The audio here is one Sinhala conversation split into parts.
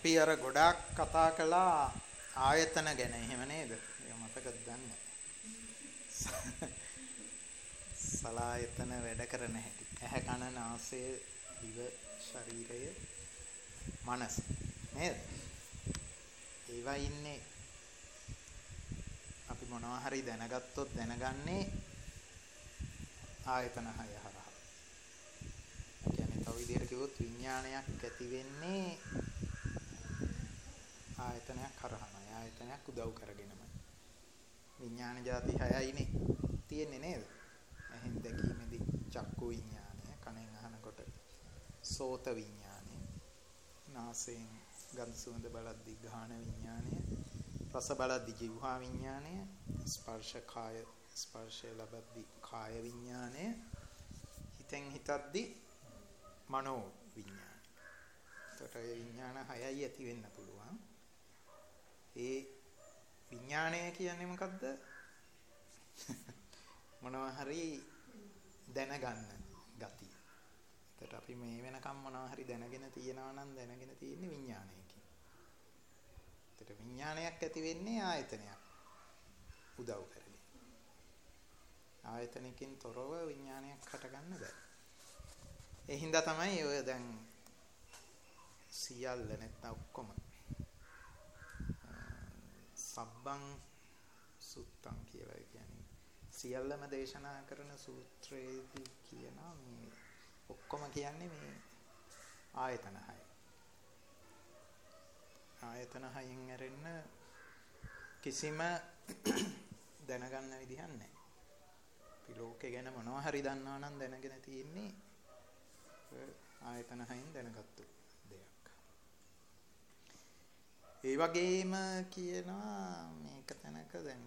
අපි අර ගොඩාක් කතා කළා ආයතන ගැන. එහෙම නේද? ඒක මතකද දන්නේ? සලායතන වැඩ කරන හැටි. ඇහැ කන නාසය දිව ශරීරය මනස නේද? ඒවා ඉන්නේ අපි මොනවා හරි දැනගත්තොත් දැනගන්නේ ආයතන 6 හරහා. ඒ කියන්නේ තව විදිහට කිව්වොත් විඥානයක් ඇති වෙන්නේ ආයතනයක් හරහාමයි. ආයතනයක් උදව් කරගෙනමයි. විඥාන ಜಾති 6යිනේ තියෙන්නේ නේද? එහෙන් දැකීමේදී චක්කු විඥානය, කනෙන් අහනකොට සෝත විඥානය, නාසයෙන් ගන්ධ සුවඳ බලද්දී ගාහන විඥානය, රස බලද්දී જીවහා විඥානය, ස්පර්ශය ලබද්දී කාය විඥානය, හිතෙන් හිතද්දී මනෝ විඥානය. එතකොට ඒ විඥාන 6යි ඇති වෙන්න පුළුවන්. ඒ විඥානය කියන්නේ මොකද්ද? මොනවා හරි දැනගන්න ගතිය. එතකොට අපි මේ වෙනකම් මොනවා හරි දැනගෙන තියෙනවා නම් දැනගෙන තියෙන්නේ විඥානයකින්. එතකොට විඥානයක් ඇති වෙන්නේ ආයතනයක් උදව් කරගෙන. ආයතනකින් තොරව විඥානයක් හටගන්න බෑ. ඒ හින්දා තමයි ඔය දැන් සියල්ල නැත්නම් ඔක්කොම සබ්බං සුත්තං කියලා කියන්නේ සියල්ලම දේශනා කරන සූත්‍රයේදී කියනවා මේ ඔක්කොම කියන්නේ මේ ආයතන 6. ආයතන 6න් ඇරෙන්න කිසිම දැනගන්න විදිහක් නැහැ. අපි ලෝකේ ගැන මොනවා හරි දන්නවා නම් දැනගෙන තියෙන්නේ ආයතන 6න් දැනගත්තු දෙයක්. ඒ වගේම කියනවා මේක තැනක දැන්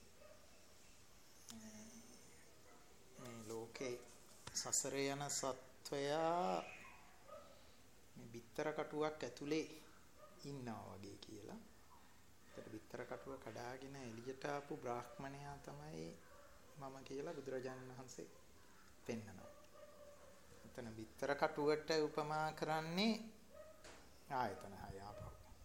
මේ ලෝකේ සසරේ යන සත්වයා මේ බිත්තර කටුවක් ඇතුලේ ඉන්නවා වගේ කියලා. ඒතර බිත්තර කටුව කඩාගෙන එළියට ආපු බ්‍රාහ්මණයා තමයි මම කියලා බුදුරජාණන් වහන්සේ පෙන්නනවා. එතන බිත්තර කටුවට උපමා කරන්නේ ආයතන 6 ආපහු.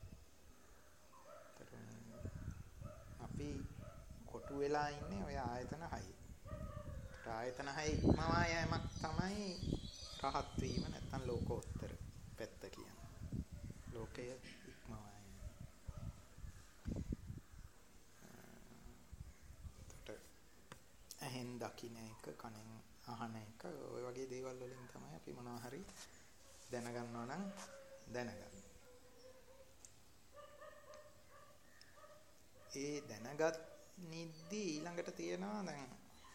අපි කොටු වෙලා ඉන්නේ ඔය ආයතන 6. ආයතන 6 ඉක්මවා යෑමක් තමයි රහත් වීම නැත්නම් ලෝකෝත්තර පැත්ත කියන්නේ. ලෝකය ඉක්මවා යෑම. ඇහෙන් දකින්න එක, කනෙන් අහන එක, ඔය වගේ දේවල් වලින් තමයි අපි මොනවා හරි දැනගන්නවා නම් දැනගන්න. ඒ දැනගත් නිද්දී ඊළඟට තියෙනවා දැන්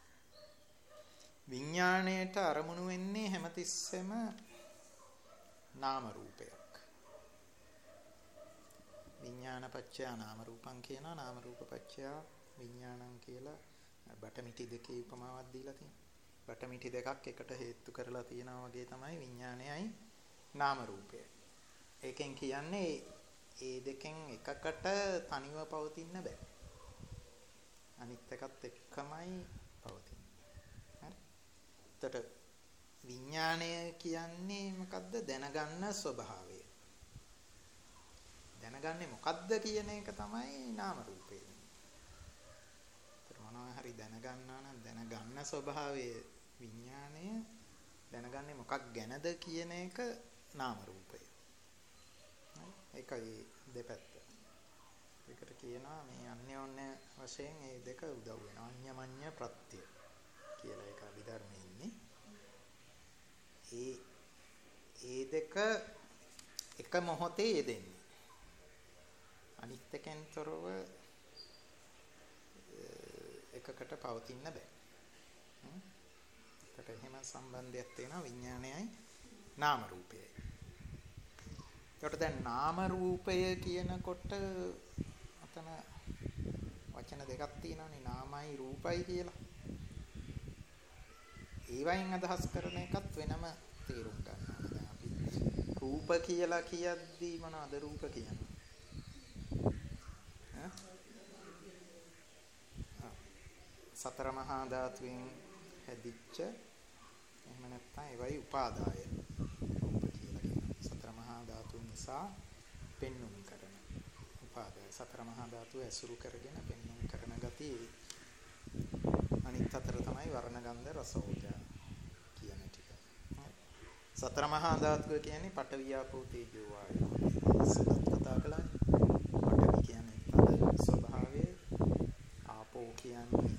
විඥාණයට අරමුණු වෙන්නේ හැමතිස්සෙම නාම රූපයක්. විඥාන පත්‍ය නාම රූපං කියනවා. නාම රූප පත්‍ය විඥානං කියලා බටමිටි දෙකේ උපමාවක් දීලා තියෙනවා. බටමිටි දෙකක් එකට හේතු කරලා තියෙනවා වගේ තමයි විඥානයයි නාම රූපයයි. ඒකෙන් කියන්නේ ඒ දෙකෙන් එකකට තනිව පවතින්න බෑ. අනිත් එකත් එක්කමයි පවතින්නේ. හරි? එතකොට විඥාණය කියන්නේ මොකද්ද? දැනගන්න ස්වභාවය. දැනගන්නේ මොකද්ද කියන එක තමයි නාම රූපය. එතකොට මොනවා හරි දැනගන්නවා නම් දැනගන්න ස්වභාවය විඥාණය, දැනගන්නේ මොකක් ගැනද කියන එක නාම රූපය. ඒකයි දෙපැත්ත. ඒකට කියනවා මේ අන්‍යෝන්‍ය වශයෙන් මේ දෙක උදව් වෙනවා. අඤ්ඤමඤ්ඤ ප්‍රත්‍ය කියලා එක අභිධර්මයේ ඉන්නේ. ඒ දෙක එක මොහොතේ යෙදෙන්නේ. අනිත් එකෙන් තොරව එකකට පවතින්න බෑ. ඒකට එහෙම සම්බන්ධයක් තියෙනවා විඥානයයි නාම රූපයයි. ඒකට දැන් නාම රූපය කියනකොට අතන වචන දෙකක් තියෙනවානේ නාමයි රූපයි කියලා. ඒවයින් අදහස් කරන එකත් වෙනම තේරුම් ගන්නවා. දැන් අපි රූප කියලා කියද්දී මොනවද රූප කියන්නේ? සතර මහා ධාතුවෙන් හැදිච්ච එහෙම නැත්නම් ඒවයි උපාදාය රූප කියලා කියනවා. සතර මහා ධාතුන් නිසා පෙන්눔 කරන උපාදාය සතර මහා ධාතු ඇසුරු කරගෙන පෙන්눔 කරන ගතිය. අනිත් අතර තමයි වර්ණ ගන්ධ රස ඕජා කියන ටික. සතර මහා ධාතුව කියන්නේ පඨවි ආපෝ තේජෝ වායෝ. ඉස්සෙල්ලත් කතා කළානේ. පඨවි කියන්නේ තද ස්වභාවය, ආපෝ කියන්නේ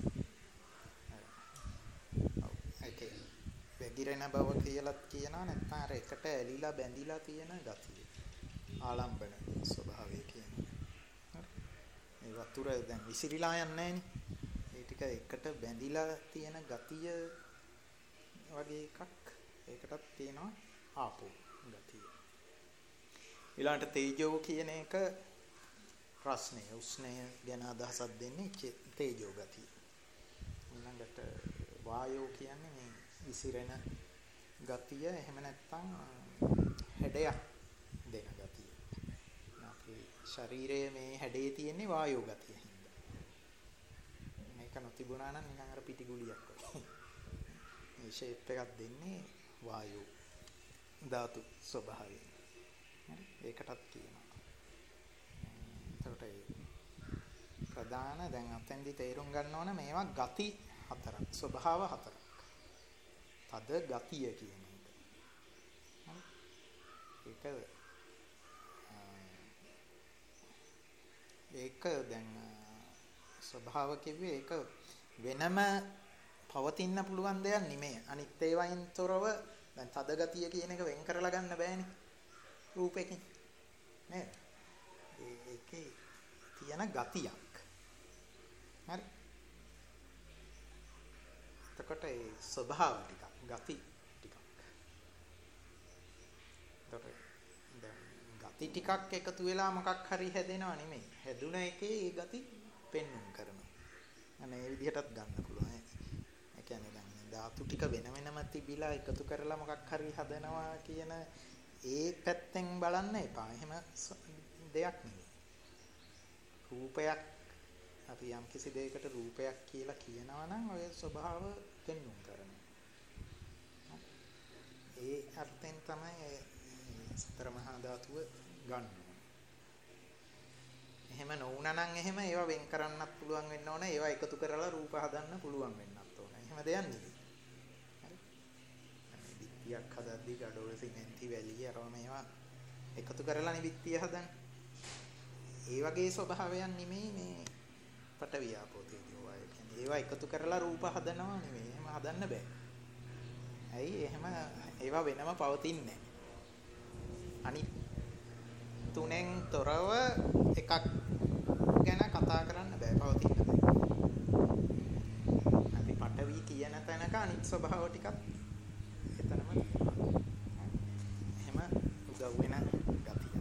ඒකේ වැగిරෙන බව කියලාත් කියනවා. නැත්නම් අර එකට ඇලිලා බැඳිලා තියෙන ගතිය. ආලම්බන ස්වභාවය කියන්නේ. හරි. ඒ වතුර දැන් විසිරීලා යන්නේ නැහනේ. ඒ ටික එකට බැඳිලා තියෙන ගතිය වගේ එකක්. ඒකටත් තියෙනවා ආපෝ ගතිය. ඊළඟට තේජෝ කියන එක රස්නේ උෂ්ණය ගැන අදහසක් දෙන්නේ තේජෝ ගතිය. ඊළඟට වායෝ කියන්නේ මේ විසිරෙන ගතිය. එහෙම නැත්නම් හැඩයක් දෙන ගතිය. අපේ ශරීරයේ මේ හැඩේ තියෙන්නේ වායෝ ගතිය හින්දා. මේක නොතිබුණා නම් නිකන් අර පිටිගුලියක් වගේ. මේ ෂේප් එකක් දෙන්නේ වායෝ ධාතු ස්වභාවය. හරි. ඒකටත් කියනවා. එතකොට ප්‍රධාන දැන් අතෙන්දි තේරුම් ගන්න ඕන මේවා ගති හතරක්, ස්වභාව හතරක්. තද ගතිය කියන එක. ඒක දැන් ස්වභාව කිව්වේ ඒක වෙනම පවතින්න පුළුවන් දෙයක් නෙමෙයි. අනිත් ඒවායින් තොරව දැන් තද ගතිය කියන එක වෙන් කරලා ගන්න බෑනේ රූපෙකින්. නේද? ඒකේ තියෙන ගතියක්. හරි. එතකොට ඒ ස්වභාව ටික, ගති ටිකක්. එතකොට දැන් ගති ටිකක් එකතු වෙලා මොකක් හරි හැදෙනව නෙමෙයි. හැදුන එකේ ඒ ගති පෙන්눔 කරනවා. අනේ මේ විදිහටත් ගන්න පුළුවන්. ඒ කියන්නේ දැන් ධාතු ටික වෙන වෙනම තිබිලා එකතු කරලා මොකක් හරි හදනවා කියන ඒ පැත්තෙන් බලන්න එපා. එහෙම දෙයක් නෙමෙයි. රූපයක් අපි යම් කිසි දෙයකට රූපයක් කියලා කියනවා නම් ඔය ස්වභාව පෙන්눔 කරනවා. ඒ අර්ථයෙන් තමයි සතර මහා ධාතුව ගන්න. එහෙම නොවුනා නම් එහෙම ඒවා වෙන් කරන්නත් පුළුවන් වෙන්න ඕන. ඒවා එකතු කරලා රූප හදන්න පුළුවන් වෙන්නත් ඕන. එහෙම දෙයක් නෙවෙයි. හරි. මේ බිත්තියක් හදද්දී ගඩොල සිමෙන්ති වැලිය අරව මේවා එකතු කරලා නිබිත්තිය හදන්නේ. ඒ වගේ ස්වභාවයන් නෙමෙයි මේ පඨවි ආපෝ තේජෝ වායෝ කියන්නේ. ඒවා එකතු කරලා රූප හදනවා නෙමෙයි. එහෙම හදන්න බෑ. ඇයි එහෙම ඒවා වෙනම පවතින්නේ නැහැ. අනිත් තුනෙන් තොරව එකක් ගැන කතා කරන්න බෑ. පවතින්න බෑ. අපි පඨවි කියන තැනක අනිත් ස්වභාව ටිකක් එතනම එහෙම උදව් වෙන ගතියක්.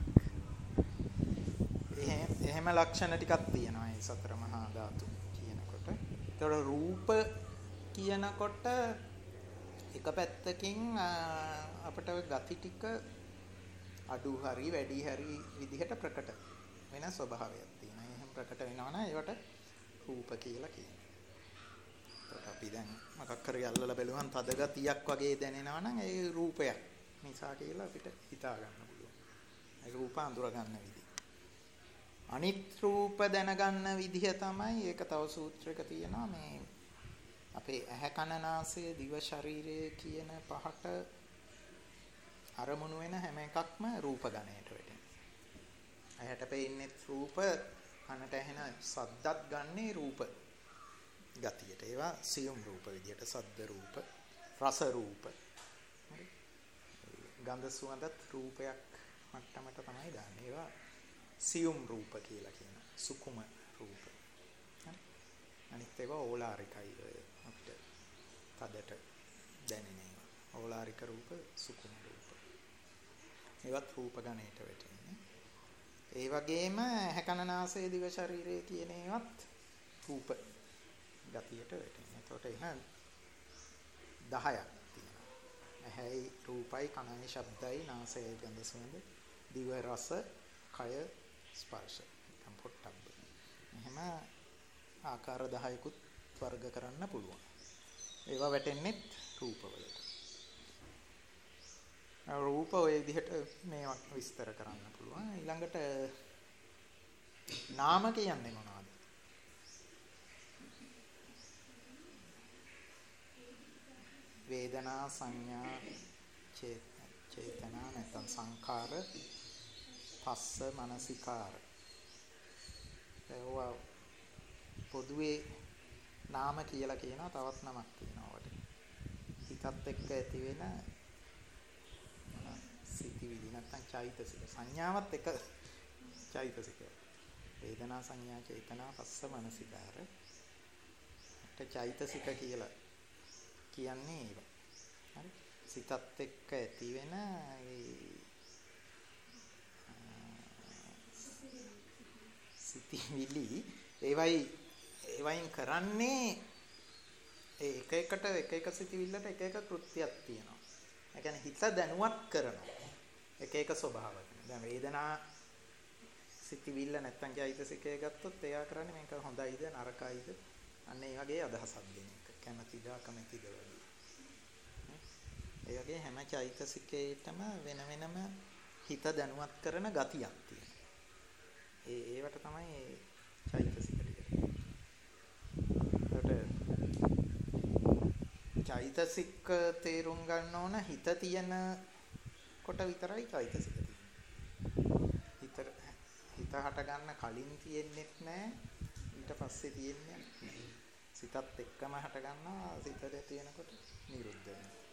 එහෙම ලක්ෂණ ටිකක් තියෙනවා මේ සතර මහා ධාතු කියනකොට. ඒතකොට රූප කියනකොට එක පැත්තකින් අපිට ගති ටික අඩු හරි වැඩි හරි විදිහට ප්‍රකට වෙන ස්වභාවයක් තියෙනවා. එහෙම ප්‍රකට වෙනවා නම් ඒවට රූප කියලා කියනවා. ඒකට අපි දැන් මොකක් හරි අල්ලලා බැලුවහම තද ගතියක් වගේ දැනෙනවා නම් ඒ රූපයක් නිසා කියලා අපිට හිතා ගන්න පුළුවන්. ඒ රූප අඳුර ගන්න විදිහ. අනිත් රූප දැනගන්න විදිහ තමයි ඒක තව සූත්‍රයක තියෙනවා මේ අපේ ඇහැ කන නාසය දිව ශරීරය කියන පහට අරමුණු වෙන හැම එකක්ම රූප ගණයට වැටෙනවා. ඇහැට පෙනෙන්නේ රූප, කනට ඇහෙන ශබ්දත් ගන්නේ රූප ගතියට. ඒවා සියුම් රූප විදියට ශබ්ද රූප, රස රූප. හරි. ගන්ධ සුවඳත් රූපයක් මට්ටමට තමයි දාන්නේ. ඒවා සියුම් රූප කියලා කියනවා. සුකුම රූප. හරි. අනිත් ඒවා ඕලාරිකයි අපිට තදට දැනෙන ඒවා. ඕලාරික රූප, සුකුම රූප. ඒවත් රූප ගණයට වැටෙන්නේ. ඒ වගේම හැකනනාසය දිව ශරීරය කියන ඒවත් රූප ගතියට වැටෙනවා. එතකොට එහෙනම් 10ක් තියෙනවා. ඇහැයි රූපයි, කනයි ශබ්දයි, නාසයයි ගන්ධ සුවඳ, දිව රස, කය ස්පර්ශ. නැත්නම් පොට්ටබ්බ. එහෙම ආකාර 10කුත් වර්ග කරන්න පුළුවන්. ඒවා වැටෙන්නේ රූපවලට. රූප ඔය විදිහට මේවා විස්තර කරන්න පුළුවන්. ඊළඟට නාම කියන්නේ මොනවද? වේදනා සංඥා චේතනා නැත්නම් සංඛාර පස්ස මනසිකාර. ඒවා පොදුවේ නාම කියලා කියනවා. තවත් නමක් තියෙනවා වට. හිතත් එක්ක ඇති වෙන සිතිවිලි නැත්නම් චෛතසික. සංඥාවත් එක චෛතසිකය. වේදනා සංඥා චේතනා පස්ස මනසිකාර. චෛතසික කියලා කියන්නේ ඒක. හරි. සිතත් එක්ක ඇති වෙන සිතිවිලි ඒවයින් කරන්නේ එක එක සිතිවිල්ලට එක එක කෘත්‍යයක් තියෙනවා. ඒ කියන්නේ හිත දැනුවත් කරනවා. එක එක ස්වභාවයක්. දැන් වේදනා සිතිවිල්ල නැත්තම් චෛතසිකය ගත්තොත් එයා කරන්නේ මේක හොඳයිද නරකයිද අන්න ඒ වගේ අදහසක් දෙන එක. කැමැතිද අකමැතිද වගේ. ඒ වගේ හැම චෛතසිකයකටම වෙන වෙනම හිත දැනුවත් කරන ගතියක් තියෙනවා. ඒවට තමයි චෛතසික කියන්නේ. චෛතසික තේරුම් ගන්න ඕන හිත තියෙන කොට විතරයි චෛතසික තියෙන්නේ. හිත හට ගන්න කලින් තියෙන්නේත් නැහැ ඊට පස්සේ තියෙන්නේ නැහැ. සිතත් එක්කම හට ගන්නවා සිතට තියෙනකොට නිරුද්ධ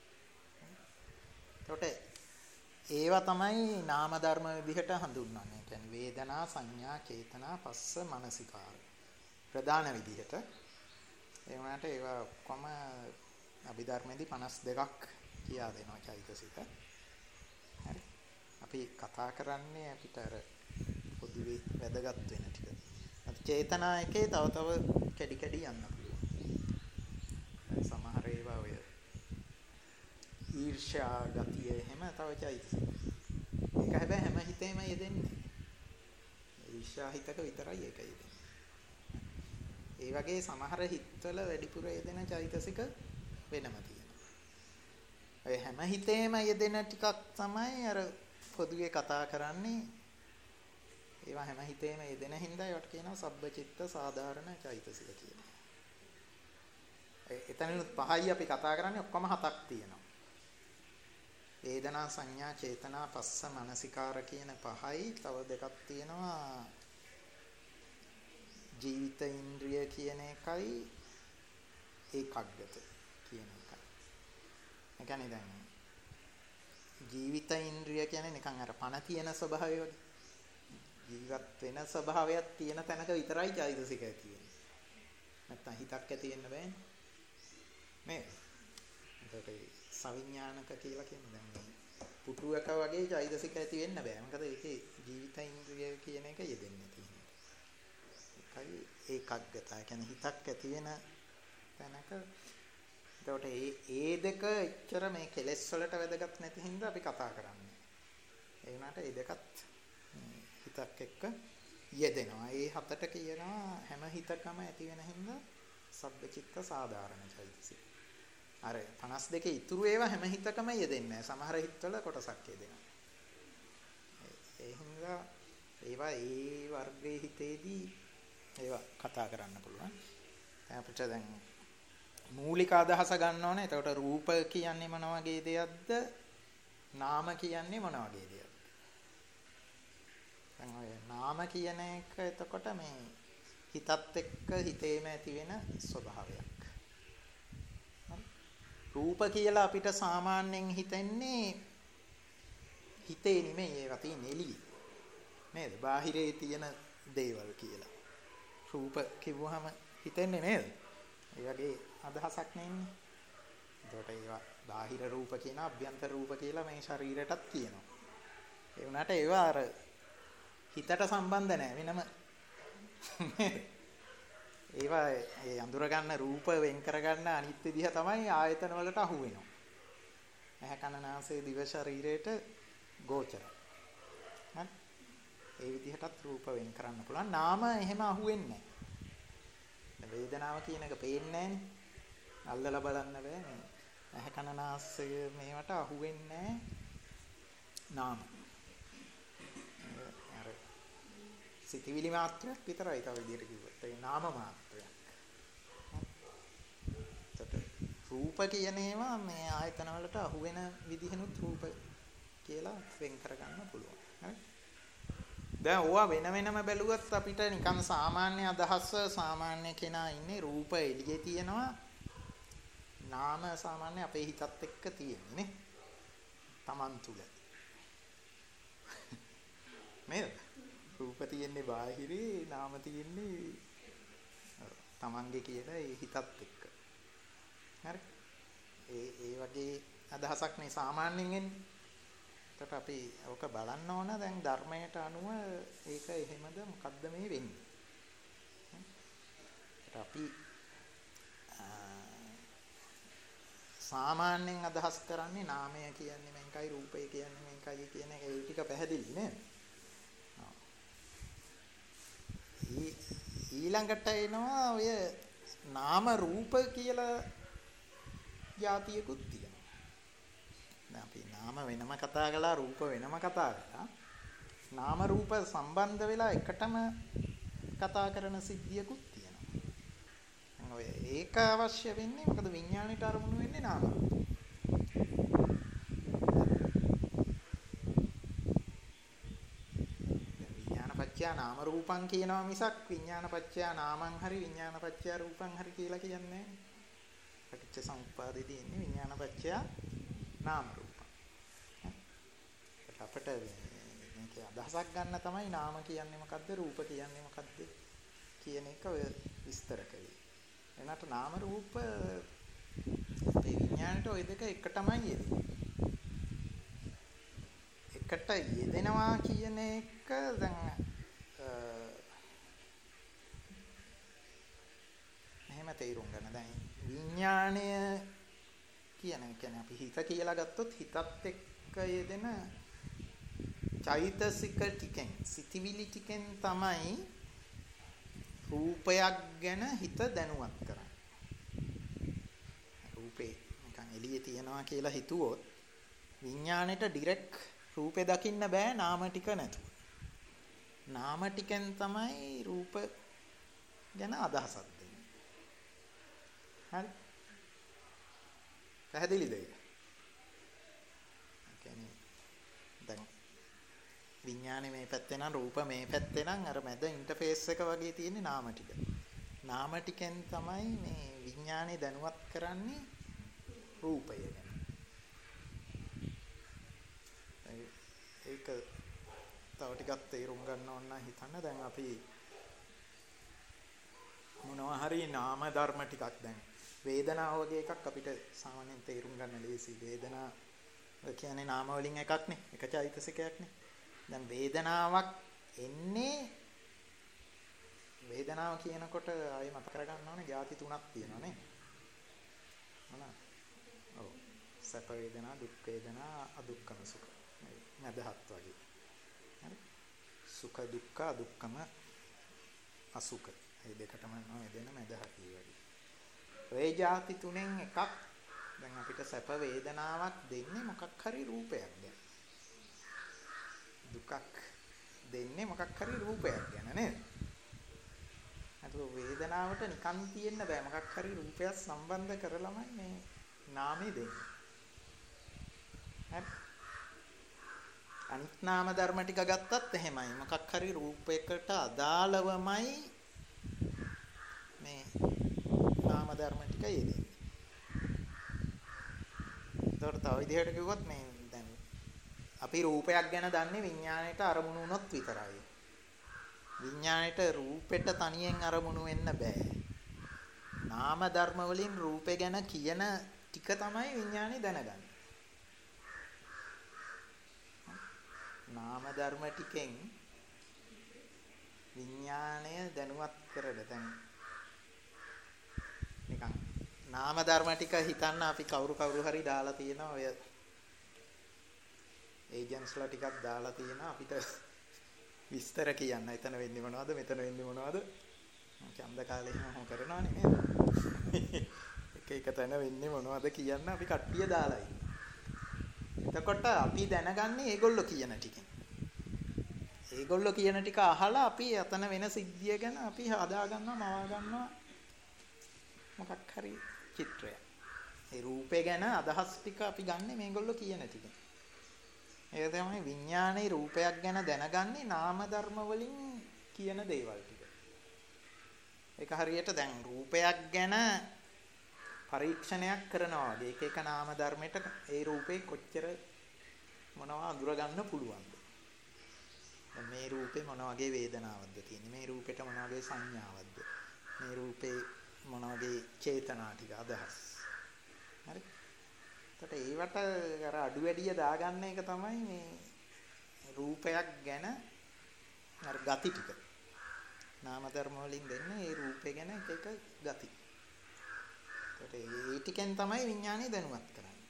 වෙනවා. ඒවා තමයි නාම ධර්ම විදිහට හඳුන්වන්නේ. ඒ කියන්නේ වේදනා සංඥා චේතනා පස්ස මනසිකාර ප්‍රධාන විදිහට. ඒ වුණාට ඒවා කොම අභිධර්මයේදී 52ක් කියා දෙනවා චෛතසික. හරි. අපි කතා කරන්නේ අපිට අර පොදුවේ වැදගත් වෙන ටික. චේතනා එකේ තව කැඩි කැඩි යන්න පුළුවන්. සමහර ඒවා ඔය ඊර්ෂ්‍යා ගතිය එහෙම තව චෛතසික. ඒක හැබැයි හැම හිතේම යෙදෙන්නේ. ඊර්ෂ්‍යා හිතක විතරයි ඒක යෙදෙන්නේ. ඒ වගේ සමහර හිතවල වැඩිපුර යෙදෙන චෛතසික වෙනම තියෙනවා. ඒ හැම හිතේම යෙදෙන ටිකක් තමයි අර පොදුවේ කතා කරන්නේ. ඒවා හැම හිතේම යෙදෙන හින්දා ඒවට කියනවා සබ්බචිත්ත සාධාරණ චෛතසික කියලා. එතනිනුත් පහයි අපි කතා කරන්නේ ඔක්කොම හතක් තියෙනවා. වේදනා සංඥා චේතනා පස්ස මනසිකාර කියන පහයි තව දෙකක් තියෙනවා. ජීවිත ඉන්ද්‍රිය කියන එකයි ඒකග්ගත කියන එකයි. ඒ කියන්නේ දැන් ජීවිත ඉන්ද්‍රිය කියන්නේ නිකන් අර පණ තියෙන ස්වභාවය වගේ. ජීවත් වෙන ස්වභාවයක් තියෙන තැනක විතරයි චෛතසික ඇති වෙන්නේ. නැත්තම් හිතක් ඇති වෙන්න බෑනේ. නේද? ඒකට සවිඥානික කියලා කියන්නේ දැන් පුටුවක වගේ චෛතසික ඇති වෙන්න බෑ. මොකද ඒකේ ජීවිත ඉන්ද්‍රිය කියන එක යෙදෙන්නේ තියෙන්නේ. ඒකයි ඒකග්ගතය කියන්නේ හිතක් ඇති වෙන තැනක. ඒකට ඒ දෙක එච්චර මේ කෙලෙස් වලට වැදගත් නැති හින්දා අපි කතා කරන්නේ. ඒ වුණාට ඒ දෙකත් හිතක් එක්ක යෙදෙනවා. ඒ හතට කියනවා හැම හිතකම ඇති වෙන හින්දා සබ්බචිත්ත සාධාරණ චෛතසික. අර 52 ඉතුරු ඒවා හැම හිතකම යෙදෙන්නේ නැහැ. සමහර හිතවල කොටසක් යෙදෙනවා. ඒ හින්දා ඒවා ඒ වර්ගයේ හිතේදී ඒවා කතා කරන්න පුළුවන්. දැන් අපිට දැන් මූලික අදහස ගන්න ඕනේ. එතකොට රූප කියන්නේ මොන වගේ දෙයක්ද? නාම කියන්නේ මොන වගේ දෙයක්ද? දැන් ඔය නාම කියන එක එතකොට මේ හිතත් එක්ක හිතේම ඇති වෙන ස්වභාවයක්. රූප කියලා අපිට සාමාන්‍යයෙන් හිතෙන්නේ හිතේ නෙමෙයි ඒවා තියෙන එළියේ. නේද? බාහිරේ තියෙන දේවල් කියලා. රූප කිව්වහම හිතෙන්නේ නේද? ඒ වගේ අදහසක් නෙන්නේ. ඒකට ඒවා බාහිර රූප කියන අභ්‍යන්තර රූප කියලා මේ ශරීරයටත් කියනවා. ඒ වුණාට ඒවා අර හිතට සම්බන්ධ නැහැ වෙනම. ඒවා ඒ අඳුර ගන්න රූප වෙන් කර ගන්න අනිත් විදිහ තමයි ආයතන වලට අහු වෙනවා. ඇහැ කන නාසය දිව ශරීරයට ගෝචරයි. හරි. ඒ විදිහටත් රූප වෙන් කරන්න පුළුවන්. නාම එහෙම අහු වෙන්නේ නැහැ. වේදනාව කියන එක පේන්නේ නැහැනේ. අල්ලලා බලන්න බෑ මේ. ඇහැ කන නාසය මේවට අහු වෙන්නේ නැහැ. නාම. අර සිතිවිලි මාත්‍රයක් විතරයි තව විදියට කිව්වොත්. ඒ නාම මාත්‍රයක්. රූප කියන ඒවා මේ ආයතන වලට අහු වෙන විදිහනුත් රූප කියලා වෙන් කරගන්න පුළුවන්. හරි? දැන් ඕවා වෙන වෙනම බැලුවත් අපිට නිකන් සාමාන්‍ය අදහස සාමාන්‍ය කෙනා ඉන්නේ රූප එළියේ තියෙනවා. නාම සාමාන්‍ය අපේ හිතත් එක්ක තියෙන්නේ නේ. Taman තුල. නේද? රූප තියෙන්නේ බාහිරේ, නාම තියෙන්නේ Tamanගේ කියලා ඒ හිතත් එක්ක. හරි? ඒ වගේ අදහසක් නේ සාමාන්‍යයෙන් එන්නේ. එතකොට අපි ඔක බලන්න ඕන දැන් ධර්මයට අනුව ඒක එහෙමද මොකද්ද මේ වෙන්නේ? අපි සාමාන්‍යයෙන් අදහස් කරන්නේ නාමය කියන්නේ මේකයි රූපය කියන්නේ මේකයි කියන එක ඒ ටික පැහැදිලි නේද? ඊළඟට එනවා ඔය නාම රූප කියලා જાතියකුත් තියෙනවා. දැන් අපි නාම වෙනම කතා කළා රූප වෙනම කතා කළා. නාම රූප සම්බන්ධ වෙලා එකටම කතා කරන සිද්ධියකුත් තියෙනවා. දැන් ඔය ඒක අවශ්‍ය වෙන්නේ මොකද විඥාණයට අරමුණු වෙන්නේ නාම රූප. විඥානපච්චය නාම රූපං කියනවා මිසක් විඥානපච්චය නාමං හරි විඥානපච්චය රූපං හරි කියලා කියන්නේ නැහැ. පටිච්ච සමුප්පාදයේදී ඉන්නේ විඥානපච්චය නාම රූප. අපිට මේකේ අදහසක් ගන්න තමයි නාම කියන්නේ මොකද්ද රූප කියන්නේ මොකද්ද කියන එක ඔය විස්තර කළේ. එනට නාම රූප අපේ විඥාණයට ওই දෙක එකටමයි යෙදෙන්නේ. එකට යෙදෙනවා කියන එක දැන් එහෙම තේරුම් ගන්න. දැන් විඥාණය කියන්නේ අපි හිත කියලා ගත්තොත් හිතත් එක්ක යෙදෙන චෛතසික ටිකෙන් සිතිවිලි ටිකෙන් තමයි රූපයක් ගැන හිත දැනුවත් කරන්නේ. රූපේ නිකන් එළියේ තියනවා කියලා හිතුවොත් විඥාණයට ඩිරෙක්ට් රූපේ දකින්න බෑ නාම ටික නැතුව. නාම ටිකෙන් තමයි රූප ගැන අදහසක් දෙන්නේ. හරි? පැහැදිලිද ඒක? කියන්නේ දැන් විඥානේ මේ පැත්තේ නම් රූප මේ පැත්තේ නම් අර මැද ඉන්ටර්ෆේස් එක වගේ තියෙන්නේ නාම ටික. නාම ටිකෙන් තමයි මේ විඥානේ දැනුවත් කරන්නේ රූපය ගැන. ඒක තව ටිකක් තේරුම් ගන්න ඕන නම් හිතන්න දැන් අපි මොනවා හරි නාම ධර්ම ටිකක් දැන් වේදනාව වගේ එකක් අපිට සාමාන්‍යයෙන් තේරුම් ගන්න ලේසි. වේදනාව කියන්නේ නාම වලින් එකක් නේ. එක චෛතසිකයක් නේ. දැන් වේදනාවක් එන්නේ වේදනාව කියනකොට ආයෙ මතක කරගන්න ඕනේ ಜಾති තුනක් තියෙනවා නේ. මොනවාද? ඔව්. සැප වේදනා, දුක් වේදනා, අදුක්ඛම සුඛ. මදහත් වගේ. හරි? සුඛ දුක්ඛ අදුක්ඛම අසුඛ. මේ දෙකටම නේදෙන මදහත් වගේ. ඔය ಜಾති තුනෙන් එකක් දැන් අපිට සැප වේදනාවක් දෙන්නේ මොකක් හරි රූපයක් ගැන. දුකක් දෙන්නේ මොකක් හරි රූපයක් ගැන නේද? අතෝ වේදනාවට නිකන් තියෙන්න බෑ මොකක් හරි රූපයක් සම්බන්ධ කරලමයි මේ නාමය දෙන්නේ. හරි? අනිත් නාම ධර්ම ටික ගත්තත් එහෙමයි. මොකක් හරි රූපයකට අදාළවමයි මේ නාම ධර්ම ටික යෙදෙන්නේ. ඒතකොට තව විදිහට කිව්වොත් මේ දැන් අපි රූපයක් ගැන දන්නේ විඥාණයට අරමුණු වුණොත් විතරයි. විඥාණයට රූපෙට තනියෙන් අරමුණු වෙන්න බෑ. නාම ධර්ම වලින් රූපේ ගැන කියන ටික තමයි විඥාණය දැනගන්නේ. නාම ධර්ම ටිකෙන් විඥාණය දැනුවත් කරලා දැන් නිකන් නාම ධර්ම ටික හිතන්න අපි කවුරු හරි දාලා තියෙනවා ඔය ඒජන්ට්ස්ලා ටිකක් දාලා තියෙනවා අපිට විස්තර කියන්න. එතන වෙන්නේ මොනවද මෙතන වෙන්නේ මොනවද? අපි අන්ද කාලේ එහෙම කරනවානේ නේද? එක තැන වෙන්නේ මොනවද කියන්න අපි කට්ටිය දාලා ඉන්නේ. එතකොට අපි දැනගන්නේ ඒගොල්ලෝ කියන ටිකෙන්. ඒගොල්ලෝ කියන ටික අහලා අපි අතන වෙන සිද්ධිය ගැන අපි හදා ගන්නවා, මවා ගන්නවා මොකක් හරි චිත්‍රයක්. ඒ රූපේ ගැන අදහස් ටික අපි ගන්නෙ මේගොල්ලෝ කියන ටිකෙන්. ඒක තමයි විඥානයේ රූපයක් ගැන දැනගන්නේ නාම ධර්ම වලින් කියන දේවල් ටික. ඒක හරියට දැන් රූපයක් ගැන පරීක්ෂණයක් කරනවා වගේ එක එක නාම ධර්මයට ඒ රූපේ කොච්චර මොනවා අඳුර ගන්න පුළුවන්ද? දැන් මේ රූපේ මොන වගේ වේදනාවක්ද තියෙන්නේ? මේ රූපෙට මොන වගේ සංඥාවක්ද? මේ රූපේ මොන වගේ චේතනා ටික අදහස්. හරි? එතකොට ඒවට අර අඩු වැඩිය දාගන්න එක තමයි මේ රූපයක් ගැන අර ගති ටික. නාම ධර්ම වලින් දෙන්නේ ඒ රූපේ ගැන එක එක ගති. එතකොට ඒ ටිකෙන් තමයි විඥානය දැනුවත් කරන්නේ.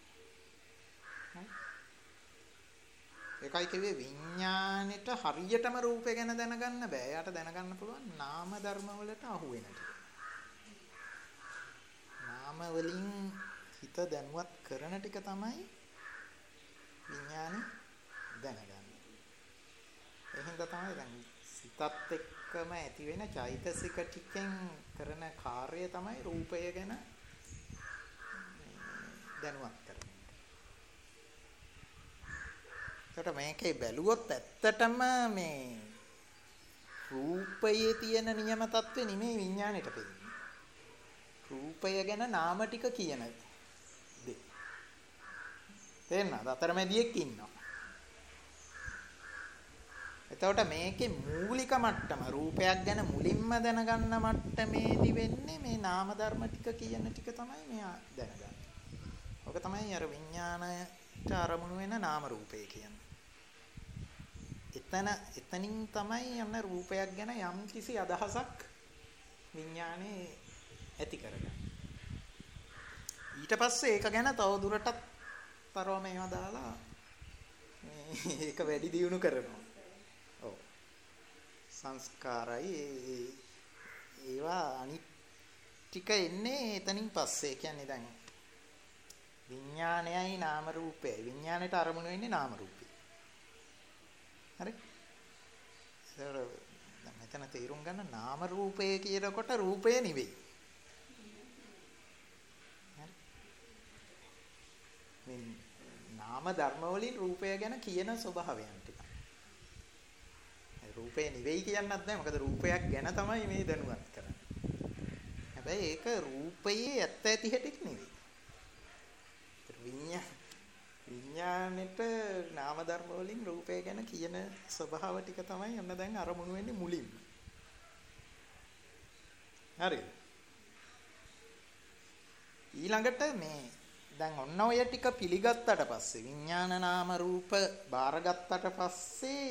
ඒකයි කිව්වේ විඥානෙට හරියටම රූපේ ගැන දැනගන්න බෑ. යාට දැනගන්න පුළුවන් නාම ධර්ම වලට අහු වෙන ටික. නාම වලින් හිත දැනුවත් කරන ටික තමයි විඥානෙ දැනගන්නේ. එහෙනම් තමයි දැන් සිතත් එක්කම ඇති වෙන චෛතසික ටිකෙන් කරන කාර්යය තමයි රූපය ගැන දැනුවත් කරන්නේ. ඒකට මේකේ බැලුවොත් ඇත්තටම මේ රූපයේ තියෙන නියම තත්ත්වෙ නෙමෙයි විඥාණයට පෙන්නේ. රූපය ගැන නාම ටික කියන දේ. තේරෙනවද? අතරමැදියෙක් ඉන්නවා. එතකොට මේකේ මූලික මට්ටම රූපයක් ගැන මුලින්ම දැනගන්න මට්ටමේදී වෙන්නේ මේ නාම ධර්ම ටික කියන ටික තමයි මෙයා දැනගන්නේ. ඔක තමයි අර විඥාණයට අරමුණු වෙන නාම රූපය කියන්නේ. එතනින් තමයි යන රූපයක් ගැන යම් කිසි අදහසක් විඥානේ ඇති කරගන්නේ. ඊට පස්සේ ඒක ගැන තව දුරටත් තරව මේවා දාලා ඒක වැඩි දියුණු කරනවා. ඔව්. සංස්කාරයි ඒවා අනිත් ටික එන්නේ එතනින් පස්සේ. කියන්නේ දැන් විඥානයයි නාම රූපයයි. විඥාණයට අරමුණු වෙන්නේ නාම රූපය. හරි? ඒක මෙතන තේරුම් ගන්න නාම රූපය කියනකොට රූපය නෙවෙයි. හරි? මේ නාම ධර්ම වලින් රූපය ගැන කියන ස්වභාවයන් ටික. ඒ රූපය නෙවෙයි කියන්නත් බෑ. මොකද රූපයක් ගැන තමයි මේ දැනුවත් කරන්නේ. හැබැයි ඒක රූපයේ ඇත්ත ඇති හැටික් නෙවෙයි. විඥානෙට නාම ධර්ම වලින් රූපය ගැන කියන ස්වභාව ටික තමයි ඔන්න දැන් අරමුණු වෙන්නේ මුලින්ම. හරිද? ඊළඟට මේ දැන් ඔන්න ඔය ටික පිළිගත්තට පස්සේ විඥාන නාම රූප බාරගත්තට පස්සේ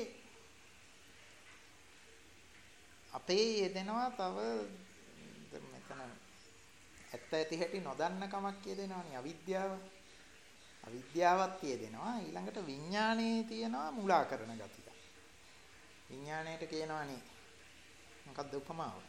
අපේ යෙදෙනවා තව මෙතන ඇත්ත ඇති හැටි නොදන්න කමක් යෙදෙනවනේ අවිද්‍යාව. අවිද්‍යාවක් තියෙනවා. ඊළඟට විඥානයේ තියෙනවා මුලා කරන ගතිය. විඥාණයට කියනවානේ මොකක්ද උපමාව?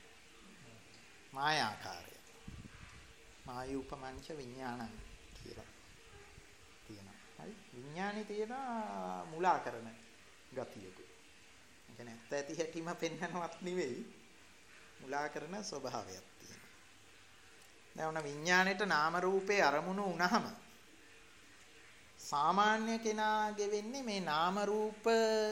මායාකාරය. මායූපමංච විඥානං කියලා තියෙනවා. හරි? විඥානේ තියෙනවා මුලා කරන ගතියක. ඒ කියන්නේ ඇත්ත ඇති හැටිම පෙන්වනවත් නෙවෙයි මුලා කරන ස්වභාවයක් තියෙනවා. දැන් ඔන්න විඥාණයට නාම රූපේ අරමුණු වුණාම සාමාන්‍ය කෙනාගේ වෙන්නේ මේ නාම රූප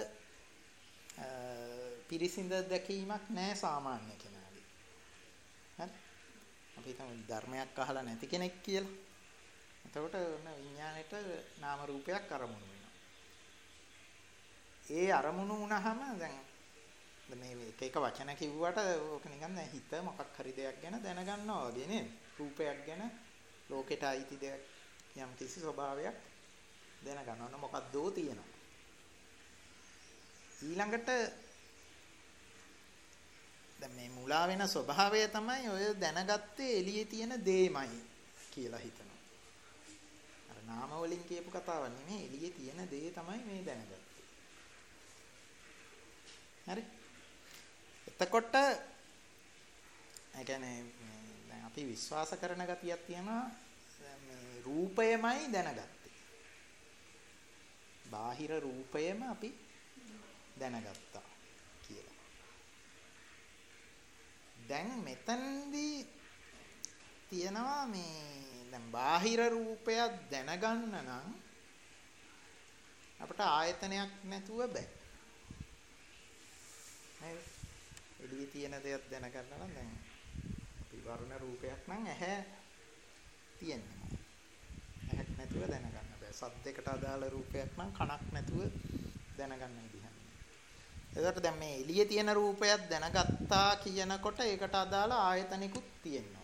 පිරිසිඳ දැකීමක් නෑ සාමාන්‍ය කෙනාගේ. හරි? අපි හිතමු ධර්මයක් අහලා නැති කෙනෙක් කියලා. එතකොට විඥාණයට නාම රූපයක් අරමුණු වෙනවා. ඒ අරමුණු වුණාම දැන් මේ එක එක වචන කිව්වට ඕක නිකන් දැන් හිත මොකක් හරි දෙයක් ගැන දැනගන්නවා වගේ නේද? රූපයක් ගැන ලෝකෙට අයිති දෙයක් යම් කිසි ස්වභාවයක් දැනගන්න ඕන මොකක්දෝ තියෙනවා. ඊළඟට දැන් මේ මුලා වෙන ස්වභාවය තමයි ඔය දැනගත්තේ එළියේ තියෙන දේමයි කියලා හිතනවා. අර නාම වලින් කියපු කතාවක් නෙමෙයි එළියේ තියෙන දේ තමයි මේ දැනගත්තේ. හරි? එතකොට ඒ කියන්නේ දැන් අපි විශ්වාස කරන ගතියක් තියෙනවා මේ රූපයමයි දැනගත්තේ. බාහිර රූපයම අපි දැනගත්තා කියලා. දැන් මෙතනදී තියෙනවා මේ දැන් බාහිර රූපයක් දැනගන්න නම් අපට ආයතනයක් නැතුව බෑ. නේද? එළියේ තියෙන දේක් දැනගන්න නම් දැන් අපි වර්ණ රූපයක් නම් ඇහැ තියෙනවා. ඇහක් නැතුව දැනගන්න බෑ. සද්දයකට අදාළ රූපයක් නම් කනක් නැතුව දැනගන්න විදිහක්. එතකොට දැන් මේ එළියේ තියෙන රූපයක් දැනගත්තා කියනකොට ඒකට අදාළ ආයතනිකුත් තියෙනවා.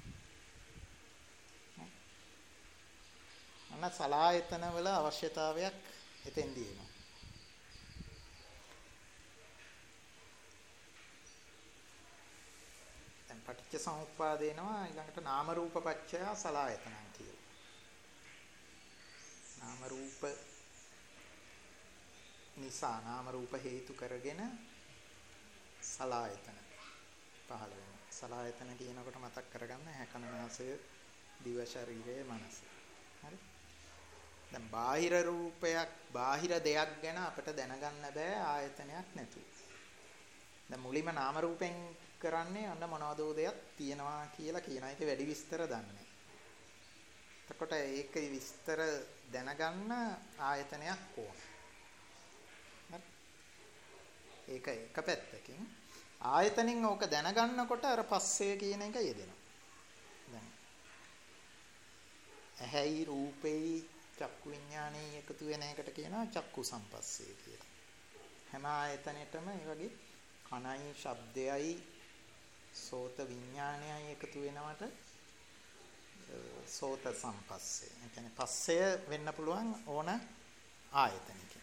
අන්න සලායතන වල අවශ්‍යතාවයක් එතෙන්දී එනවා. දැන් පටිච්ච සමුප්පාදේනවා ඊළඟට නාම රූප පත්‍ය සලායතනං කියලා. නාම රූප නිසා නාම රූප හේතු කරගෙන සලායතන පහළ වෙනවා. සලායතන කියනකොට මතක් කරගන්න හැකන නාසය දිව ශරීරය මනස. හරි? දැන් බාහිර රූපයක් බාහිර දෙයක් ගැන අපිට දැනගන්න බෑ ආයතනයක් නැතුව. දැන් මුලින්ම නාම රූපෙන් කරන්නේ අන්න මොනවදෝ දෙයක් තියෙනවා කියලා කියනවා. ඒක වැඩි විස්තර දන්නේ. එතකොට ඒක විස්තර දැනගන්න ආයතනයක් ඕන. ඒක එක පැත්තකින් ආයතනින් ඕක දැනගන්නකොට අර පස්සේ කියන එක යෙදෙනවා. දැන් ඇහැයි රූපෙයි චක්කු විඥානයේ එකතු වෙන එකට කියනවා චක්කු සම්පස්සේ කියලා. හැම ආයතනෙටම ඒ වගේ කනයි ශබ්දයයි සෝත විඥානයයි එකතු වෙනවට සෝත සම්පස්සේ. ඒ කියන්නේ පස්සය වෙන්න පුළුවන් ඕන ආයතනකින්.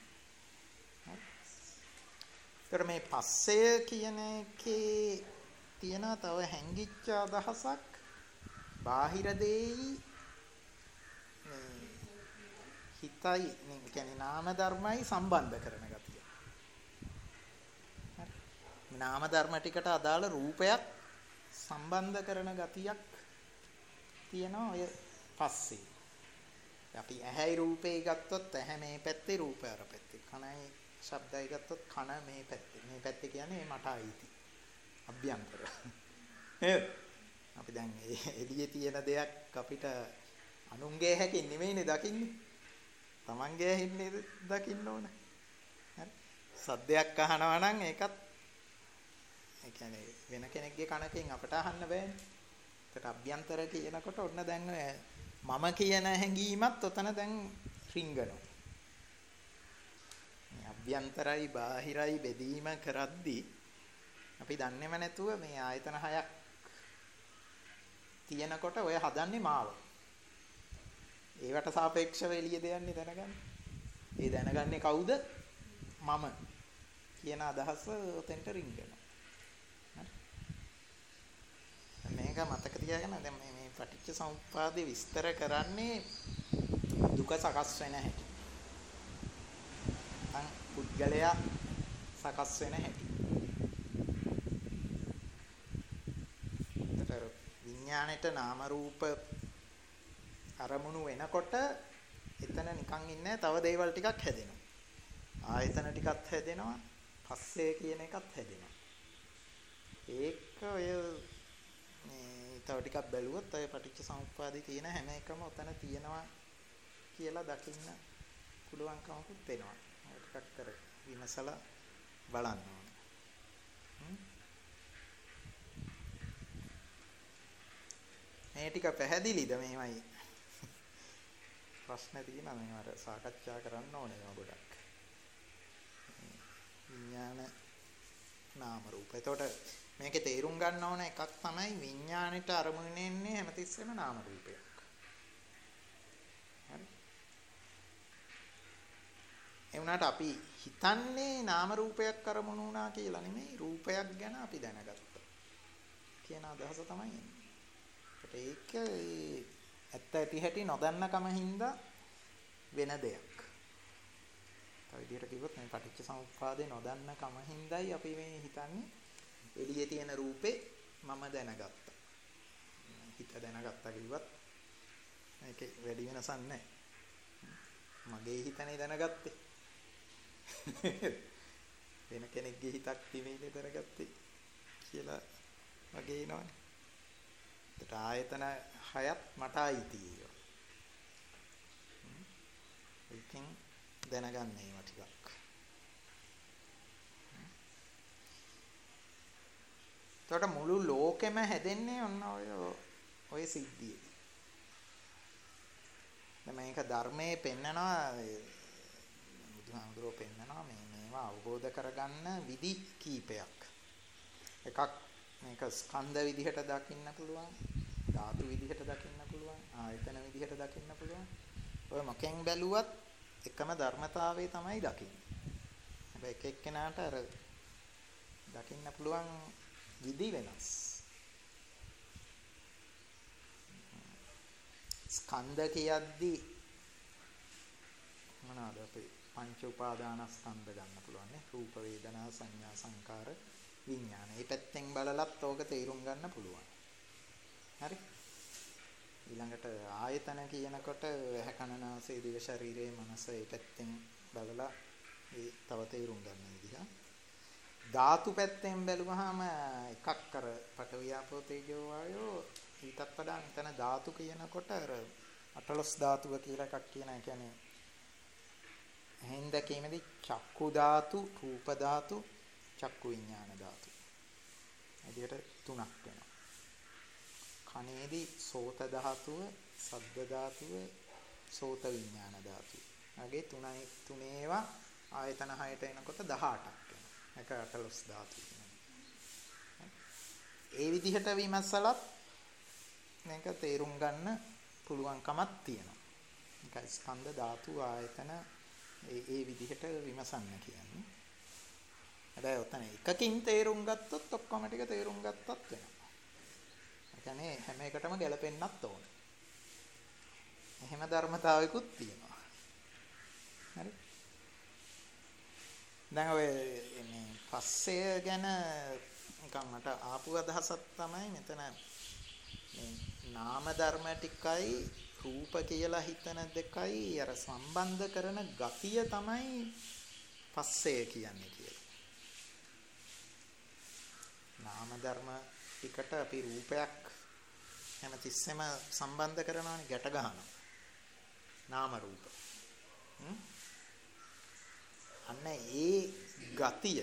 හරි. මේ පස්සය කියන එකේ තියෙන තව හැංගිච්ච අදහසක් බාහිර දෙයි හිතයි කියන්නේ නාම ධර්මයි සම්බන්ධ කරන ගතිය. හරි. නාම ධර්ම ටිකට අදාළ රූපයක් සම්බන්ධ කරන ගතියක් තියෙනවා ඔය පස්සේ. අපි ඇහැයි රූපේ ගත්තොත් ඇහැ මේ පැත්තේ රූපය අර පැත්තේ. කනයි ශබ්දයි ගත්තොත් කන මේ පැත්තේ. මේ පැත්තේ කියන්නේ මට අයිති. අභ්‍යන්තර. අපි දැන් එළියේ තියෙන දෙයක් අපිට අනුන්ගේ හැකින් නෙමෙයිනේ දකින්නේ. තමන්ගේ ඇහින්නේ දකින්න ඕන. හරි. සද්දයක් අහනවා නම් ඒකත් ඒ කියන්නේ වෙන කෙනෙක්ගේ කනකින් අපට අහන්න බෑනේ. ඒකට අභ්‍යන්තර කියනකොට ඔන්න දැන් මම කියන හැඟීමත් ඔතන දැන් රිංගනවා. මේ අභ්‍යන්තරයි බාහිරයි බෙදීම කරද්දී අපි දන්නේම නැතුව මේ ආයතන හයක් තියෙනකොට ඔය හදන්නේ මාව. ඒවට සාපේක්ෂව එළිය දෙයන්නේ දැනගන්න. ඒ දැනගන්නේ කවුද? මම කියන අදහස ඔතෙන්ට රිංගනවා. හරි. මේක මතක තියාගන්න. දැන් මේ පටිච්ච සමුප්පාදේ විස්තර කරන්නේ දුක සකස් වෙන හැටි. පුද්ගලයා සකස් වෙන හැටි. විඥාණයට නාම රූප අරමුණු වෙනකොට එතන නිකන් ඉන්නේ තව දේවල් ටිකක් හැදෙනවා. ආයතන ටිකක් හැදෙනවා. පස්සේ කියන එකත් හැදෙනවා. ඒක ඔය මේ තව ටිකක් බැලුවොත් ඔය පටිච්ච සමුප්පාදේ තියෙන හැම එකම ඔතන තියෙනවා කියලා දකින්න පුළුවන්කමකුත් වෙනවා. ඒක ටිකක් කර විමසලා බලන්න ඕනේ. මේ ටික පැහැදිලිද මේවයි? ප්‍රශ්න තියෙනවා මේවට සාකච්ඡා කරන්න ඕනේ ඒවා ගොඩක්. විඥාන නාම රූප. එතකොට මේකේ තේරුම් ගන්න ඕන එකක් තමයි විඥානෙට අරමුණ එන්නේ හැමතිස්සෙම නාම රූපයක්. හරි. ඒ වුණාට අපි හිතන්නේ නාම රූපයක් අරමුණු වුණා කියලා නෙමෙයි රූපයක් ගැන අපි දැනගත්තා කියන අදහස තමයි එන්නේ. ඒක ඇත්ත ඇති හැටි නොදන්නකම හින්දා වෙන දෙයක්. තව විදිහට කිව්වොත් මේ පටිච්ච සමුප්පාදේ නොදන්නකම හින්දායි අපි මේ හිතන්නේ එළියේ තියෙන රූපේ මම දැනගත්තා. හිත දැනගත්තා කිව්වත් ඒකේ වැඩි වෙනසක් නැහැ. මගේ හිතනේ දැනගත්තේ. වෙන කෙනෙක්ගේ හිතක් දිවෙන්නේ කරගත්තේ කියලා වගේ එනවනේ. ඒකට ආයතන හයත් මට අයිතියි. ඒකෙන් දැනගන්න ඒවා ටිකක්. ඒකට මුළු ලෝකෙම හැදෙන්නේ ඔන්න ඔය සිද්ධියේ. දැන් මේක ධර්මයේ පෙන්නනවා බුදුහාමුදුරුවෝ පෙන්නනවා මේවා අවබෝධ කරගන්න විදි කීපයක්. එකක් මේක ස්කන්ධ විදිහට දකින්න පුළුවන්, ධාතු විදිහට දකින්න පුළුවන්, ආයතන විදිහට දකින්න පුළුවන්. ඔය මොකෙන් බැලුවත් එකම ධර්මතාවය තමයි දකින්නේ. හැබැයි එක එක්කෙනාට අර දකින්න පුළුවන් විදි වෙනස්. ස්කන්ධ කියද්දි මොනවාද අපි පංච උපාදානස්කන්ධ ගන්න පුළුවන් නේ. රූප වේදනා සංඥා සංකාර විඥාන. මේ පැත්තෙන් බලලත් ඕක තේරුම් ගන්න පුළුවන්. හරි. ඊළඟට ආයතන කියනකොට ඇහැ කන නාසය දිව ශරීරයේ මනස මේ පැත්තෙන් බලලා ඒ තව තේරුම් ගන්න විදිහ. ධාතු පැත්තෙන් බැලුවහම එකක් අර පඨවි ආපෝ තේජෝ වායෝ ඊටත් වඩා මෙතන ධාතු කියනකොට අර අටලොස් ධාතුව කියලා එකක් කියන එක කියන්නේ එහෙන් දැකීමේදී චක්කු ධාතු, රූප ධාතු, චක්කු විඥාන ධාතු. එදියට තුනක් වෙනවා. කනේදී සෝත ධාතුව, සද්ද ධාතුව, සෝත විඥාන ධාතුව. වගේ තුනේවා ආයතන 6ට එනකොට 18ක් වෙනවා. ඒක අටලොස් ධාතු කියනවා. ඒ විදිහට විමසලත් මේක තේරුම් ගන්න පුළුවන්කමක් තියෙනවා. ඒකයි ස්කන්ධ ධාතු ආයතන ඒ විදිහට විමසන්න කියන්නේ. හැබැයි ඔතන එකකින් තේරුම් ගත්තොත් ඔක්කොම ටික තේරුම් ගත්තත් වෙනවා. ඒ කියන්නේ හැම එකටම ගැලපෙන්නත් ඕන. එහෙම ධර්මතාවයකුත් තියෙනවා. හරි. දැන් ඔය මේ පස්සය ගැන නිකන් මට ආපු අදහසක් තමයි මෙතන මේ නාම ධර්ම ටිකයි රූප කියලා හිතන දෙකයි අර සම්බන්ධ කරන ගතිය තමයි පස්සය කියන්නේ කියලා. නාම ධර්ම ටිකට අපි රූපයක් හැමතිස්සෙම සම්බන්ධ කරනවානේ, ගැට ගන්නවා. නාම රූප. අන්න ඒ ගතිය.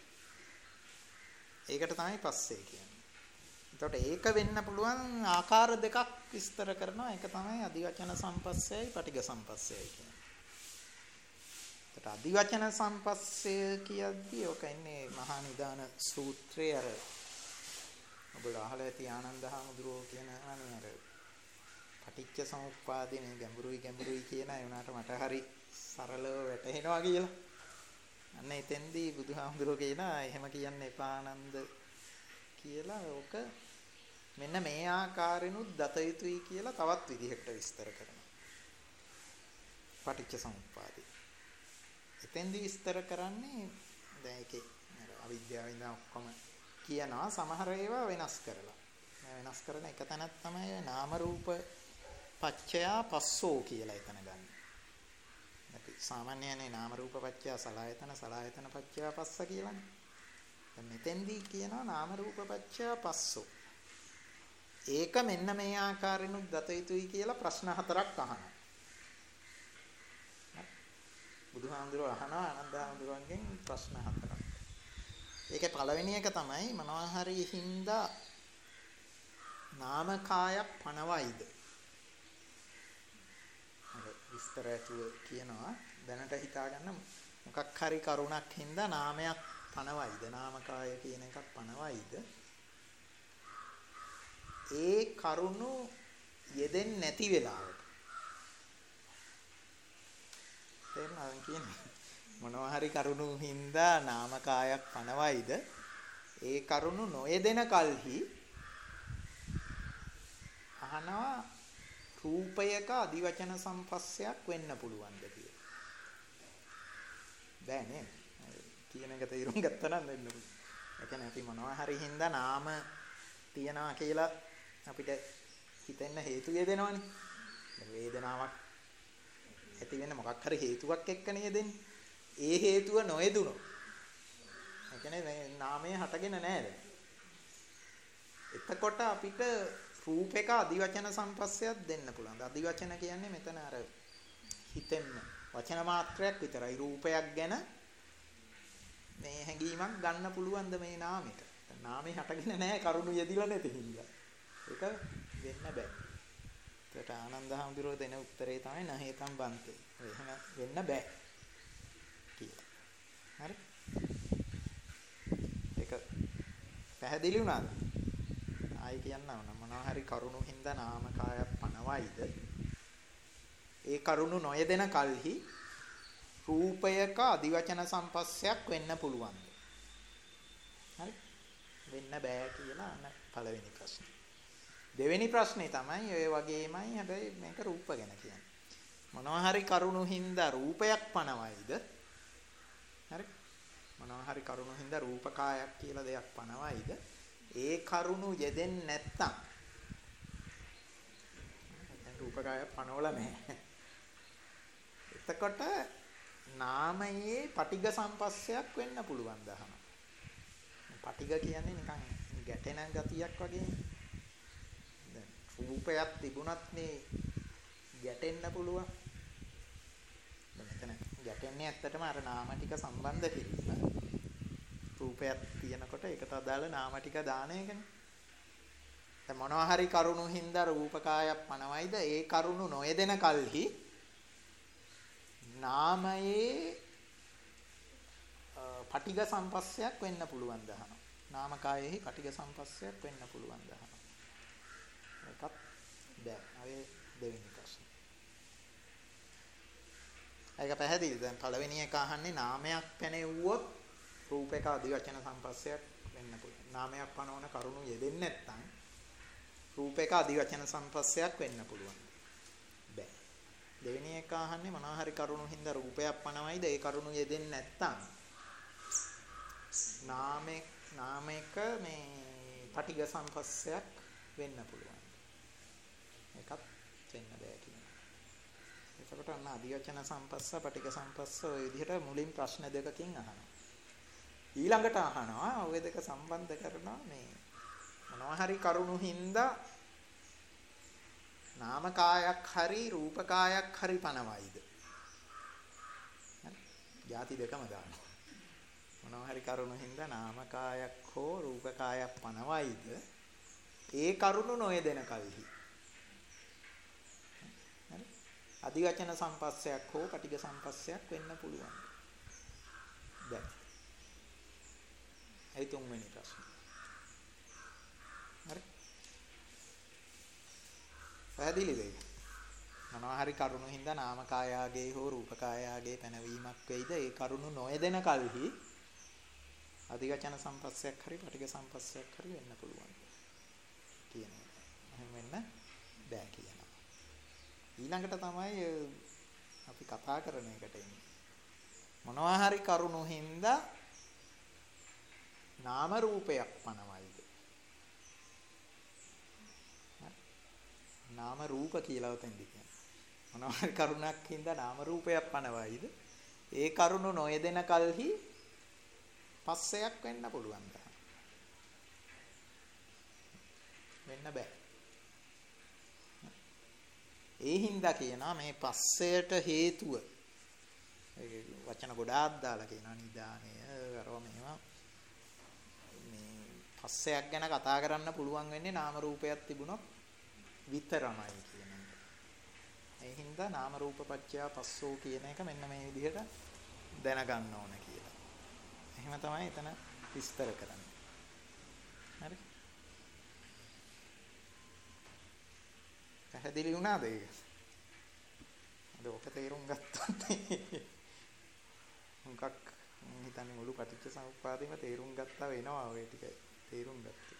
ඒකට තමයි පස්සේ කියන්නේ. එතකොට ඒක වෙන්න පුළුවන් ආකාර දෙකක් විස්තර කරනවා. ඒක තමයි අදිවචන සම්පස්සයයි පටිඝ සම්පස්සයයි කියන්නේ. එතකොට අදිවචන සම්පස්සය කියද්දී ඔක ඉන්නේ මහා නිදාන සූත්‍රයේ අර ඔබලා අහලා ඇති ආනන්ද හාමුදුරුවෝ කියන අර පටිච්ච සමුප්පාදේ මේ ගැඹුරුයි කියන ඒ උනාට මට හරි සරලව වැටහෙනවා කියලා. අන්න එතෙන්දී බුදුහාමුදුරුවෝ කියනවා එහෙම කියන්න එපා ආනන්ද කියලා. ඕක මෙන්න මේ ආකාරෙනුත් දත යුතුයි කියලා තවත් විදිහකට විස්තර කරනවා. පටිච්ච සමුප්පාදේ. එතෙන්දී විස්තර කරන්නේ දැන් ඒකේ අවිද්‍යාවෙන් ඉඳන් ඔක්කොම කියනවා සමහර ඒවා වෙනස් කරලා. වෙනස් කරන එක තැනක් තමයි නාම රූප පච්චයා පස්සෝ කියලා එතන ගන්න. අපි සාමාන්‍යයෙන් නාම රූප පච්චයා සලආයතන සලආයතන පච්චයා පස්ස කියලානේ. දැන් මෙතෙන්දී කියනවා නාම රූප පච්චයා පස්සෝ. ඒක මෙන්න මේ ආකාරයෙන්ුත් දත යුතුයි කියලා ප්‍රශ්න 4ක් අහනවා. බුදුහාමුදුරුවෝ අහනවා ආනන්ද හාමුදුරුවන්ගෙන් ප්‍රශ්න 4ක්. ඒකේ පළවෙනි එක තමයි මොනවා හරි හින්දා නාමකායක් පනවයිද? අර විස්තර ඇතුව කියනවා දැනට හිතා ගන්න මොකක් හරි කරුණක් හින්දා නාමයක් පනවයිද? නාමකාය කියන එකක් පනවයිද? ඒ කරුණු යෙදෙන්නේ නැති වෙලාවට. තේරුණාද කියන්නේ? මොනවා හරි කරුණු හින්දා නාමකායක් පනවයිද? ඒ කරුණු නොයෙදෙන කල්හි අහනවා රූපයක අදිවචන සම්පස්සයක් වෙන්න පුළුවන්ද කියලා. බෑ නේ. කියන එක තේරුම් ගත්තා නම් වෙන්න පුළුවන්. ඒ කියන්නේ අපි මොනවා හරි හින්දා නාම තියනවා කියලා අපිට හිතෙන්න හේතු යෙදෙනවනේ. වේදනාවක් ඇති වෙන්න මොකක් හරි හේතුවක් එක්ක නේදෙන්නේ. ඒ හේතුව නොයදුනොත් ඒ කියන්නේ මේ නාමය හටගෙන නැහැ දැන්. එතකොට අපිට රූපයක අදිවචන සම්පස්සයක් දෙන්න පුළුවන්. අදිවචන කියන්නේ මෙතන අර හිතෙන්න වචන මාත්‍රයක් විතරයි. රූපයක් ගැන මේ හැඟීමක් ගන්න පුළුවන්ද මේ නාමෙට? නාමේ හටගෙන නැහැ කරුණු යෙදිලා නැති හින්දා. ඒක වෙන්න බෑ. ඒකට ආනන්ද හඳුරෝ දෙන උත්තරේ තමයි නහේතම් බන්තේ. එහෙම වෙන්න බෑ කියලා. හරි? ඒක පැහැදිලි වුණාද? ආයි කියන්න ඕන මොනවා හරි කරුණු හින්දා නාමකායක් පනවයිද? ඒ කරුණු නොයදෙන කල්හි රූපයක අදිවචන සම්පස්සයක් වෙන්න පුළුවන්ද? හරි? වෙන්න බෑ කියලා අන්න පළවෙනි ප්‍රශ්නේ. දෙවෙනි ප්‍රශ්නේ තමයි ඔය වගේමයි හැබැයි මේක රූප ගැන කියන්නේ. මොනවා හරි කරුණු හින්දා රූපයක් පනවයිද? හරි? මොනවා හරි කරුණු හින්දා රූපකායක් කියලා දෙයක් පනවයිද? ඒ කරුණු යෙදෙන්නේ නැත්තම් දැන් රූපකායක් පනවලා නැහැ. එතකොට නාමයේ පටිඝ සම්පස්සයක් වෙන්න පුළුවන් දහම. පටිඝ කියන්නේ නිකන් ගැටෙන ගතියක් වගේ. දැන් රූපයක් තිබුණත් මේ ගැටෙන්න පුළුවන්. දැන් මෙතන ගැටෙන්නේ ඇත්තටම අර නාම ටික සම්බන්ධ කිරීම. රූපයක් තියෙනකොට ඒකට අදාළ නාම ටික දාන එකනේ. දැන් මොනවා හරි කරුණු හින්දා රූපකායක් පනවයිද? ඒ කරුණු නොයදෙන කල්හි නාමයේ පටිඝ සම්පස්සයක් වෙන්න පුළුවන් දහන. නාමකායෙහි පටිඝ සම්පස්සයක් වෙන්න පුළුවන් දහන. ඒකත් දැන් අය දෙවෙනි ප්‍රශ්නේ. ඒක පැහැදිලිද? දැන් පළවෙනි එක අහන්නේ නාමයක් පැනෙව්වොත් රූපයක අදිවචන සම්පස්සයක් වෙන්න පුළුවන්. නාමයක් පනවන කරුණු යෙදෙන්නේ නැත්නම් රූපයක අදිවචන සම්පස්සයක් වෙන්න පුළුවන්. බෑ. දෙවෙනි එක අහන්නේ මොනවා හරි කරුණු හින්දා රූපයක් පනවයිද? ඒ කරුණු යෙදෙන්නේ නැත්නම් නාමයක මේ පටිඝ සම්පස්සයක් වෙන්න පුළුවන්. ඒකත් වෙන්න බෑ කියනවා. එතකොට අන්න අදිවචන සම්පස්ස පටිඝ සම්පස්ස ඔය විදිහට මුලින් ප්‍රශ්න දෙකකින් අහනවා. ඊළඟට අහනවා ඔය දෙක සම්බන්ධ කරනවා මේ මොනවා හරි කරුණු හින්දා නාමකායක් හරි රූපකායක් හරි පනවයිද? හරි. ಜಾති දෙකම දානවා. මොනවා හරි කරුණු හින්දා නාමකායක් හෝ රූපකායක් පනවයිද? ඒ කරුණු නොයදෙන කල්හි. හරි. අදිවචන සම්පස්සයක් හෝ පටිඝ සම්පස්සයක් වෙන්න පුළුවන්. දැන් ඒ තුන්වෙනි ප්‍රශ්නේ. හරි. පැහැදිලිද ඒක? මොනවා හරි කරුණු හින්දා නාමකායාගේ හෝ රූපකායාගේ පැනවීමක් වෙයිද? ඒ කරුණු නොයදෙන කල්හි අධිවචන සම්පස්සයක් හරි පටිඝ සම්පස්සයක් හරි වෙන්න පුළුවන් කියන එක. එහෙම වෙන්න බෑ කියනවා. ඊළඟට තමයි අපි කතා කරන එකට එන්නේ. මොනවා හරි කරුණු හින්දා නාම රූපයක් පනවයිද? නාම රූප කියලා උතෙන්දි කියන්නේ. මොනවා හරි කරුණක් හින්දා නාම රූපයක් පනවයිද? ඒ කරුණු නොයදෙන කල්හි පස්සයක් වෙන්න පුළුවන් ද? වෙන්න බෑ. ඒ හින්දා කියනවා මේ පස්සයට හේතුව. ඒ වචන ගොඩාක් දාලා කියනවා නිදානය කරව මේවා. මේ පස්සයක් ගැන කතා කරන්න පුළුවන් වෙන්නේ නාම රූපයක් තිබුණොත් විතරමයි කියන එක. ඒ හින්දා නාම රූප පත්‍ය පස්සෝ කියන එක මෙන්න මේ විදිහට දැනගන්න ඕන කියලා. එහෙම තමයි එතන විස්තර කරන්නේ. හරි. පැහැදිලි වුණාද ඒක? අද ඔක තේරුම් ගත්තොත් මොකක් හිතන්නේ මුළු පටිච්ච සමුප්පාදෙම තේරුම් ගත්තා වෙනවා ඔය ටික තේරුම් ගත්තා.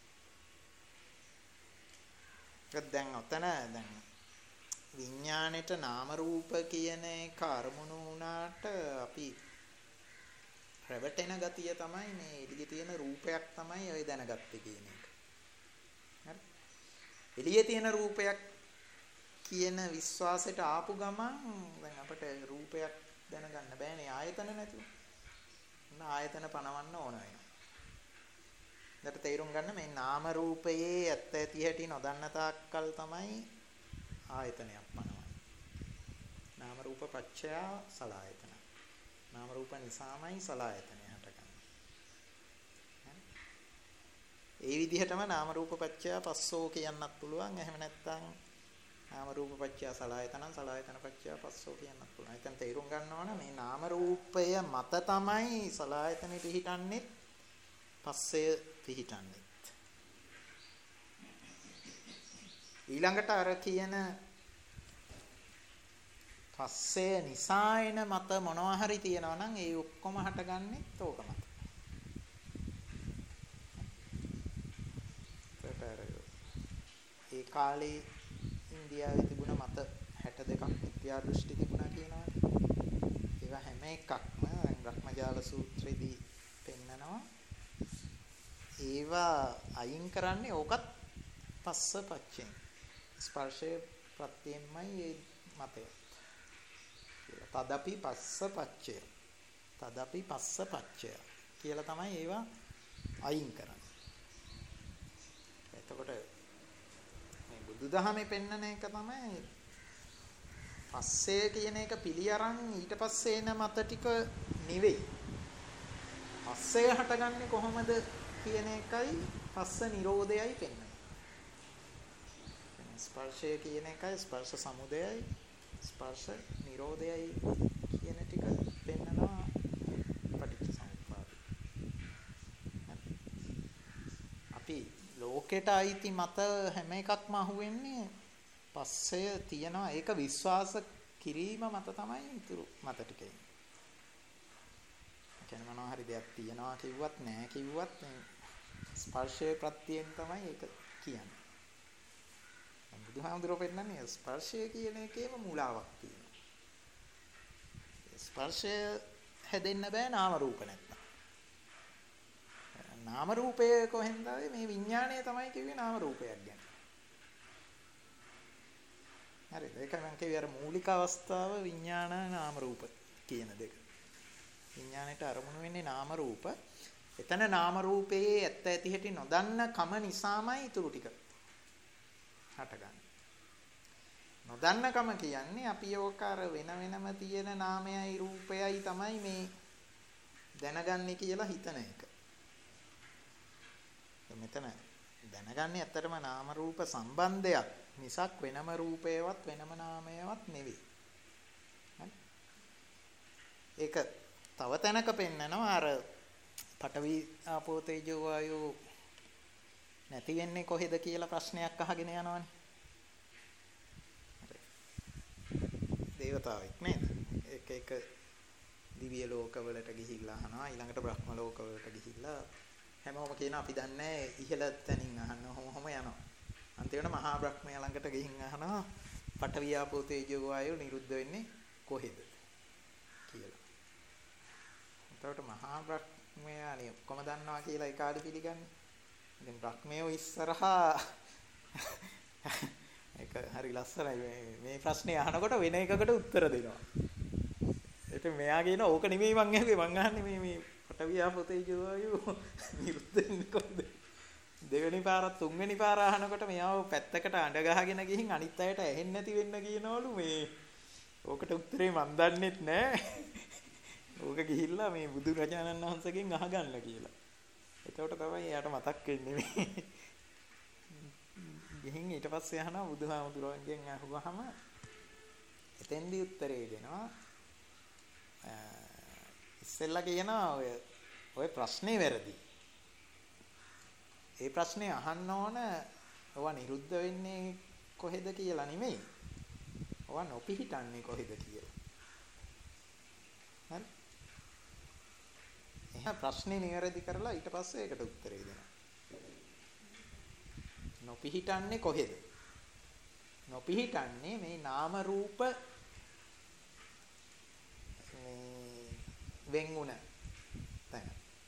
දැන් ඔතන දැන් විඥාණයට නාම රූප කියන එක අරමුණු වුණාට අපි රැවටෙන ගතිය තමයි මේ එළියේ තියෙන රූපයක් තමයි ඔය දැනගත්තේ කියන එක. හරි. එළියේ තියෙන රූපයක් කියන විශ්වාසයට ආපු ගමන් දැන් අපිට රූපයක් දැනගන්න බෑනේ ආයතන නැතුව. ආයතන පනවන්න ඕන වෙනවා. දැන් තේරුම් ගන්න මේ නාම රූපයේ ඇත්ත ඇති හැටි නොදන්න තාක්කල් තමයි ආයතනයක් පනවන්නේ. නාම රූප පත්‍ය සලආයතන. නාම රූප නිසාමයි සලආයතනය හටගන්නේ. ඒ විදිහටම නාම රූප පත්‍ය පස්සෝ කියන්නත් පුළුවන්. එහෙම නැත්නම් නාම රූප පත්‍ය සලආයතන සලආයතන පත්‍ය පස්සෝ කියන්නත් පුළුවන්. එතන තේරුම් ගන්න ඕන මේ නාම රූපය මත තමයි සලආයතනෙ පිහිටන්නේ. පස්සය පිහිටන්නේ. ඊළඟට අර කියන පස්සය නිසා එන මත මොනවා හරි තියෙනවා නම් ඒ ඔක්කොම හටගන්නේ ඕක මත. ඒ කාලේ ඉන්දියාවේ තිබුණ මත 62ක් මිත්‍යා දෘෂ්ටි තිබුණා කියනවා. ඒවා හැම එකක්ම බ්‍රහ්මජාල සූත්‍රයේදී පෙන්නනවා. ඒවා අයින් කරන්නේ ඕකත් පස්ස පච්චෙන්. ස්පර්ශයේ ප්‍රත්‍යයෙන්මයි මේ මතය. තදපි පස්ස පච්චය. තදපි පස්ස පච්චය කියලා තමයි ඒවා අයින් කරන්නේ. එතකොට මේ බුදුදහමේ පෙන්නන එක තමයි පස්සේ කියන එක පිළි අරන් ඊට පස්සේ එන මත ටික නෙවෙයි. පස්සේ හටගන්නේ කොහොමද කියන එකයි පස්ස නිරෝධයයි පෙන්වන්නේ. ස්පර්ශය කියන එකයි ස්පර්ශ සමුදයයි ස්පර්ශ නිරෝධයයි කියන ටික පෙන්නනවා පටිච්චසමුප්පාදේ. අපි ලෝකෙට අයිති මත හැම එකක්ම අහුවෙන්නේ පස්සය තියනවා. ඒක විශ්වාස කිරීම මත තමයි ඉතුරු මත ටිකේ. කියන්නේ මොනවා හරි දෙයක් තියනවා කිව්වත් නැහැ කිව්වත් ස්පර්ශයේ ප්‍රත්‍යයෙන් තමයි ඒක කියන්නේ. බුදුහාමුදුරුවෝ පෙන්නන්නේ ස්පර්ශය කියන එකේම මූලාවක් තියෙනවා. ස්පර්ශය හැදෙන්න බෑ නාම රූප නැත්නම්. නාම රූපය කොහෙන්ද මේ විඥාණය තමයි කිව්වේ නාම රූපයක් ගැන. හරිද? ඒක මම කිව්වේ අර මූලික අවස්ථාව විඥාන නාම රූප කියන දෙක. විඥාණයට අරමුණු වෙන්නේ නාම රූප. එතන නාම රූපයේ ඇත්ත ඇති හැටි නොදන්න කම නිසාමයි ඊටු ටික හටගන්නේ. නොදන්නකම කියන්නේ අපි ඕක අර වෙන වෙනම තියෙන නාමයයි රූපයයි තමයි මේ දැනගන්නේ කියලා හිතන එක. මෙතන දැනගන්නේ ඇත්තටම නාම රූප සම්බන්ධයක් මිසක් වෙනම රූපයවත් වෙනම නාමයවත් නෙවෙයි. ඒක තව තැනක පෙන්නනවා අර පඨවි ආපෝ තේජෝ වායෝ නැති වෙන්නේ කොහෙද කියලා ප්‍රශ්නයක් අහගෙන යනවනේ. දේවතාවෙක් නේද? එක දිව්‍ය ලෝකවලට ගිහිල්ලා අහනවා ඊළඟට බ්‍රහ්ම ලෝකවලට ගිහිල්ලා හැමෝම කියන අපි දන්නේ ඉහළ තැනින් අහන්න හොම යනවා. අන්තිමට මහා බ්‍රහ්මයා ළඟට ගිහින් අහනවා පඨවි ආපෝ තේජෝ වායෝ නිරුද්ධ වෙන්නේ කොහෙද කියලා. එතකොට මහා බ්‍රහ්මයානේ ඔක්කොම දන්නවා කියලා ඒ කාලේ පිළිගන්නේ. ඉතින් බ්‍රහ්මයෝ ඉස්සරහා ඒක හරි ලස්සනයි මේ ප්‍රශ්නේ අහනකොට වෙන එකකට උත්තර දෙනවා. ඉතින් මෙයා කියන ඕක නෙමෙයි මං අහුවේ මං අහන්නේ මේ පඨවි ආපෝ තේජෝ වායෝ නිරුද්ධ වෙන්නේ කොහෙද? දෙවෙනි පාරත් තුන්වෙනි පාර අහනකොට මෙයාව පැත්තකට අඬ ගහගෙන ගිහින් අනිත් අයට ඇහෙන්නේ නැති වෙන්න කියනවලු මේ ඕකට උත්තරේ මන් දන්නෙත් නෑ. ඕක ගිහිල්ලා මේ බුදු රජාණන් වහන්සේගෙන් අහගන්න කියලා. එතකොට තමයි එයාට මතක් වෙන්නේ මේ. ගිහින් ඊට පස්සේ අහනවා බුදුහාමුදුරුවන්ගෙන් අහුවාම එතෙන්දී උත්තරේ දෙනවා. ඉස්සෙල්ලා කියනවා ඔය ප්‍රශ්නේ වැරදි. ඒ ප්‍රශ්නේ අහන්න ඕන ඔවා නිරුද්ධ වෙන්නේ කොහෙද කියලා නෙමෙයි. ඔවා නොපිහිටන්නේ කොහෙද කියලා. හරි? එහෙනම් ප්‍රශ්නේ නිවැරදි කරලා ඊට පස්සේ ඒකට උත්තරේ දෙනවා. නොපිහිටන්නේ කොහෙද? නොපිහිටන්නේ මේ නාම රූප වෙන්ුණ තැන.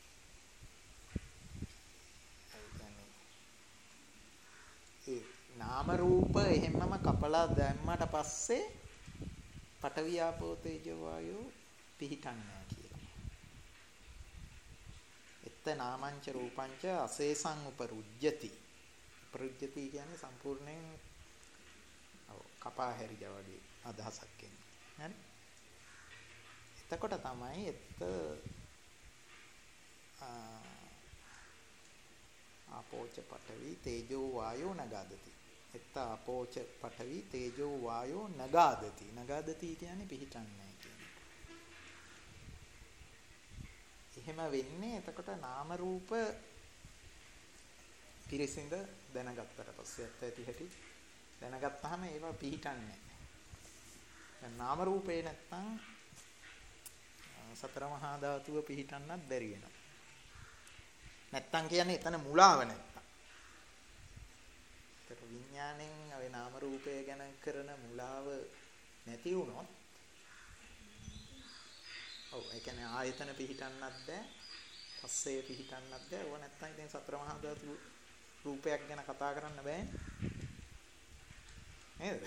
ඒ නාම රූප එහෙමම කපලා දැම්මට පස්සේ පඨවි ආපෝ තේජෝ වායෝ පිහිටන්නේ කියලා. එත්ත නාමංච රූපංච අසේසං උපරුජ්ජති. උපරුජ්ජති කියන්නේ සම්පූර්ණයෙන් කපා හැරියා වගේ අදහසක් එන්නේ. හරි? එතකොට තමයි එත්ත ආපෝච පඨවි තේජෝ වායෝ නගාදති. එත්ත ආපෝච පඨවි තේජෝ වායෝ නගාදති. නගාදති කියන්නේ පිහිටන්නේ කියන්නේ. එහෙම වෙන්නේ එතකොට නාම රූප පිරිසිඳ දැනගත්තට පස්සේ ඇත්ත ඇති දැනගත්තාම ඒවා පිහිටන්නේ නැහැ. නාම රූපේ නැත්තම් සතර මහා ධාතුව පිහිටන්නත් බැරි වෙනවා. නැත්තම් කියන්නේ එතන මුලාව නැත්තම්. ඒතර විඥාණයෙන් ඔය නාම රූපය ගැන කරන මුලාව නැති වුණොත් ඒ කියන්නේ ආයතන පිහිටන්නත් බෑ, පස්සේ පිහිටන්නත් බෑ. ඕව නැත්තම් ඉතින් සතර මහා ධාතු රූපයක් ගැන කතා කරන්න බෑ. නේද?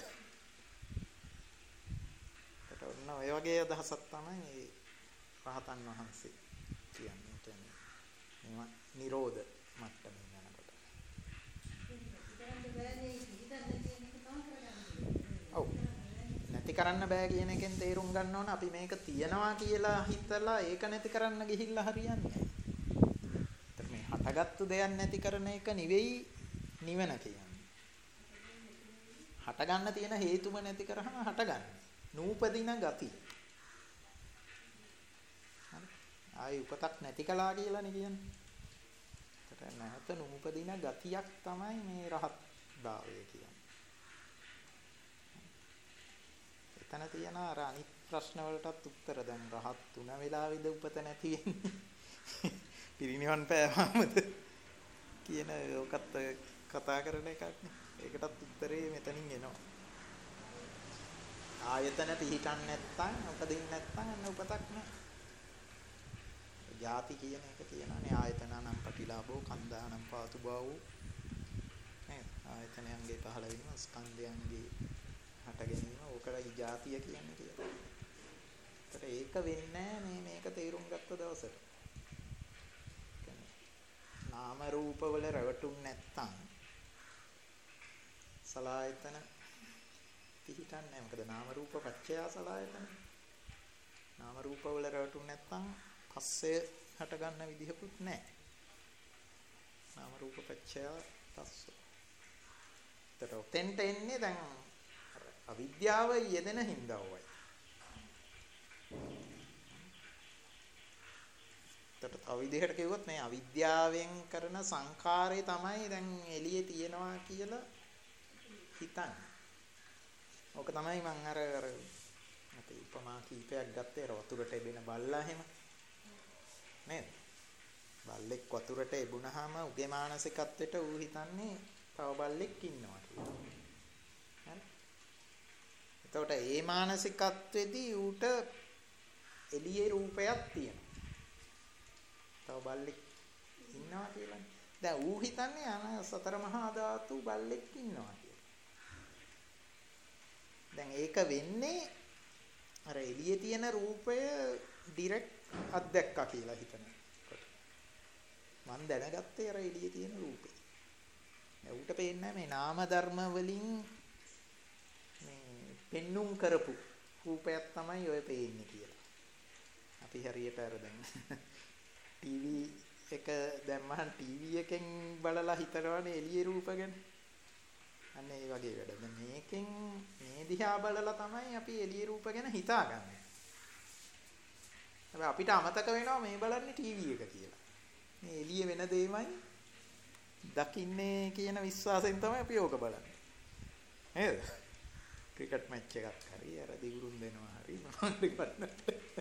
ඒකට ඔන්න ඔය වගේ අදහසක් තමයි රහතන් වහන්සේ කියන්නේ. මේවා නිරෝධ මට්ටමින් යනකොට. ඔව්. නැති කරන්න බෑ කියන එකෙන් තේරුම් ගන්න ඕන අපි මේක තියනවා කියලා හිතලා ඒක නැති කරන්න ගිහිල්ලා හරියන්නේ නැහැ. ඒතර මේ හටගත්තු දෙයක් නැති කරන එක නෙවෙයි නිවන කියන්නේ. හට ගන්න තියෙන හේතුම නැති කරාම හටගන්නේ. නූපදින ගති. හරි. ආයි උපතක් නැති කළා කියලානේ කියන්නේ. ඒකට නැවත නූපදින ගතියක් තමයි මේ රහත් භාවය කියන්නේ. එතන තියෙන අර අනිත් ප්‍රශ්න වලටත් උත්තර දැන් රහත් තුන වෙලාවෙද උපත නැති වෙන්නේ. පිරිනිවන් පෑවමද කියන ඔකත් කතා කරන එකක් නේ. ඒකටත් උත්තරේ මෙතනින් එනවා. ආයතන පිහිටන් නැත්තම් උපදින්න නැත්තම් අන්න උපතක් නැහැ. ಜಾති කියන එක කියනවානේ ආයතනනම් පටිලාභෝ කන්දානම් පාතු බවෝ. නේද? ආයතනයන්ගේ පහළ වීම ස්කන්ධයන්ගේ හට ගැනීම ඕකයි ಜಾතිය කියන්නේ කියලා. ඒකට ඒක වෙන්නේ මේ මේක තේරුම් ගත්ත දවසට. නාම රූප වල රැවටුන් නැත්තම් සලආයතන පිහිටන්නේ නැහැ. මොකද නාම රූප පත්‍ය සලආයතන. නාම රූප වල රැවටුන් නැත්තම් පස්සේ හට ගන්න විදිහකුත් නැහැ. නාම රූප පත්‍ය පස්ස. තෙන්ට එන්නේ දැන් අවිද්‍යාව යෙදෙන හින්දා වයි. තත් අවිද්‍යාවට කිව්වොත් මේ අවිද්‍යාවෙන් කරන සංකාරය තමයි දැන් එළියේ තියෙනවා කියලා හිතන්නේ. ඕක තමයි මම අර අපි උපමා කීපයක් ගත්තේ වතුරට එබෙන බල්ලා එහෙම. නේද? බල්ලෙක් වතුරට එබුණාම උගේ මානසිකත්වයට ඌ හිතන්නේ තව බල්ලෙක් ඉන්නවා කියලා. හරි? එතකොට ඒ මානසිකත්වෙදී ඌට එළියේ රූපයක් තියෙනවා. තව බල්ලෙක් ඉන්නවා කියලා. දැන් ඌ හිතන්නේ අන සතර මහා ධාතු බල්ලෙක් ඉන්නවා කියලා. දැන් ඒක වෙන්නේ අර එළියේ තියෙන රූපය ඩිරෙක්ට් අත්දැක්කා කියලා හිතනවා. මම දැනගත්තේ අර එළියේ තියෙන රූපේ. ඌට පේන්නේ මේ නාම ධර්ම වලින් මේ පෙන්눔 කරපු රූපයක් තමයි ඔය පේන්නේ කියලා. අපි හරියට අර දැන් ටීවී එක දැම්මහන් ටීවී එකෙන් බලලා හිතනවානේ එළියේ රූප ගැන. අන්න ඒ වගේ වැඩ. දැන් මේකෙන් මේ දිහා බලලා තමයි අපි එළියේ රූප ගැන හිතාගන්නේ. හැබැයි අපිට අමතක වෙනවා මේ බලන්නේ ටීවී එක කියලා. මේ එළියේ වෙන දෙයමයි දකින්නේ කියන විශ්වාසයෙන් තමයි අපි ඕක බලන්නේ. නේද? ක්‍රිකට් මැච් එකක් හරි අර දිගුරුම් දෙනවා හරි මොනවද කරන්නේ?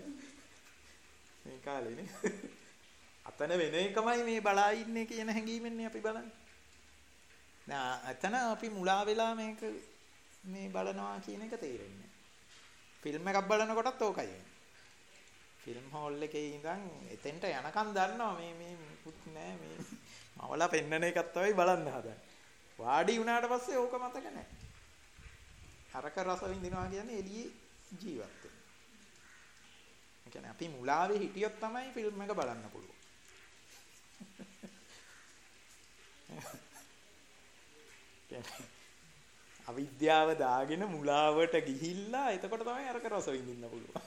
මේ කාලේනේ. අතන වෙන එකමයි මේ බලා ඉන්නේ කියන හැඟීමෙන්නේ අපි බලන්නේ. දැන් අතන අපි මුලා වෙලා මේක මේ බලනවා කියන එක තේරෙන්නේ. ෆිල්ම් එකක් බලනකොටත් ඕකයි. ෆිල්ම් හෝල් එකේ ඉඳන් එතෙන්ට යනකම් දන්නවා මේ පුත් නෑ මේ මවලා පෙන්නන එකක් තමයි බලන්න හදන්නේ. වාඩි වුණාට පස්සේ ඕක මතක නෑ. අරක රස විඳිනවා කියන්නේ එළියේ ජීවත් වෙන. ඒ කියන්නේ අපි මුලාවේ හිටියොත් තමයි ෆිල්ම් එක බලන්න පුළුවන්. අවිද්‍යාව දාගෙන මුලාවට ගිහිල්ලා එතකොට තමයි අරක රස විඳින්න පුළුවන්.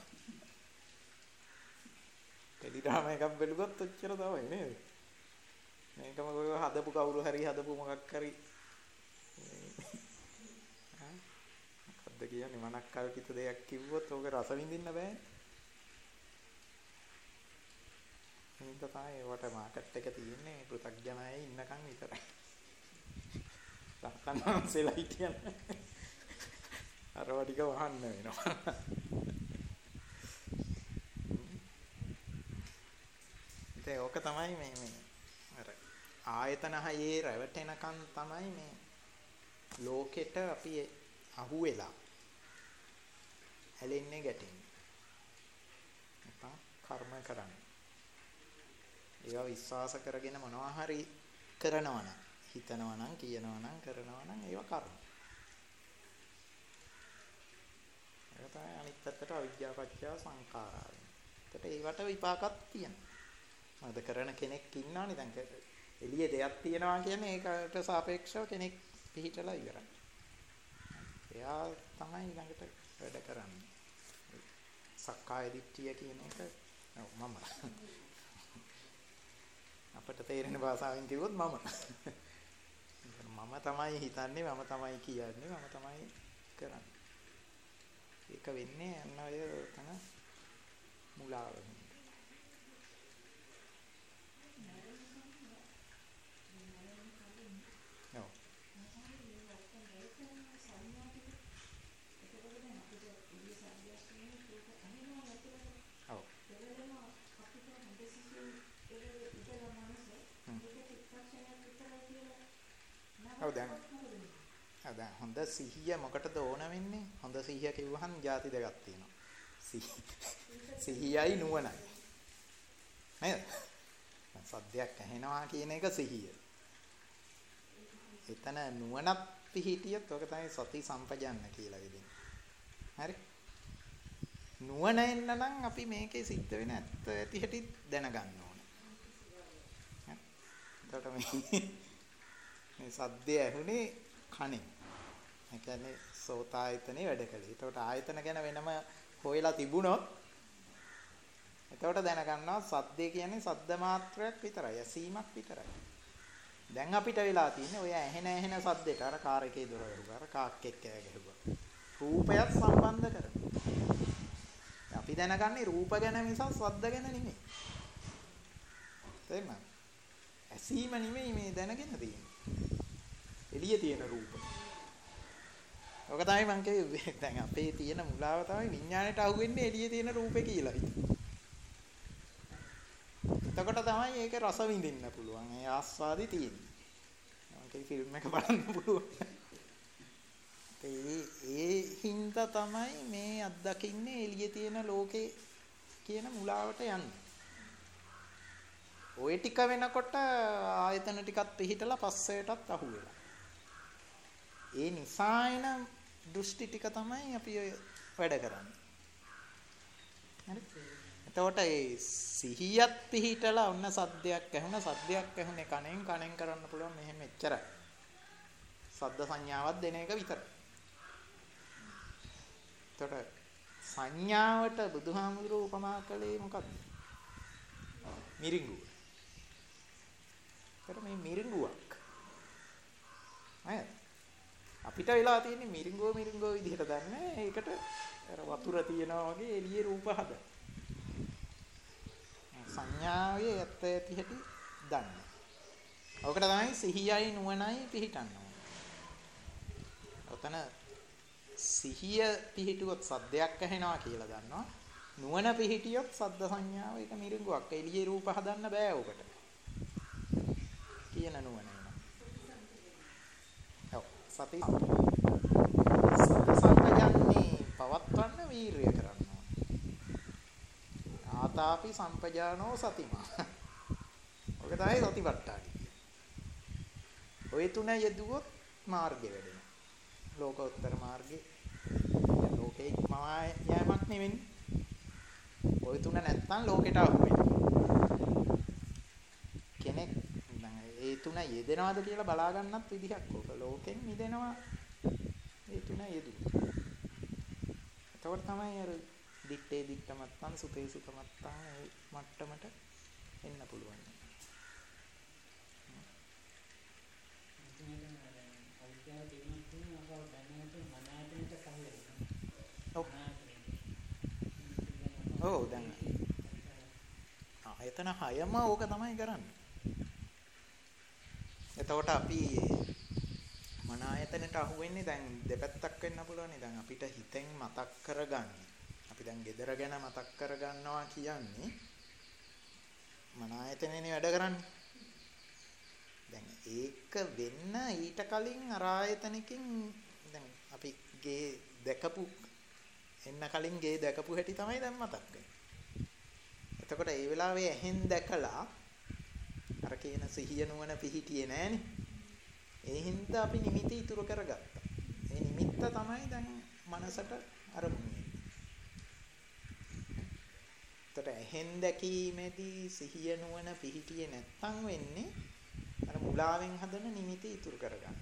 ටෙලිග්‍රාම එකක් බැලුවොත් ඔච්චර තමයි නේද? මේකම ඔය හදපු කවුරු හරි හදපු මොකක් හරි මොකද්ද කියන්නේ මනක් කල්පිත දෙයක් කිව්වොත් ඕක රස විඳින්න බෑනේ. මේක තමයි ඒවට මාකට් එක තියෙන්නේ පෘථග්ජනයයි ඉන්නකන් විතරයි. රහතන්වහන්සේලා හිටියන අරව ටික වහන්න වෙනවා. ඉතින් ඕක තමයි මේ අර ආයතන හයේ රැවටෙනකන් තමයි මේ ලෝකෙට අපි අහුවෙලා හැලෙන්නේ ගැටෙන්නේ. නැත්නම් කර්ම කරන්නේ. ඒවා විශ්වාස කරගෙන මොනවා හරි කරනවා නම් හිතනවා නම් කියනවා නම් කරනවා නම් ඒවා කර්ම. ඒක තමයි අනිත් පැත්තට අවිද්‍යාව පත්‍ය සංඛාරා වෙන්නේ. ඒකට ඒවට විපාකක් තියෙනවා. මොකද කරන කෙනෙක් ඉන්නවනේ දැන් එළියේ දෙයක් තියෙනවා කියන්නේ ඒකට සාපේක්ෂව කෙනෙක් පිළිහිටලා ඉවරයි. එයා තමයි ළඟට වැඩ කරන්නේ. සක්කාය දිට්ඨිය කියන එක මම අපට තේරෙන භාෂාවෙන් කිව්වොත් මම තමයි හිතන්නේ මම තමයි කියන්නේ මම තමයි කරන්නේ. ඒක වෙන්නේ අන්න ඔය තන මුලාව. දැන් හොඳ සිහිය මොකටද ඕන වෙන්නේ? හොඳ සිහිය කිව්වහම ಜಾති දෙකක් තියෙනවා. සිහියයි නුවණයි. නේද? සද්දයක් ඇහෙනවා කියන එක සිහිය. එතන නුවණක් පිහිටියත් ඔක තමයි සති සම්පජන්න කියලා වෙන්නේ. හරි? නුවණ එන්න නම් අපි මේකේ සිද්ධ වෙන ඇත්ත ඇති හැටි දැනගන්න ඕනේ. එතකොට මේ සද්දය ඇහුනේ කනේ. ඒ කියන්නේ සෝතායතනේ වැඩ කළේ. එතකොට ආයතන ගැන වෙනම හොයලා තිබුණොත් එතකොට දැනගන්නවා සද්දේ කියන්නේ සද්ද මාත්‍රයක් විතරයි. ඇසීමක් විතරයි. දැන් අපිට වෙලා තියෙන්නේ ඔය ඇහෙන සද්දෙට අර කාර් එකේ දොර වහුවා. අර කාක් එක්ක ගැහුවා. රූපයත් සම්බන්ධ කරනවා. අපි දැනගන්නේ රූප ගැන මිසක් සද්ද ගැන නෙමෙයි. තේරුණාද? ඇසීම නෙමෙයි මේ දැනගෙන තියෙන්නේ. එළියේ තියෙන රූප. ඔක තමයි මං කිව්වේ. දැන් අපේ තියෙන මුලාව තමයි විඥාණයට අහුවෙන්නේ එළියේ තියෙන රූපේ කියලා හිතේ. එතකොට තමයි ඒක රස විඳින්න පුළුවන්. ඒ ආස්වාදي තියෙන්නේ. මං ෆිල්ම් එක බලන්න පුළුවන්. ඒ හින්දා තමයි මේ අත්දකින්නේ එළියේ තියෙන ලෝකේ කියන මුලාවට යන්නේ. ওই ටික වෙනකොට ආයතන ටිකත් පිහිටලා පස්සෙටත් අහුවෙලා. ඒ නිසා එන දෘෂ්ටි ටික තමයි අපි ඔය වැඩ කරන්නේ. හරි? එතකොට ඒ සිහියත් පිහිටලා ඔන්න සද්දයක් ඇහුනේ කණෙන් කරන්න පුළුවන් මෙහෙම එච්චරයි. සද්ද සංඥාවක් දෙන එක විතරයි. එතකොට සංඥාවට බුදුහාමුදුරුවෝ උපමා කළේ මොකක්ද? මිරිඟුව. ඒකට මේ මිරිඟුවක්. නේද? අපිට වෙලා තියෙන්නේ මිරිඟුව විදිහට දන්නේ. ඒකට අර වතුර තියනවා වගේ එළියේ රූප හදන. සංඥාවේ ඇත්ත ඇති හැටි දන්නේ. ඔකට තමයි සිහියයි නුවණයි පිහිටන්නේ. ඔතන සිහිය පිහිටුවොත් සද්දයක් ඇහෙනවා කියලා දන්නවා. නුවණ පිහිටියොත් සද්ද සංඥාව එක මිරිඟුවක්. එළියේ රූප හදන්න බෑ ඔකට. කියන නුවණ එනවා. ඔව් සති සම්පජාන්නේ පවත්වන්න වීරිය කරන්න ඕනේ. ආතාපි සම්පජානෝ සතිමා. ඔක තමයි සතිපට්ඨාන කියන්නේ. ඔය තුන යෙදුවොත් මාර්ගය වැඩෙනවා. ලෝකෝත්තර මාර්ගේ. ලෝකේ ඉක්මවා යෑමක් නෙවෙන්නේ. ওই තුන නැත්තම් ලෝකෙට අහු වෙනවා. කෙනෙක් ඒ තුන යෙදෙනවද කියලා බලා ගන්නත් විදිහක් ඕක. ලෝකෙන් මිදෙනවා ඒ තුන යෙදුවා. එතකොට තමයි අර දිත්තේ දිත්තමත්තන් සුතේ සුතමත්තන් ඒ මට්ටමට එන්න පුළුවන්. ඔව් දැන් ආයතන හයම ඕක තමයි කරන්නේ. එතකොට අපි මන ආයතනට අහු වෙන්නේ දැන් දෙපැත්තක් වෙන්න පුළුවන්. දැන් අපිට හිතෙන් මතක් කරගන්නේ. අපි දැන් gedara ගැන මතක් කරගන්නවා කියන්නේ මන ආයතනේනේ වැඩ කරන්නේ. දැන් ඒක වෙන්න ඊට කලින් අර ආයතනකින් දැන් අපි ගේ දැකපු එන්න කලින් ගේ දැකපු හැටි තමයි දැන් මතක් වෙන්නේ. එතකොට ඒ වෙලාවේ ඇහෙන් දැකලා අර කියන සිහිය නුවණ පිහිටියේ නෑනේ. ඒ හින්දා අපි නිමිති ඉතුරු කරගත්තා. ඒ නිමිත්ත තමයි දැන් මනසට අරමුණු වෙන්නේ. එතකොට ඇහෙන් දැකීමේදී සිහිය නුවණ පිහිටියේ නැත්තම් වෙන්නේ අර මුලාවෙන් හදන නිමිති ඉතුරු කරගන්න.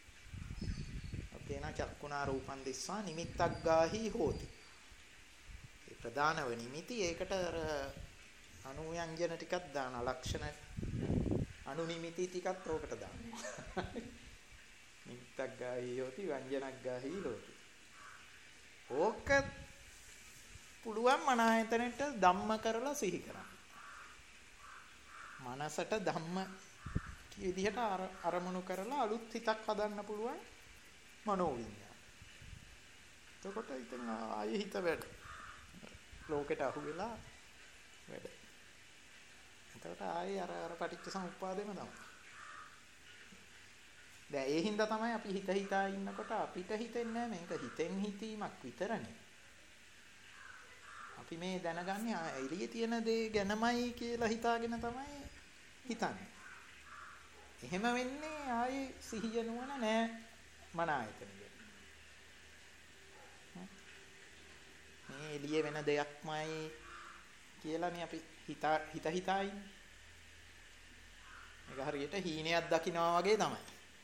අපේන චක්කුණා රූපං දිස්සා නිමිත්තක් ගාහි හෝති. ඒ ප්‍රධානව නිමිති ඒකට අර අනුයන්ජන ටිකක් දාන ලක්ෂණ අනු නිමිති ටිකක් ඕකට දානවා. නිමිත්තක් ගාහි හෝති වංජනක් ගාහි හෝති. ඕක පුළුවන් මන ආයතනෙට ධම්ම කරලා සිහි කරන්න. මනසට ධම්ම විදිහට අරමුණු කරලා අලුත් හිතක් හදන්න පුළුවන් මනෝවිඤ්ඤාණය. එතකොට ඉතින් ආයෙ හිත වැඩ. ලෝකෙට අහු වෙලා වැඩ. එතකොට ආයෙ අර පටිච්ච සමුප්පාදෙම තමයි. දැන් ඒ හින්දා තමයි අපි හිතා ඉන්නකොට අපිට හිතෙන්නේ මේක හිතෙන් හිතීමක් විතරනේ. අපි මේ දැනගන්නේ එළියේ තියෙන දේ ගැනමයි කියලා හිතාගෙන තමයි හිතන්නේ. එහෙම වෙන්නේ ආයේ සිහිය නුවණ නෑ මන ආයතනෙ. මේ එළියේ වෙන දෙයක්මයි කියලානේ අපි හිතා ඉන්නේ. මේක හරියට හීනයක් දකිනවා වගේ තමයි.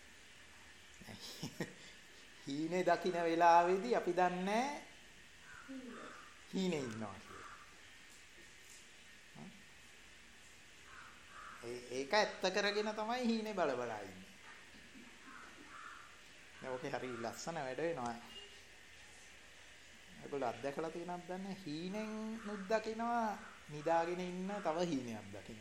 හීනේ දකින වෙලාවේදී අපි දන්නේ හීනේ ඉන්නවා කියලා. ඒක ඇත්ත කරගෙන තමයි හීනේ බල බලා ඉන්නේ. දැන් ඔකේ හරි ලස්සන වැඩ වෙනවා. ඒගොල්ලෝ අත්දැකලා තියෙනවද දන්නේ? හීනෙන් නුත් දකිනවා නිදාගෙන ඉන්න තව හීනයක් දකින්න.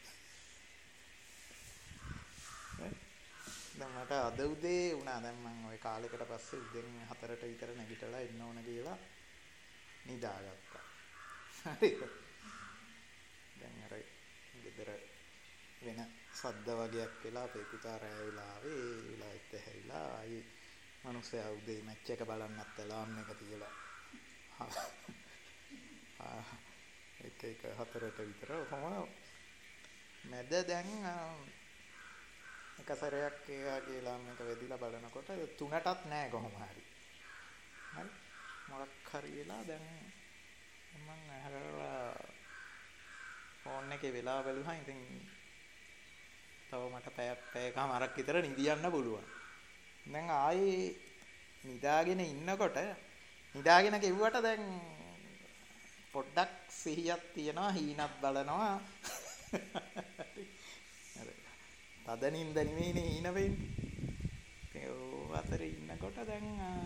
දැන් මට අද උදේ වුණා දැන් මම ওই කාලෙකට පස්සේ උදෙන් 4ට විතර නැගිටලා එන්න ඕන කියලා නිදාගත්තා. හරිද? දැන් අර ගෙදර වෙන සද්ද වගේක් වෙලා අපේ පුතා රැය වෙලාවේ ඒ වෙලාවෙත් ඇහැරිලා ආයේ මිනිස්සයා උදේ මැච් එක බලන්නත් ඇලාම් එක තියලා එක 4ට විතර කොහොම මැද දැන් එක සැරයක් ඒවා කියලා මේක වෙදිලා බලනකොට 3ටත් නෑ කොහොම හරි. හරි. මොකක් හරි වෙලා දැන් මම අහලා ෆෝන් එකේ වෙලාව බලුවා. ඉතින් තව මට පැයකමාරක් විතර නිදියන්න පුළුවන්. දැන් ආයේ නිදාගෙන ඉන්නකොට නිදාගෙන කෙව්වට දැන් පොඩ්ඩක් සිහියක් තියනවා හීනක් බලනවා. තද නින්ද නෙමෙයිනේ හීන වෙන්නේ. ඒ අතරේ ඉන්නකොට දැන්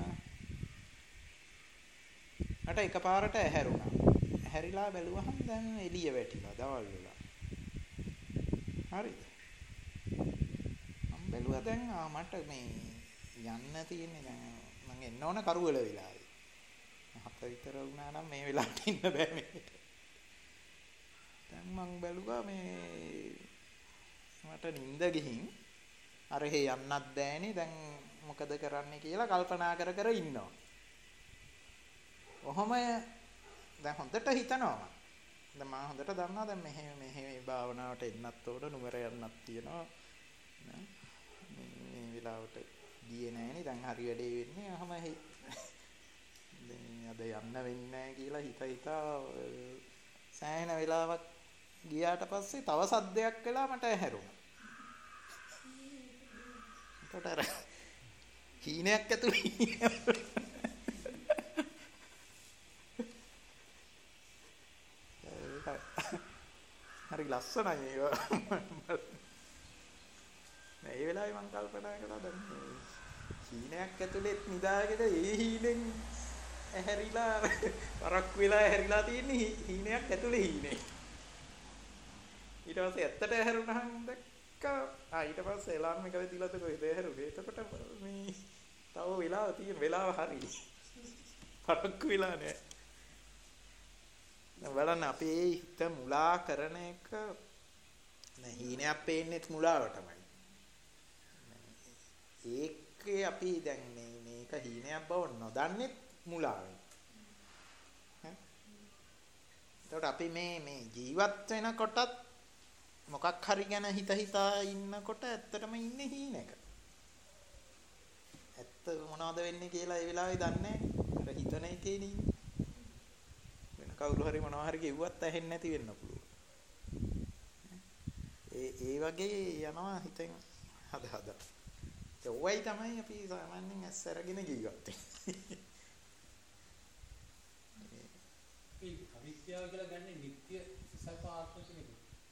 මට එකපාරට ඇහැරුණා. ඇහැරිලා බැලුවහම දැන් එළිය වැටිලා දවල් වෙලා. හරිද? මම බැලුවා දැන් මට මේ යන්න තියෙන්නේ දැන් මම එන්න ඕන කරුවල වෙලාවේ. 7 විතර වුණා නම් මේ වෙලාවට ඉන්න බෑ මේකට. දැන් මම බැලුවා මේ මට නිින්ද ගිහින් අර හේ යන්නත් බෑනේ දැන් මොකද කරන්නේ කියලා කල්පනා කර කර ඉන්නවා. ඔහොම දැන් හොඳට හිතනවා. දැන් මම හොඳට දන්නවා දැන් මෙහෙ භාවනාවට එන්නත් ඕන නුවර යන්නත් තියෙනවා. මේ වෙලාවට ගියේ නෑනේ දැන් හරි වැඩේ වෙන්නේ. අහම දැන් අද යන්න වෙන්නේ නෑ කියලා හිතා සෑහෙන වෙලාවක් ගියාට පස්සේ තව සද්දයක් වෙලා මට ඇහැරුණා. එතකොට අර හීනයක් ඇතුළේ හරි ලස්සනයි ඒක. මේ වෙලාවේ මම කල්පනා කළා දැන් හීනයක් ඇතුළෙත් නිදාගෙන ඒ හීනෙන් ඇහැරිලා වරක් වෙලා ඇහැරිලා තියෙන හීනයක් ඇතුළේ හීනේ. ඊට පස්සේ ඇත්තට ඇහැරුණාම දැක්කා ඊට පස්සේ එලාර්ම් එක වෙදිලාද කොහෙද ඇහැරුනේ. එතකොට මේ තව වෙලාව තියෙන වෙලාව හරි. වරක් වෙලා නෑ. බලන්න අපේ හිත මුලා කරන එක නෑ හීනයක් පේන්නේත් මුලාවටමයි. ඒකේ අපි දැන් මේක හීනයක් බව නොදන්නෙත් මුලාවෙන්. එතකොට අපි මේ ජීවත් වෙනකොටත් මොකක් හරි ගැන හිතා ඉන්නකොට ඇත්තටම ඉන්නේ හීනක. ඇත්ත මොනවද වෙන්නේ කියලා ඒ වෙලාවේ දන්නේ නැහැ. අර හිතන එකේ නේ. වෙන කවුරු හරි මොනවා හරි කිව්වත් ඇහෙන්නේ නැති වෙන්න පුළුවන්. ඒ වගේ යනවා හිතෙන් හද. ඔයයි තමයි අපි සාමාන්‍යයෙන් ඇස් අරගෙන ජීවත් වෙන්නේ. ඒ අවිද්‍යාව කියලා ගන්නේ නිට්ටය සත්‍ය ආත්ම කෙනෙක්.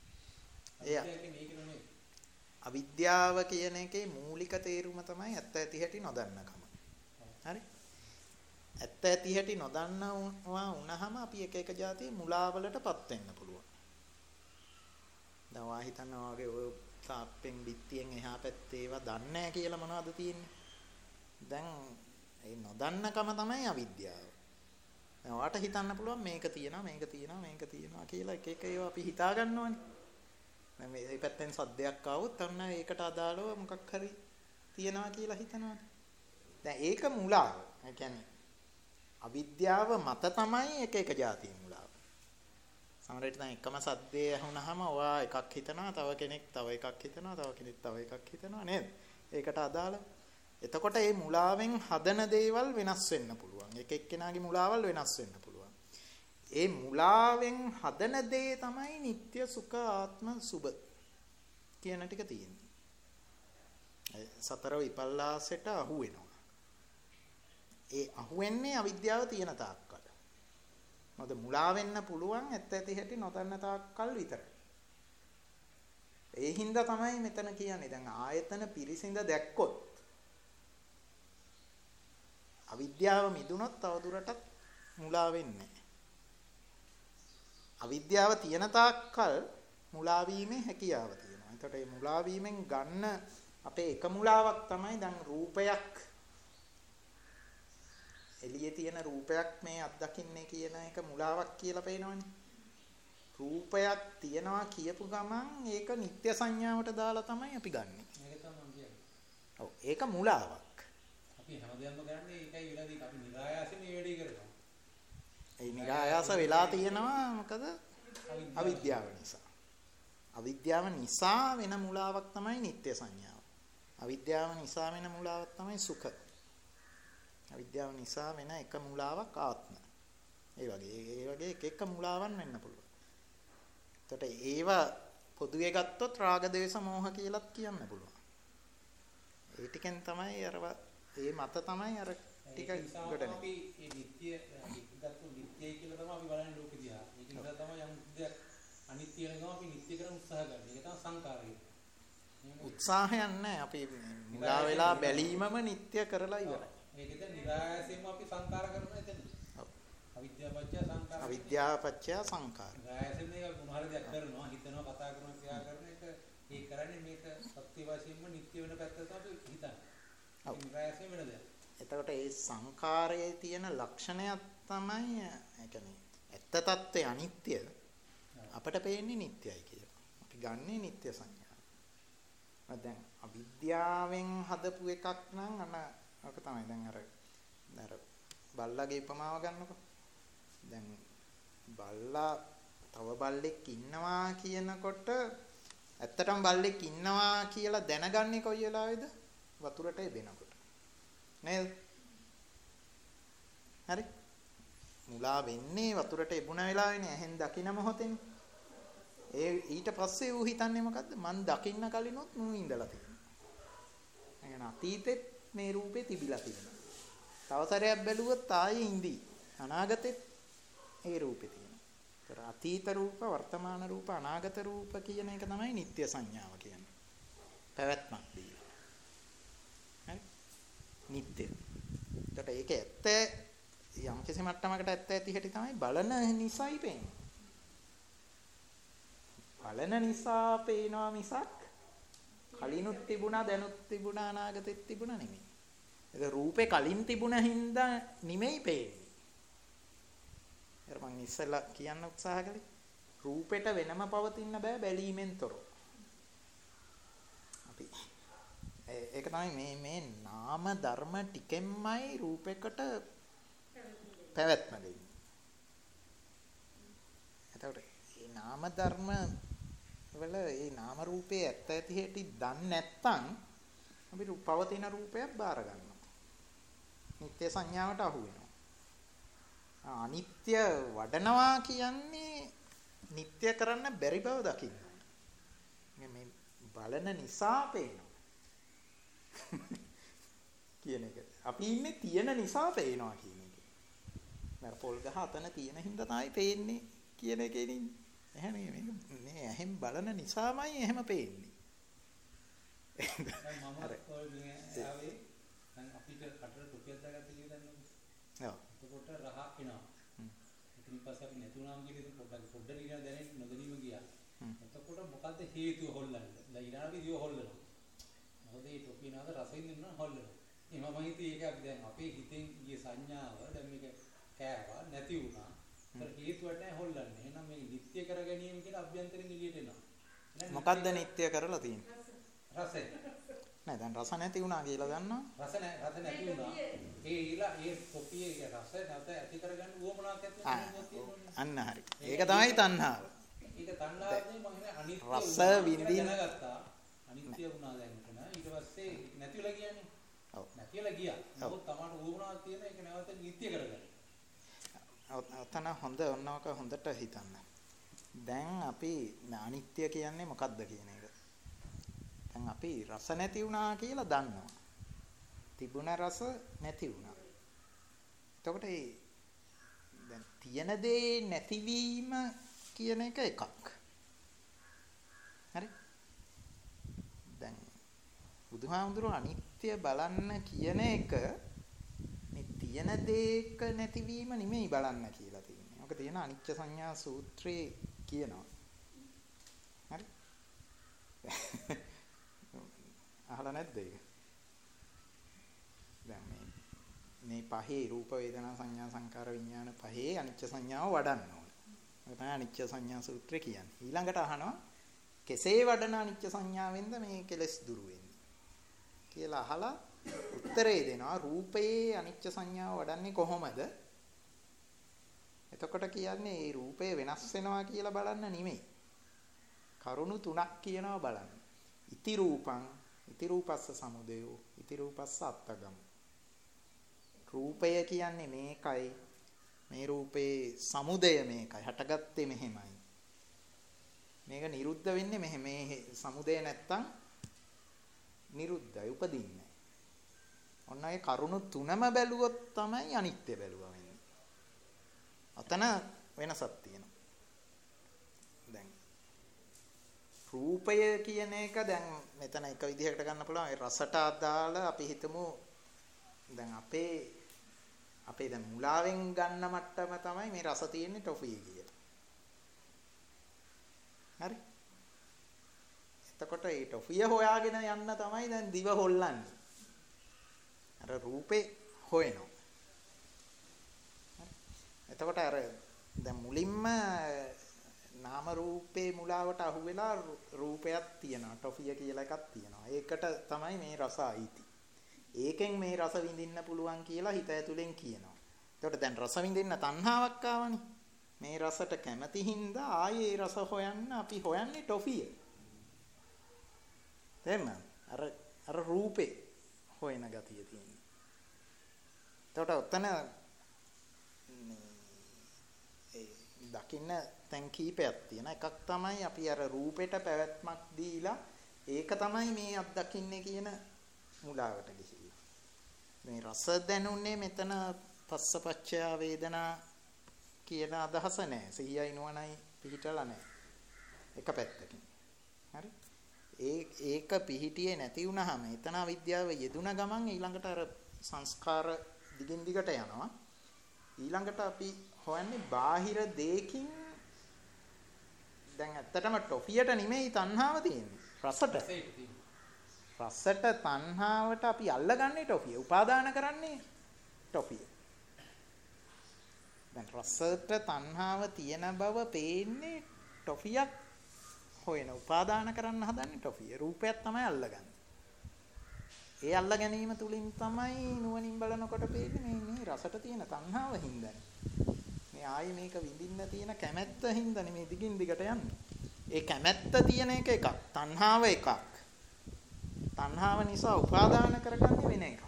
අවිද්‍යාව කියන එකේ මූලික තේරුම තමයි ඇත්ත ඇති හැටි නොදන්නකම. හරි? ඇත්ත ඇති හැටි නොදන්නවා වුණාම අපි එක જાතියේ මුලාවලටපත් වෙන්න පුළුවන්. දැන් වා හිතනවා වගේ ඔය තාප්පෙන් බිත්තියෙන් එහා පැත්තේ ඒවා දන්නේ නැහැ කියලා මොනවද තියෙන්නේ? දැන් ඒ නොදන්නකම තමයි අවිද්‍යාව. දැන් වාට හිතන්න පුළුවන් මේක තියෙනවා කියලා එක ඒවා අපි හිතා ගන්නවනේ. දැන් මේ පැත්තෙන් සද්දයක් ආවොත් අන්න ඒකට අදාළව මොකක් හරි තියනවා කියලා හිතනවානේ. දැන් ඒක මුලාව. ඒ කියන්නේ අවිද්‍යාව මත තමයි එක જાතිය මුලාව. සමහරවිට දැන් එකම සද්දේ ඇහුනහම ඔයා එකක් හිතනවා, තව කෙනෙක් තව එකක් හිතනවා, තව කෙනෙක් තව එකක් හිතනවා නේද? ඒකට අදාළව. එතකොට මේ මුලාවෙන් හදන දේවල් වෙනස් වෙන්න පුළුවන්. එක එක්කෙනාගේ මුලාවල් වෙනස් වෙන්න පුළුවන්. ඒ මුලාවෙන් හදන දේ තමයි නিত্য සුඛ ආත්ම සුබ කියන ටික තියෙන්නේ. සතර විපල්ලාසෙට අහු වෙනවා. ඒ අහු වෙන්නේ අවිද්‍යාව තියෙන තාක්කල්. මොකද මුලා වෙන්න පුළුවන් ඇත්ත ඇති හැටි නොදන්න තාක්කල් විතරයි. ඒ හින්දා තමයි මෙතන කියන්නේ දැන් ආයතන පිරිසිඳ දැක්කොත් අවිද්‍යාව මිදුනොත් තවදුරටත් මුලා වෙන්නේ නැහැ. අවිද්‍යාව තියෙන තාක්කල් මුලා වීමේ හැකියාව තියෙනවා. එතකොට මේ මුලා වීමෙන් ගන්න අපේ එක මුලාවක් තමයි දැන් රූපයක් එළියේ තියෙන රූපයක් මේ අත්දකින්නේ කියන එක මුලාවක් කියලා පේනවනේ. රූපයක් තියනවා කියපු ගමන් ඒක නිත්‍ය සංඥාවට දාලා තමයි අපි ගන්නෙ. මේක තමයි මම කියන්නේ. ඔව් ඒක මුලාවක්. අපි හැමදේම කරන්නේ ඒකයි වෙලාදී අපි නිරායාසයෙන් මේ වැඩේ කරනවා. ඒ නිරායාස වෙලා තියෙනවා මොකද? අවිද්‍යාව නිසා. අවිද්‍යාව නිසා වෙන මුලාවක් තමයි නිත්‍ය සංඥාව. අවිද්‍යාව නිසා වෙන මුලාවක් තමයි සුඛ. අවිද්‍යාව නිසා වෙන එක මුලාවක් ආත්ම. ඒ වගේ එක මුලාවන් වෙන්න පුළුවන්. එතකොට ඒවා පොදුවේ ගත්තොත් රාග දේශ මොහ කියලාත් කියන්න පුළුවන්. ඒ ටිකෙන් තමයි ඒ මත තමයි අර ටික ගොඩනේ. අපි මේ නිත්‍ය ගත්ත නිත්‍යයි කියලා තමයි අපි බලන්නේ ලෝකෙ දිහා. ඒක නිසා තමයි යම් දෙයක් අනිත්‍ය වෙනවා අපි නිත්‍ය කරන්න උත්සාහ කරන්නේ. ඒක තමයි සංකාරය. උත්සාහයක් නැහැ. අපි මුලා වෙලා බැලීමම නිත්‍ය කරලා ඉවරයි. ඒකද නිරායසයෙන්ම අපි සංකාර කරනවා එතන. අවිද්‍යාව පත්‍ය සංකාර. අවිද්‍යාව පත්‍ය සංකාර. නිරායසයෙන් මේක මොනවාරි දෙයක් කරනවා, හිතනවා, කතා කරනවා, ක්‍රියා කරන එක ඒ කරන්නේ මේක සත්‍ය වශයෙන්ම නිත්‍ය වෙන පැත්තට අපි හිතන්නේ. නිරායසයෙන් වෙන දෙයක්. එතකොට ඒ සංකාරයේ තියෙන ලක්ෂණයක් තමයි ඒ කියන්නේ ඇත්ත తත්වය අනිත්‍ය අපට පේන්නේ නිට්ටයයි කියලා. අපි ගන්නෙ නිට්ටය සංඥාව. දැන් අවිද්‍යාවෙන් හදපු එකක් නම් අක තමයි දැන් අර බල්ලාගේ උපමාව ගන්නකො. දැන් බල්ලා තව බල්ලෙක් ඉන්නවා කියනකොට ඇත්තටම බල්ලෙක් ඉන්නවා කියලා දැනගන්නේ කොයි වෙලාවේද? වතුරට එබෙනකොට. නේද? හරි. මුලා වෙන්නේ වතුරට එබුණ වෙලාවේනේ ඇහෙන් දකින මොහොතේනේ. ඒ ඊට පස්සේ ඌ හිතන්නේ මොකද්ද? මං දකින්න කලිනුත් මූ ඉඳලා තියෙනවා. එහෙනම් අතීතෙත් මේ රූපේ තිබිලා තියෙනවා. තව සැරයක් බැලුවොත් ආයේ ඉඳී. අනාගතෙත් ඒ රූපේ තියෙනවා. ඒතර අතීත රූප, වර්තමාන රූප, අනාගත රූප කියන එක තමයි නිත්‍ය සංඥාව කියන්නේ. පැවැත්මක් දීලා. හරි? නිත්‍ය. ඒකට ඒක ඇත්ත යම් කිසි මට්ටමකට ඇත්ත ඇති හැටි තමයි බලන නිසායි පේන්නේ. බලන නිසා පේනවා මිසක් කලිනුත් තිබුණා දැනුත් තිබුණා අනාගතෙත් තිබුණා නෙමෙයි. ඒක රූපේ කලින් තිබුණ හින්දා නෙමෙයි පේන්නේ. මම ඉස්සෙල්ලා කියන්න උත්සාහ කළේ රූපෙට වෙනම පවතින්න බෑ බැලීමෙන් තොරව. අපි ඒක තමයි මේ නාම ධර්ම ටිකෙන්මයි රූපයකට පැවැත්ම දෙන්නේ. එතකොට මේ නාම ධර්ම වල මේ නාම රූපේ ඇත්ත ඇති හැටි දන්නේ නැත්නම් අපි පවතින රූපයක් බාර ගන්නවා. නිත්‍ය සංඥාවට අහු වෙනවා. අනිත්‍ය වඩනවා කියන්නේ නිත්‍ය කරන්න බැරි බව දකින්න. මේ බලන නිසා පේනවා. කියන එක. අපි ඉන්නේ තියෙන නිසා පේනවා කියන එක. මර පොල් ගහ අතන තියෙන හින්දා තමයි පේන්නේ කියන එකේ ඉන්නේ. එහෙනම් මේ ඇහෙන් බලන නිසාමයි එහෙම පේන්නේ. මම පොල් මේ ආවේ අපිට කටට ටොපියක් දාගත්ත කියලා දන්නවද? ඔව්. එතකොට රහ එනවා. ඉතින් පස්සේ අපි නැතුණාම කියලා ඉතින් පොඩ්ඩක් ඉගෙන දැනෙන්න නොදැනීම ගියා. එතකොට මොකද්ද හේතුව හොල්ලන්න? දැන් ඊළඟ අපි දිව හොල්ලනවා. මොකද මේ ටොපිය නාද රසින් දෙන්න හොල්ලනවා. ඒ මම හිතුවේ ඒක අපි දැන් අපේ හිතෙන් ගිය සංඥාව දැන් මේක කෑවා නැති වුණා. ඒක හේතුවට නැහැ හොල්ලන්නේ. එහෙනම් මේ නිත්‍ය කර ගැනීම කියලා අභ්‍යන්තරින් එළියට එනවා. මොකද්ද නිත්‍ය කරලා තියෙන්නේ? රසය. නෑ දැන් රස නැති වුණා කියලා දන්නවා. රස නැති වුණා. ඒ කොපියේ රස නැත ඇති කරගන්න උවමනාවක් ඇති අන්න හරි. ඒක තමයි තණ්හාව. ඒක තණ්හාවනේ මම අනිත්‍ය රස විඳින්න දැනගත්තා. අනිත්‍ය වුණා දැන් මෙතන. ඊට පස්සේ නැතිලා ගියානේ. ඔව්. නැතිලා ගියා. නමුත් තමයි උවමනාවක් තියෙන ඒක නැවත නිත්‍ය කරගන්න. ඔතන ඔන්නෝක හොඳට හිතන්න. දැන් අපි අනිත්‍ය කියන්නේ මොකද්ද කියන එක. දැන් අපි රස නැති වුණා කියලා දන්නවා. තිබුණ රස නැති වුණා. එතකොට දැන් තියෙන දේ නැතිවීම කියන එක එකක්. හරි? දැන් බුදුහාමුදුරුවෝ අනිත්‍ය බලන්න කියන එක මේ තියෙන දේක නැතිවීම නෙමෙයි බලන්න කියලා තියෙන්නේ. ඔක තියෙන අනිච්ච සංඥා සූත්‍රයේ කියනවා. හරි? අහලා නැද්ද ඒක? දැන් මේ පහේ රූප වේදනා සංඥා සංකාර විඥාන පහේ අනිච්ච සංඥාව වඩන්න ඕනේ. ඒක තමයි අනිච්ච සංඥා සූත්‍රය කියන්නේ. ඊළඟට අහනවා කෙසේ වඩන අනිච්ච සංඥාවෙන්ද මේ කෙලෙස් දුරු වෙන්නේ කියලා අහලා උත්තරේ දෙනවා රූපයේ අනිච්ච සංඥාව වඩන්නේ කොහොමද? එතකොට කියන්නේ මේ රූපය වෙනස් වෙනවා කියලා බලන්න නෙමෙයි. කරුණු තුනක් කියනවා බලන්න. ඉති රූපං ඉති රූපස්ස සමුදයෝ ඉති රූපස්ස අත්තගම. රූපය කියන්නේ මේකයි. මේ රූපේ සමුදය මේකයි. හටගත්තේ මෙහෙමයි. මේක නිරුද්ධ වෙන්නේ මෙහෙම. මේ සමුදය නැත්තම් නිරුද්ධයි උපදින්නේ. ඔන්න ඒ කරුණු තුනම බැලුවොත් තමයි අනිත්‍ය බැලුවා වෙන්නේ. අතන වෙනසක් තියෙනවා. දැන් රූපය කියන එක දැන් මෙතන එක විදිහකට ගන්න පුළුවන්. ඒ රසට අදාළ අපි හිතමු දැන් අපේ දැන් මුලාවෙන් ගන්න මට්ටම තමයි මේ රස තියෙන්නේ ටොෆී කියලා. හරි? එතකොට ඒ ටොෆිය හොයාගෙන යන්න තමයි දැන් දිව හොල්ලන්නේ. අර රූපේ හොයනවා. එතකොට අර දැන් මුලින්ම නාම රූපේ මුලාවට අහු වෙලා රූපයක් තියෙනවා. ටොෆිය කියලා එකක් තියෙනවා. ඒකට තමයි මේ රස අයිති. ඒකෙන් මේ රස විඳින්න පුළුවන් කියලා හිත ඇතුලෙන් කියනවා. එතකොට දැන් රස විඳින්න තණ්හාවක් ආවනේ. මේ රසට කැමති හින්දා ආයේ රස හොයන්න අපි හොයන්නේ ටොෆිය. තේරුණාද? අර රූපේ හොයන ගතිය තියෙනවා. එතකොට ඔතන දකින්න තැන් කීපයක් තියෙන. එකක් තමයි අපි අර රූපෙට පැවැත්මක් දීලා ඒක තමයි මේ අත්දකින්නේ කියන මුලාවට ගිහිල්ලා. මේ රස දැනුනේ මෙතන පස්සපච්චය වේදනා කියන අදහස නැහැ. සිහියයි නුවණයි පිහිටලා නැහැ. එක පැත්තකින්. හරි? ඒක පිහිටියේ නැති වුනහම එතන විද්‍යාව යෙදුන ගමන් ඊළඟට අර සංස්කාර දිගින් දිගට යනවා. ඊළඟට අපි හොයන්නේ බාහිර දෙයකින් දැන් ඇත්තටම ටොෆියට නෙමෙයි තණ්හාව තියෙන්නේ. රසට තණ්හාවට අපි අල්ලගන්නේ ටොෆිය. උපාදාන කරන්නේ ටොෆිය. දැන් රසට තණ්හාව තියෙන බව පේන්නේ ටොෆියක් හොයන උපාදාන කරන්න හදන්නේ ටොෆිය. රූපයක් තමයි අල්ලගන්නේ. ඒ අල්ල ගැනීම තුලින් තමයි නුවණින් බලනකොට පේන්නේ මේ රසට තියෙන තණ්හාව හින්දානේ. මේ ආයි මේක විඳින්න තියෙන කැමැත්ත හින්දානේ මේ දිගින් දිගට යන්නේ. ඒ කැමැත්ත තියෙන එකක්. තණ්හාව එකක්. තණ්හාව නිසා උපාදාන කරගන්නේ වෙන එකක්.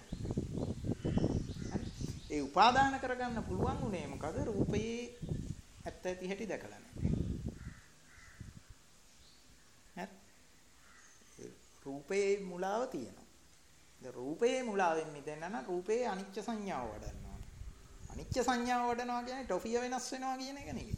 ඒ උපාදාන කරගන්න පුළුවන් උනේ මොකද? රූපයේ ඇත්ත ඇති හැටි දැකලා නැහැ. රූපයේ මුලාව තියෙනවා. දැන් රූපයේ මුලාවෙන් මිදෙන්න නම් රූපයේ අනිච්ච සංඥාව වඩන්න ඕනේ. අනිච්ච සංඥාව වඩනවා කියන්නේ ටොෆිය වෙනස් වෙනවා කියන එක නෙවෙයි.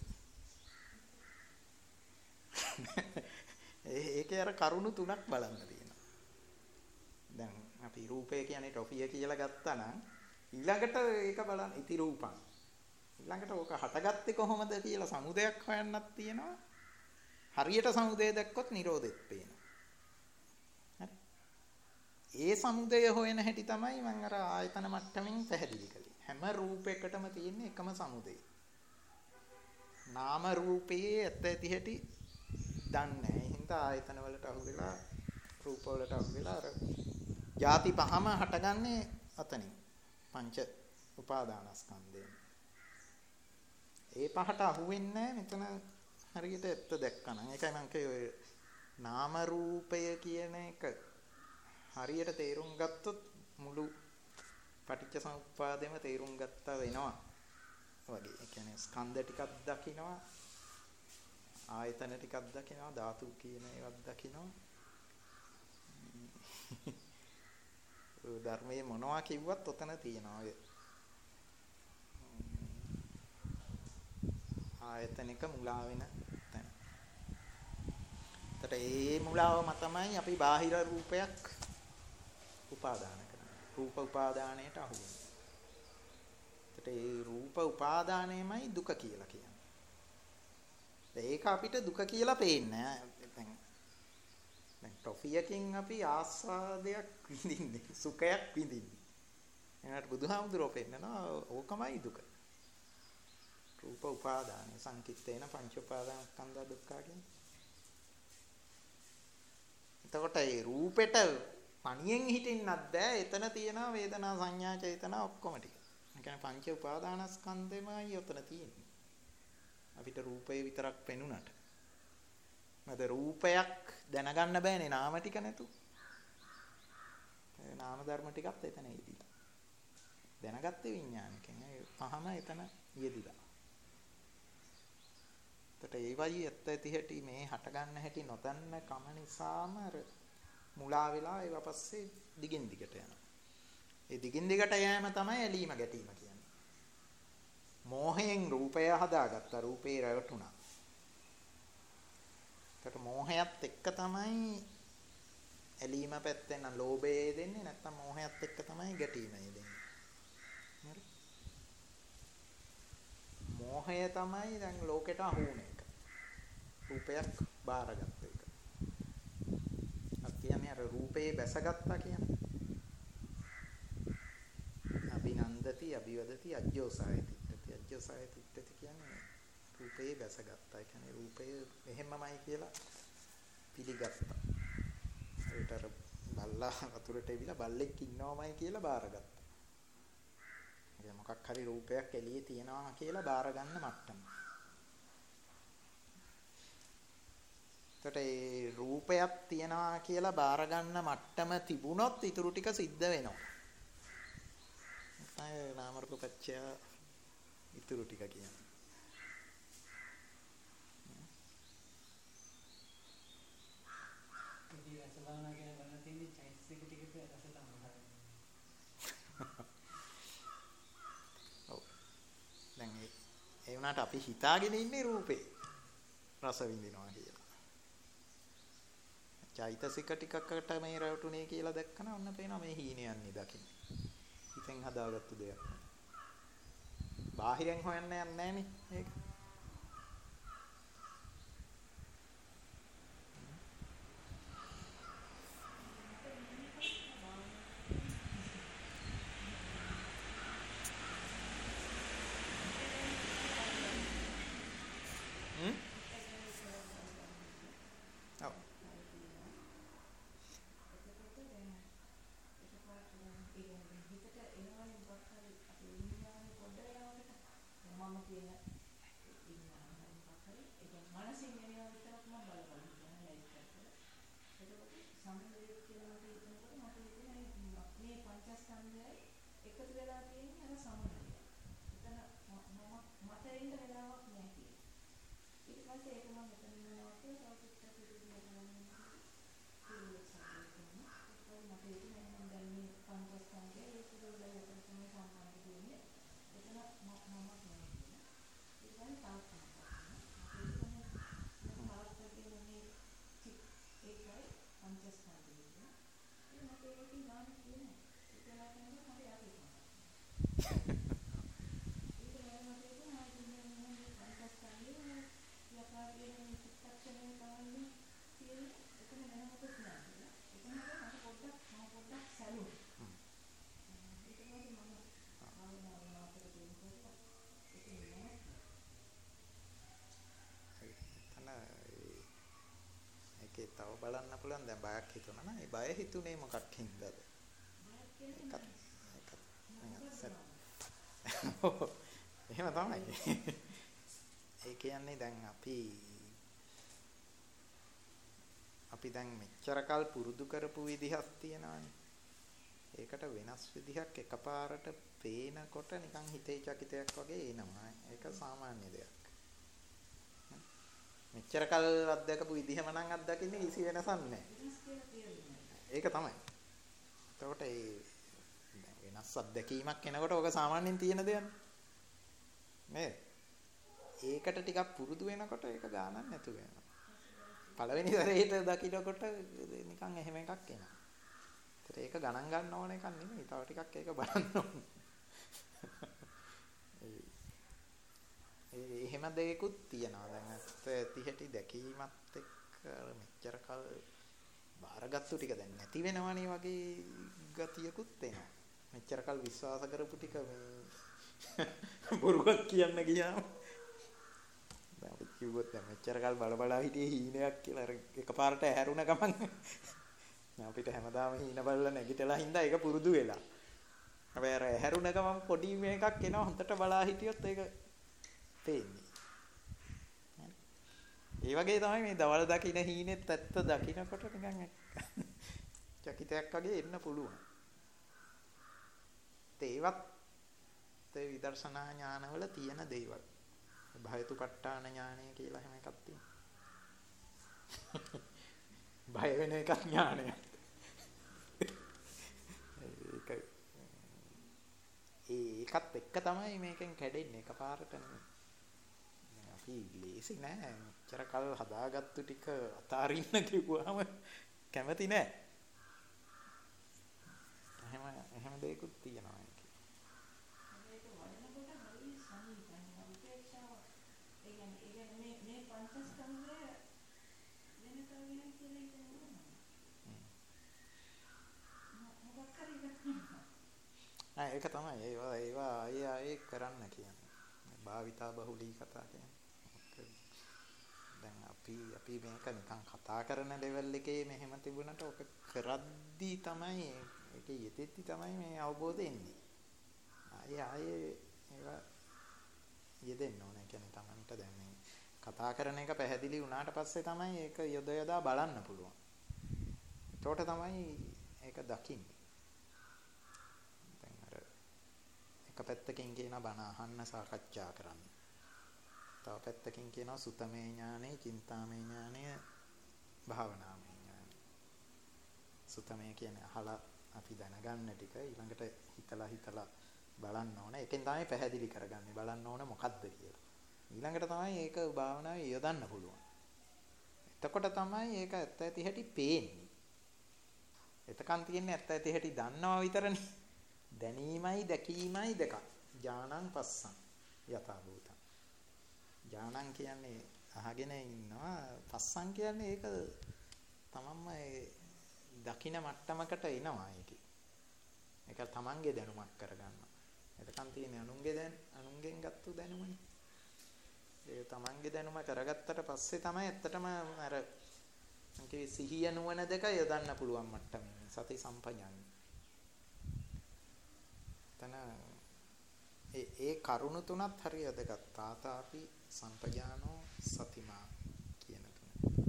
ඒකේ අර කරුණු තුනක් බලන්න තියෙනවා. දැන් අපි රූපය කියන්නේ ටොෆිය කියලා ගත්තා නම් ඊළඟට ඒක බලන්න ඉති රූපං. ඊළඟට ඕක හටගත්තේ කොහොමද කියලා සමුදයක් හොයන්නත් තියෙනවා. හරියට සමුදය දැක්කොත් නිරෝධෙත් පේනවා. හරි. ඒ සමුදය හොයන හැටි තමයි මම අර ආයතන මට්ටමින් පැහැදිලි කළේ. හැම රූපයකටම තියෙන එකම සමුදය. නාම රූපයේ ඇත්ත ඇති හැටි දන්නේ නැහැ. ඒ හින්දා ආයතන වලට අහු වෙලා රූප වලට අහු වෙලා අර ಜಾති පහම හටගන්නේ අතනින්. පංච උපාදානස්කන්ධයෙන්. ඒ පහට අහු වෙන්නේ මෙතන හරියට ඇත්ත දැක්කනම්. ඒකයි මම කියේ නාම රූපය කියන එක හරියට තේරුම් ගත්තොත් මුළු පටිච්ච සමුප්පාදෙම තේරුම් ගත්තා වෙනවා වගේ. ඒ කියන්නේ ස්කන්ධ ටිකක් දකිනවා, ආයතන ටිකක් දකිනවා, ධාතු කියන ඒවත් දකිනවා. ධර්මයේ මොනවා කිව්වත් ඔතන තියෙනවා. ආයතනික මුලා වෙන තැන. ඒතට ඒ මුලාව තමයි අපි බාහිර රූපයක් උපාදාන කරන්නේ. රූප උපාදානයට අහු වෙනවා. ඒතට ඒ රූප උපාදානයමයි දුක කියලා කියන්නේ. ඒක අපිට දුක කියලා පේන්නේ නැහැ. දැන් ටොෆියකින් අපි ආස්වාදයක් විඳින්නේ, සුඛයක් විඳින්නේ. එනකට බුදුහාමුදුරුවෝ පෙන්නනවා ඕකමයි දුක. රූප උපාදාන සංකිට්ඨේන පංච උපාදානස්කන්ධ දුක්ඛ කියන්නේ. එතකොට ඒ රූපෙට පණියෙන් හිටින්නත් බෑ. එතන තියෙනවා වේදනා සංඥා චේතනා ඔක්කොම ටික. ඒ කියන්නේ පංච උපාදානස්කන්ධෙමයි ඔතන තියෙන්නේ. අපිට රූපේ විතරක් පෙනුනට. මත රූපයක් දැනගන්න බෑනේ නාම ටික නැතු. ඒ නාම ධර්ම ටිකත් එතන යෙදිලා. දැනගත්තේ විඥානකෙන්. ඒ පහම එතන යෙදිලා. ඒකට ඒ වගේ ඇත්ත ඇති හැටි මේ හට ගන්න හැටි නොදන්න කම නිසාම අර මුලා වෙලා ඒව පස්සේ දිගින් දිගට යනවා. ඒ දිගින් දිගට යෑම තමයි ඇලීම ගැටීම කියන්නේ. මෝහයෙන් රූපය හදාගත්තා. රූපේ රැවටුණා. ඒකට මෝහයත් එක්ක තමයි ඇලීම පැත්තෙන් නම් ලෝභය දෙන්නේ. නැත්නම් මෝහයත් එක්ක තමයි ගැටීම දෙන්නේ. හරි. මෝහය තමයි දැන් ලෝකෙට අහු වුණ එක. රූපයක් බාරගත්ත එක. අපි කියන්නේ අර රූපේ බැසගත්තා කියන්නේ. අභිනන්දති, අභිවදති, අජ්ජෝසායති. අජ්ජෝසායති කියන්නේ රූපේ බැසගත්තා. ඒ කියන්නේ රූපය මෙහෙමමයි කියලා පිළිගත්තා. ඒකට අර බල්ලා වතුරට එවිලා බල්ලෙක් ඉන්නවමයි කියලා බාරගත්තා. ඒ මොකක් හරි රූපයක් එළියේ තියනවා කියලා බාර ගන්න මට්ටම. ඒකට ඒ රූපයක් තියනවා කියලා බාර ගන්න මට්ටම තිබුණොත් ඊටු ටික සිද්ධ වෙනවා. ඒ නාම රූප පත්‍ය ඊටු ටික කියන්නේ. වුණාට අපි හිතාගෙන ඉන්නේ රූපේ රස විඳිනවා කියලා. චෛතසික ටිකකට මේ රැවටුනේ කියලා දැක්කම ඔන්න පේනවා මේ හීනයන්නේ දකින්න. හිතෙන් හදාගත්තු දෙයක්. බාහිරෙන් හොයන්න යන්නේ නැහනේ ඒක. තව බලන්න පුළුවන් දැන් බයක් හිතුණා නම් ඒ බය හිතුනේ මොකක් හින්දාද? එහෙම තමයි. ඒ කියන්නේ දැන් අපි දැන් මෙච්චර කල් පුරුදු කරපු විදිහක් තියෙනවානේ. ඒකට වෙනස් විදිහක් එකපාරට පේනකොට නිකන් හිතේ චකිතයක් වගේ එනවා. ඒක සාමාන්‍ය දෙයක්. මෙච්චර කල් අත්දකපු විදිහම නම් අත්දකින්නේ කිසි වෙනසක් නැහැ. ඒක තමයි. එතකොට ඒ වෙනස් අත්දැකීමක් එනකොට ඔක සාමාන්‍යයෙන් තියෙන දෙයක් නේද? ඒකට ටිකක් පුරුදු වෙනකොට ඒක ගානක් නැතු වෙනවා. පළවෙනි සැරේට දකින්නකොට නිකන් එහෙම එකක් එනවා. ඒක ගණන් ගන්න ඕන එකක් නෙමෙයි. තව ටිකක් ඒක බලන්න ඕනේ. එහෙම දෙයක්ත් තියෙනවා. දැන් ඇත්ත දැකීමත් එක්ක මෙච්චර කල් බාරගත්තු ටික දැන් නැති වෙනවනේ වගේ ගතියකුත් එනවා. මෙච්චර කල් විශ්වාස කරපු ටික මේ බොරුවක් කියන්න ගියාම දැන් අපි කිව්වොත් දැන් මෙච්චර කල් බල හිටියේ හීනයක් කියලා එකපාරට ඇහැරුණ ගමන් අපිට හැමදාම හීන බලලා නැගිටලා හින්දා ඒක පුරුදු වෙලා. හැබැයි අර ඇහැරුණ ගමන් පොඩි මේකක් එනවා හොඳට බලා හිටියොත් ඒක පේන්නේ. ඒ වගේ තමයි මේ දවල් දකින්න හීනෙත් ඇත්ත දකින්නකොට නිකන් චකිතයක් වගේ එන්න පුළුවන්. ඒවත් ඒ විදර්ශනා ඥානවල තියෙන දේවල්. භයතුපට්ඨාන ඥානය කියලා හැම එකක් තියෙනවා. බය වෙන එකක් ඥානයක්. ඒකත් එක්ක තමයි මේකෙන් කැඩෙන්නේ එකපාරට නෙමෙයි. අපි ලේසි නෑ. මෙච්චර කල් හදාගත්තු ටික අතාරින්න කිව්වම කැමති නෑ. එහෙම දෙයක්ත් තියෙනවා ඒකේ. මේක වඩනකොට හරි සමීපයි. උපේක්ෂාව ඒ කියන්නේ මේ පංචස්කන්ධය වෙන කවියක් කියලා හිතනවා. මොකක් හරි එකක් ඒක තමයි ඒවා ආයේ කරන්න කියන්නේ. භාවිතා බහුලී කතා කියන්නේ. දැන් අපි මේක නිකන් කතා කරන ලෙවල් එකේ මෙහෙම තිබුණාට ඔක කරද්දී තමයි ඒකේ යෙතෙද්දි තමයි මේ අවබෝධය එන්නේ. ආයේ ඒවා යෙදෙන්න ඕනේ. කියන්නේ Tamanට දැන් මේ කතා කරන එක පැහැදිලි වුණාට පස්සේ තමයි ඒක යොදා බලන්න පුළුවන්. එතකොට තමයි ඒක දකින්නේ. දැන් අර එක පැත්තකින් කියන බණ අහන්න සාකච්ඡා කරන්න. තව පැත්තකින් කියනවා සුතමේ ඥානෙ, චින්තාමේ ඥානය, භාවනාමේ ඥානය. සුතමේ කියන්නේ අහලා අපි දැනගන්න ටික ඊළඟට හිතලා බලන්න ඕන. ඒකෙන් තමයි පැහැදිලි කරගන්නේ. බලන්න ඕන මොකද්ද කියලා. ඊළඟට තමයි ඒක භාවනාවේ යොදන්න පුළුවන්. එතකොට තමයි ඒක ඇත්ත ඇති හැටි පේන්නේ. එතකන් තියන්නේ ඇත්ත ඇති හැටි දන්නවා විතරනේ. දැනීමයි දැකීමයි දෙකක්. ඥානං පස්සං යථා භූතං. ඥානං කියන්නේ අහගෙන ඉන්නවා. පස්සං කියන්නේ ඒක තමන්ම දකින මට්ටමකට එනවා ඒකේ. ඒක තමන්ගේ දැනුමක් කරගන්නවා. එතකන් තියෙන්නේ අනුන්ගෙන් ගත්තු දැනුමනේ. ඒ තමන්ගේ දැනුම කරගත්තට පස්සේ තමයි ඇත්තටම අර අන්තිමේ සිහිය නුවණ දෙක යොදන්න පුළුවන් මට්ටමේ සති සම්පජාඤ්ඤය. තන ඒ කරුණු තුනත් හරිය වැදගත්. තාතාපි සම්පජානෝ සතිමා කියන තුන.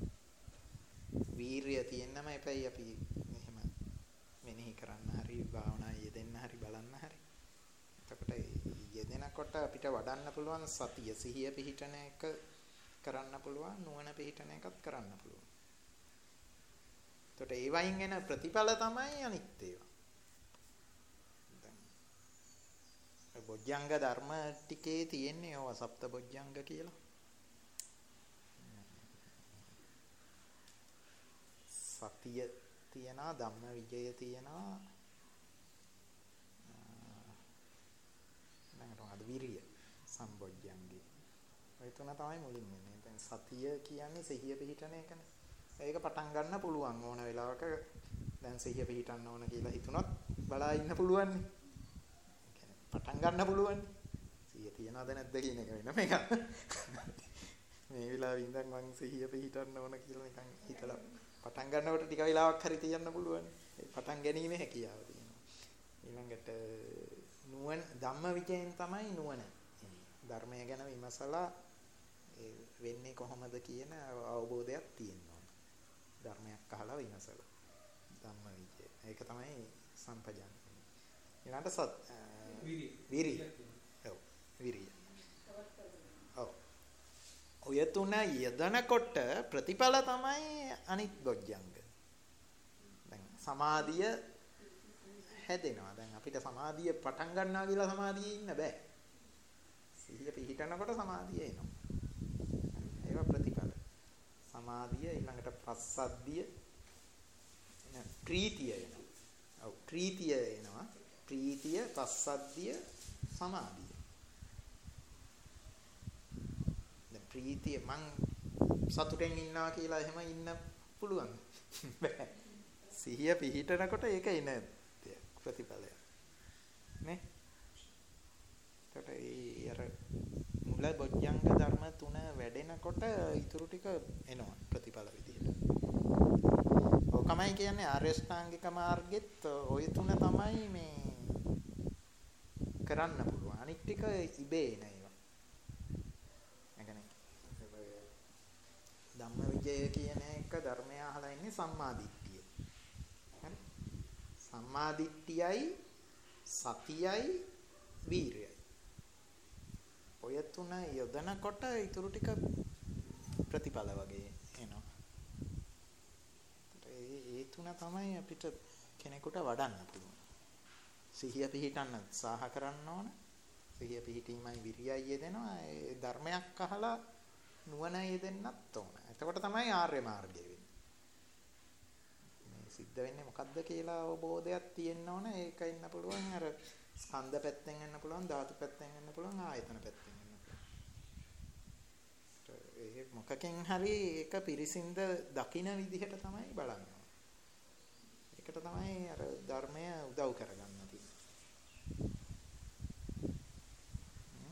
වීරිය තියෙන්නම එපයි අපි එහෙම මෙනෙහි කරන්න හරි භාවනා යෙදෙන්න හරි බලන්න හරි. එතකොට යෙදෙනකොට අපිට වඩන්න පුළුවන් සතිය සිහිය පිහිටන එක කරන්න පුළුවන් නුවණ පිහිටන එකත් කරන්න පුළුවන්. එතකොට ඒ වයින් එන ප්‍රතිඵල තමයි අනිත් ඒවා. දැන් බොජ්ජංග ධර්ම ටිකේ තියෙන්නේ ඔය සප්ත බොජ්ජංග කියලා. සතිය තියෙනවා ධම්ම විජය තියෙනවා අද විරිය සම්බොජ්ජංගේ. ඔය තුන තමයි මුලින් එන්නේ. දැන් සතිය කියන්නේ සිහිය පිහිටන එකනේ. ඒක පටන් ගන්න පුළුවන් ඕන වෙලාවක. දැන් සිහිය පිහිටන්න ඕන කියලා හිතුනොත් බලා ඉන්න පුළුවන් නේ. පටන් ගන්න පුළුවන්. සිහිය තියනවද නැද්ද කියන එක වෙනම එකක්. මේ වෙලාවෙ ඉඳන් මං සිහිය පිහිටන්න ඕන කියලා නිකන් හිතලා පටන් ගන්නකොට ටික වෙලාවක් හරි තියන්න පුළුවන්. ඒ පටන් ගැනීමේ හැකියාව තියෙනවා. ඊළඟට නුවණ ධම්ම විජයෙන් තමයි නුවණ. ධර්මය ගැන විමසලා වෙන්නේ කොහොමද කියන අවබෝධයක් තියෙනවා. ධර්මයක් අහලා විමසලා. ධම්ම විජය. ඒක තමයි සම්පජාඤ්ඤය. ඊළඟට විරිය. ඔව් විරිය. ඔව්. ඔය තුන යදනකොට ප්‍රතිඵල තමයි අනිත් බොජ්ජංග. දැන් සමාධිය හැදෙනවා. දැන් අපිට සමාධිය පටන් ගන්නවා කියලා සමාධියේ ඉන්න බෑ. සිහිය පිහිටනකොට සමාධිය එනවා. ඒවා ප්‍රතිඵල. සමාධිය ඊළඟට පස්සද්ධිය ප්‍රීතිය එනවා. ඔව් ප්‍රීතිය එනවා. ප්‍රීතිය පස්සද්ධිය සමාධිය. දැන් ප්‍රීතිය මං සතුටෙන් ඉන්නවා කියලා එහෙම ඉන්න පුළුවන්. බෑ. සිහිය පිහිටනකොට ඒක එන ප්‍රතිඵලය නේ. එතකොට ඒ අර මුල බොජ්ජංග ධර්ම තුන වැඩෙනකොට ඊටු ටික එනවා ප්‍රතිඵල විදියට. ඔකමයි කියන්නේ ආර්ය ශ්‍රාංගික මාර්ගෙත් ওই තුන තමයි මේ කරන්න පුළුවන්. අනිත් ටික ඉබේ එන ඒවා. ඒ කියන්නේ ධම්ම විජය කියන එක ධර්මය අහලා ඉන්නේ සම්මාදිට්ඨිය. හරි? සම්මාදිට්ඨියයි සතියයි වීරයයි. ඔය තුන යොදනකොට ඊටු ටික ප්‍රතිඵල වගේ එනවා. ඒ තුන තමයි අපිට කෙනෙකුට වඩන්න පුළුවන්. සිහිය පිහිටන්න උත්සාහ කරන්න ඕන. සිහිය පිහිටීමයි විරියයි යෙදෙනවා. ඒ ධර්මයක් අහලා නුවණ යෙදෙන්නත් ඕන. එතකොට තමයි ආර්ය මාර්ගය වෙන්නේ. මේ සිද්ධ වෙන්නේ මොකද්ද කියලා අවබෝධයක් තියෙන්න ඕන. ඒක ඉන්න පුළුවන් අර ස්කන්ධ පැත්තෙන් යන්න පුළුවන්, ධාතු පැත්තෙන් යන්න පුළුවන්, ආයතන පැත්තෙන් යන්න පුළුවන්. ඒ මොකකින් හරි ඒක පිරිසිඳ දකින විදිහට තමයි බලන්න. ඒකට තමයි අර ධර්මය උදව් කරගන්න තියෙන්නේ.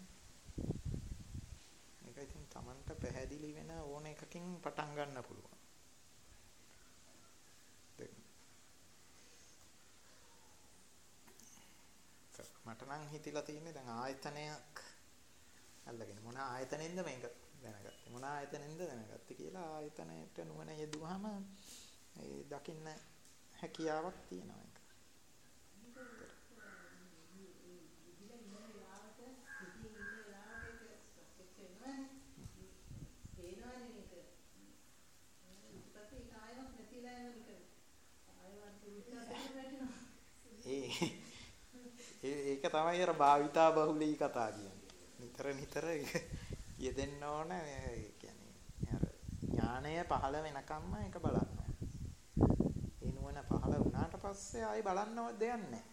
මේක ඉතින් Tamanට පැහැදිලි වෙන ඕන එකකින් පටන් ගන්න පුළුවන්. මට නම් හිතිලා තියෙන්නේ දැන් ආයතනයක් අල්ලගෙන මොන ආයතනෙන්ද මේක දැනගත්තේ මොන ආයතනෙන්ද දැනගත්තේ කියලා ආයතනයට නුවණ යෙදුවාම ඒ දකින්න හැකියාවක් තියෙනවා ඒක. ඒක තමයි අර භාවිතා බහුලී කතා කියන්නේ. නිතර යෙදෙන්න ඕන. ඒ කියන්නේ අර ඥානය පහළ වෙනකම්ම ඒක බලන්න ඕන. ඒ නුවණ පහළ වුණාට පස්සේ ආයි බලන්නව දෙයක් නැහැ.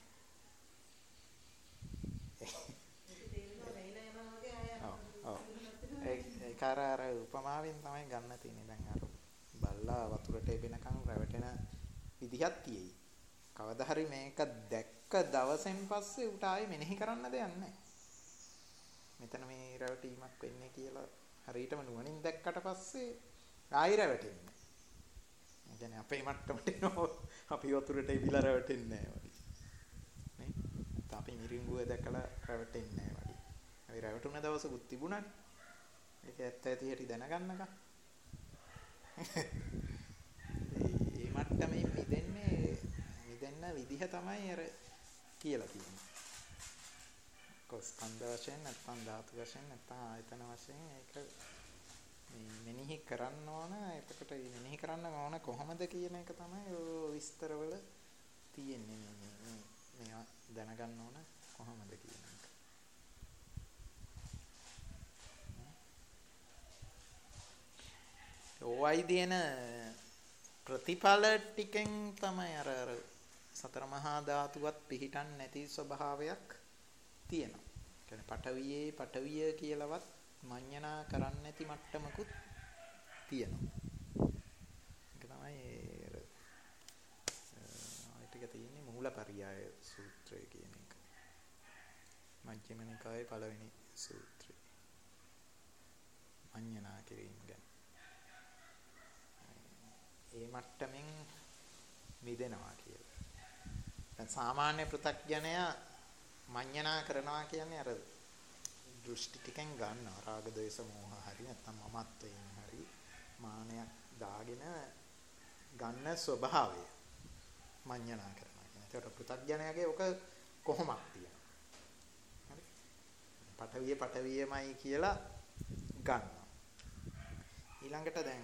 ඒක අර උපමාවෙන් තමයි ගන්න තියෙන්නේ. දැන් අර බල්ලා වතුරට එබෙනකන් රැවටෙන විදිහක් තියෙයි. කවදා හරි මේක දැක්ක දවසෙන් පස්සේ උට ආයේ මෙනෙහි කරන්න දෙයක් නැහැ. මෙතන මේ රැවටීමක් වෙන්නේ කියලා හරියටම නුවණින් දැක්කට පස්සේ ආයෙ රැවටෙන්නේ. ඒ කියන්නේ අපේ මට්ටමට එනවා අපි වතුරට එවිලා රැවටෙන්නේ නැහැ වගේ. නේ? අපි මිරිඟුව දැකලා රැවටෙන්නේ නැහැ වගේ. අපි රැවටුණ දවසකුත් තිබුණානේ. ඒක ඇත්ත ඇති හැටි දැනගන්නකම්. මේ මට්ටමේ මිදෙන්න විදිහ තමයි අර කියලා තියෙන්නේ. ස්කන්ධ වශයෙන් නැත්නම් ධාතු වශයෙන් නැත්නම් ආයතන වශයෙන් ඒක මෙනෙහි කරන්න ඕන. එතකොට මේ මෙනෙහි කරන්න ඕන කොහොමද කියන එක තමයි විස්තරවල තියෙන්නේ. මේවා දැනගන්න ඕන කොහොමද කියන එක. ඔයයි දෙන ප්‍රතිඵල ටිකෙන් තමයි අර සතර මහා ධාතුවත් පිහිටන් නැති ස්වභාවයක් තියෙනවා. කියන්නේ පටවිය කියලාවත් මඤ්ඤණා කරන්නේ නැති මට්ටමකුත් තියෙනවා. ඒක තමයි අර ටික තියෙන්නේ මූලපරියාය සූත්‍රය කියන එක. මජ්ක්‍ධිම නිකායේ පළවෙනි සූත්‍රය. මඤ්ඤණා කිරීම ගැන. ඒ මට්ටමින් මිදෙනවා කියලා. දැන් සාමාන්‍ය පෘථග්ජනයා මඤ්ඤණා කරනවා කියන්නේ අර දෘෂ්ටි ටිකෙන් ගන්නවා. රාග ද්වේෂ මෝහ හරි නැත්නම් මමත්වයෙන් හරි මානයක් දාගෙන ගන්න ස්වභාවය මඤ්ඤණා කරනවා. ඒකට පෘථග්ජනයාගේ ඔක කොහොමද තියෙනවා. හරි. පටවියමයි කියලා ගන්නවා. ඊළඟට දැන්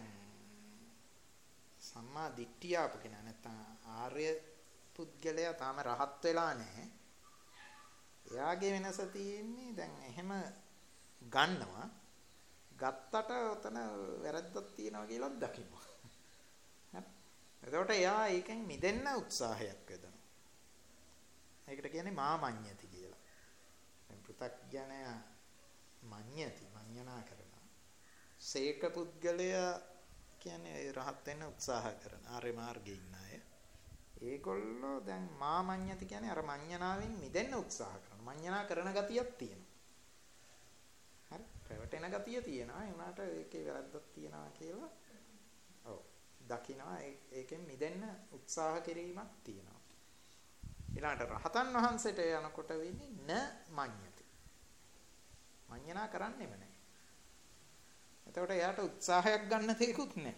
සම්මා දිට්ඨිය ආපු කෙනා නැත්නම් ආර්ය පුද්ගලයා තාම රහත් වෙලා නැහැ. එයාගේ වෙනස තියෙන්නේ දැන් එහෙම ගන්නවා. ගත්තට උතන වැරද්දක් තියෙනවා කියලා දකිනවා. හරි. එතකොට එයා ඒකෙන් මිදෙන්න උත්සාහයක් යොදනවා. ඒකට කියන්නේ මාමඤ්ඤති කියලා. දැන් පෘථග්ජනයා මඤ්ඤණා කරනවා. සේක පුද්ගලයා කියන්නේ රහත් වෙන්න උත්සාහ කරන ආර්ය මාර්ගයේ ඉන්න අය. ඒගොල්ලෝ දැන් මාමඤ්ඤති කියන්නේ අර මඤ්ඤණාවෙන් මිදෙන්න උත්සාහ කරනවා. මඤ්ඤණා කරන ගතියක් තියෙනවා. හරි. රැවටෙන ගතිය තියෙනවා. ඒ වුණාට ඒකේ වැරද්දක් තියෙනවා කියලා ඔව් දකිනවා. ඒකෙන් මිදෙන්න උත්සාහ කිරීමක් තියෙනවා. ඊළඟට රහතන් වහන්සේට යනකොට වෙන්නේ න මඤ්ඤති. මඤ්ඤණා කරන්නෙම නැහැ. එතකොට එයාට උත්සාහයක් ගන්න තේකුත් නැහැ.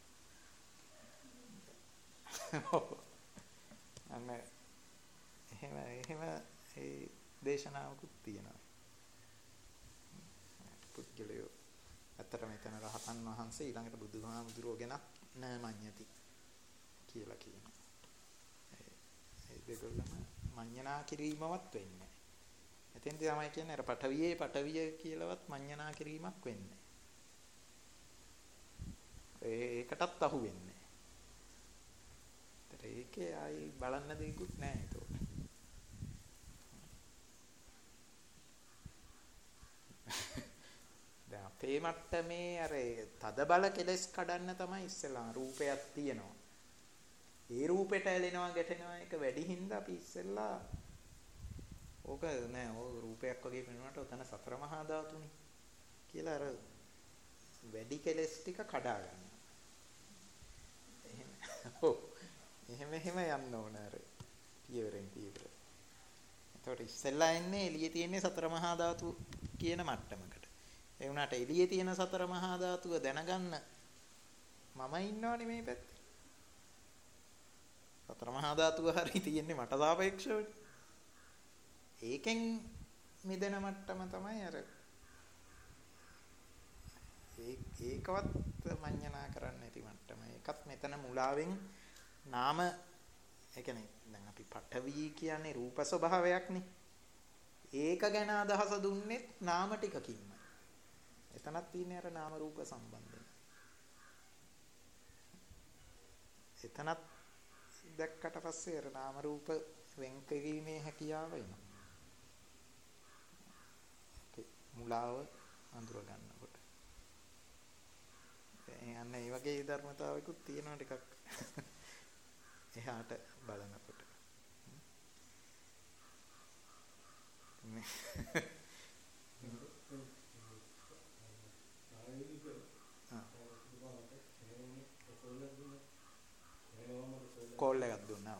අන්න එහෙම ඒ දේශනාවකුත් තියෙනවා. පුද්ගලයෝ ඇත්තට මෙතන රහතන් වහන්සේ ඊළඟට බුදුහාමුදුරුවෝ ගැන නමඤ්ඤති කියලා කියනවා. ඒ දෙකොල්ලම මඤ්ඤණා කිරීමවත් වෙන්නේ නැහැ. එතෙන්ද තමයි කියන්නේ අර පටවිය කියලාවත් මඤ්ඤණා කිරීමක් වෙන්නේ. ඒකටත් අහු වෙන්නේ. ඒකේ ආයි බලන්න දෙයක්වත් නැහැ ඒක. දැන් අපේ මට්ටමේ අර තද බල කෙලස් කඩන්න තමයි ඉස්සෙල්ලා රූපයක් තියෙනවා. ඒ රූපෙට ඇලෙනවා ගැටෙනවා එක වැඩි හින්දා අපි ඉස්සෙල්ලා ඕක නෑ ඕ රූපයක් වගේ පෙනුනට උතන සතර මහා ධාතුනේ කියලා අර වැඩි කෙලස් ටික කඩා ගන්නවා. එහෙම. ඔව්. එහෙම යන්න ඕන අර පියවරෙන් පියවර. එතකොට ඉස්සෙල්ලා එන්නේ එළියේ තියෙන සතර මහා ධාතු කියන මට්ටමකට. ඒ වුණාට එළියේ තියෙන සතර මහා ධාතුව දැනගන්න මම ඉන්නවනේ මේ පැත්තේ. සතර මහා ධාතුව හරිය තියෙන්නේ මට සාපේක්ෂව. ඒකෙන් මිදෙන මට්ටම තමයි අර ඒකවත් මඤ්ඤණා කරන්න ඇති මට්ටම. ඒකත් මෙතන මුලාවෙන් නාම ඒ කියන්නේ දැන් අපි පඨවි කියන්නේ රූප ස්වභාවයක්නේ. ඒක ගැන අදහස දුන්නෙත් නාම ටිකකින්මයි. එතනක් තියෙන්නේ අර නාම රූප සම්බන්ධය. එතනත් දැක්කට පස්සේ අර නාම රූප වෙන් කිරීමේ හැකියාව එනවා. මුලාව අඳුර ගන්නකොට. යන්න මේ වගේ ධර්මතාවයකුත් තියෙනවා ටිකක් එහාට බලනකොට. කෝල් එකක් දුන්නා.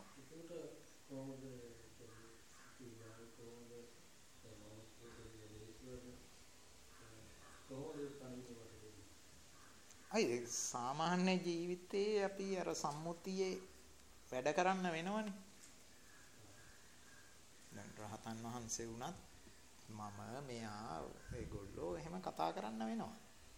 අයි සාමාන්‍ය ජීවිතයේ අපි අර සම්මුතියේ වැඩ කරන්න වෙනවනේ. දැන් රහතන් වහන්සේ වුණත් මම මෙයා ඒගොල්ලෝ එහෙම කතා කරන්න වෙනවා.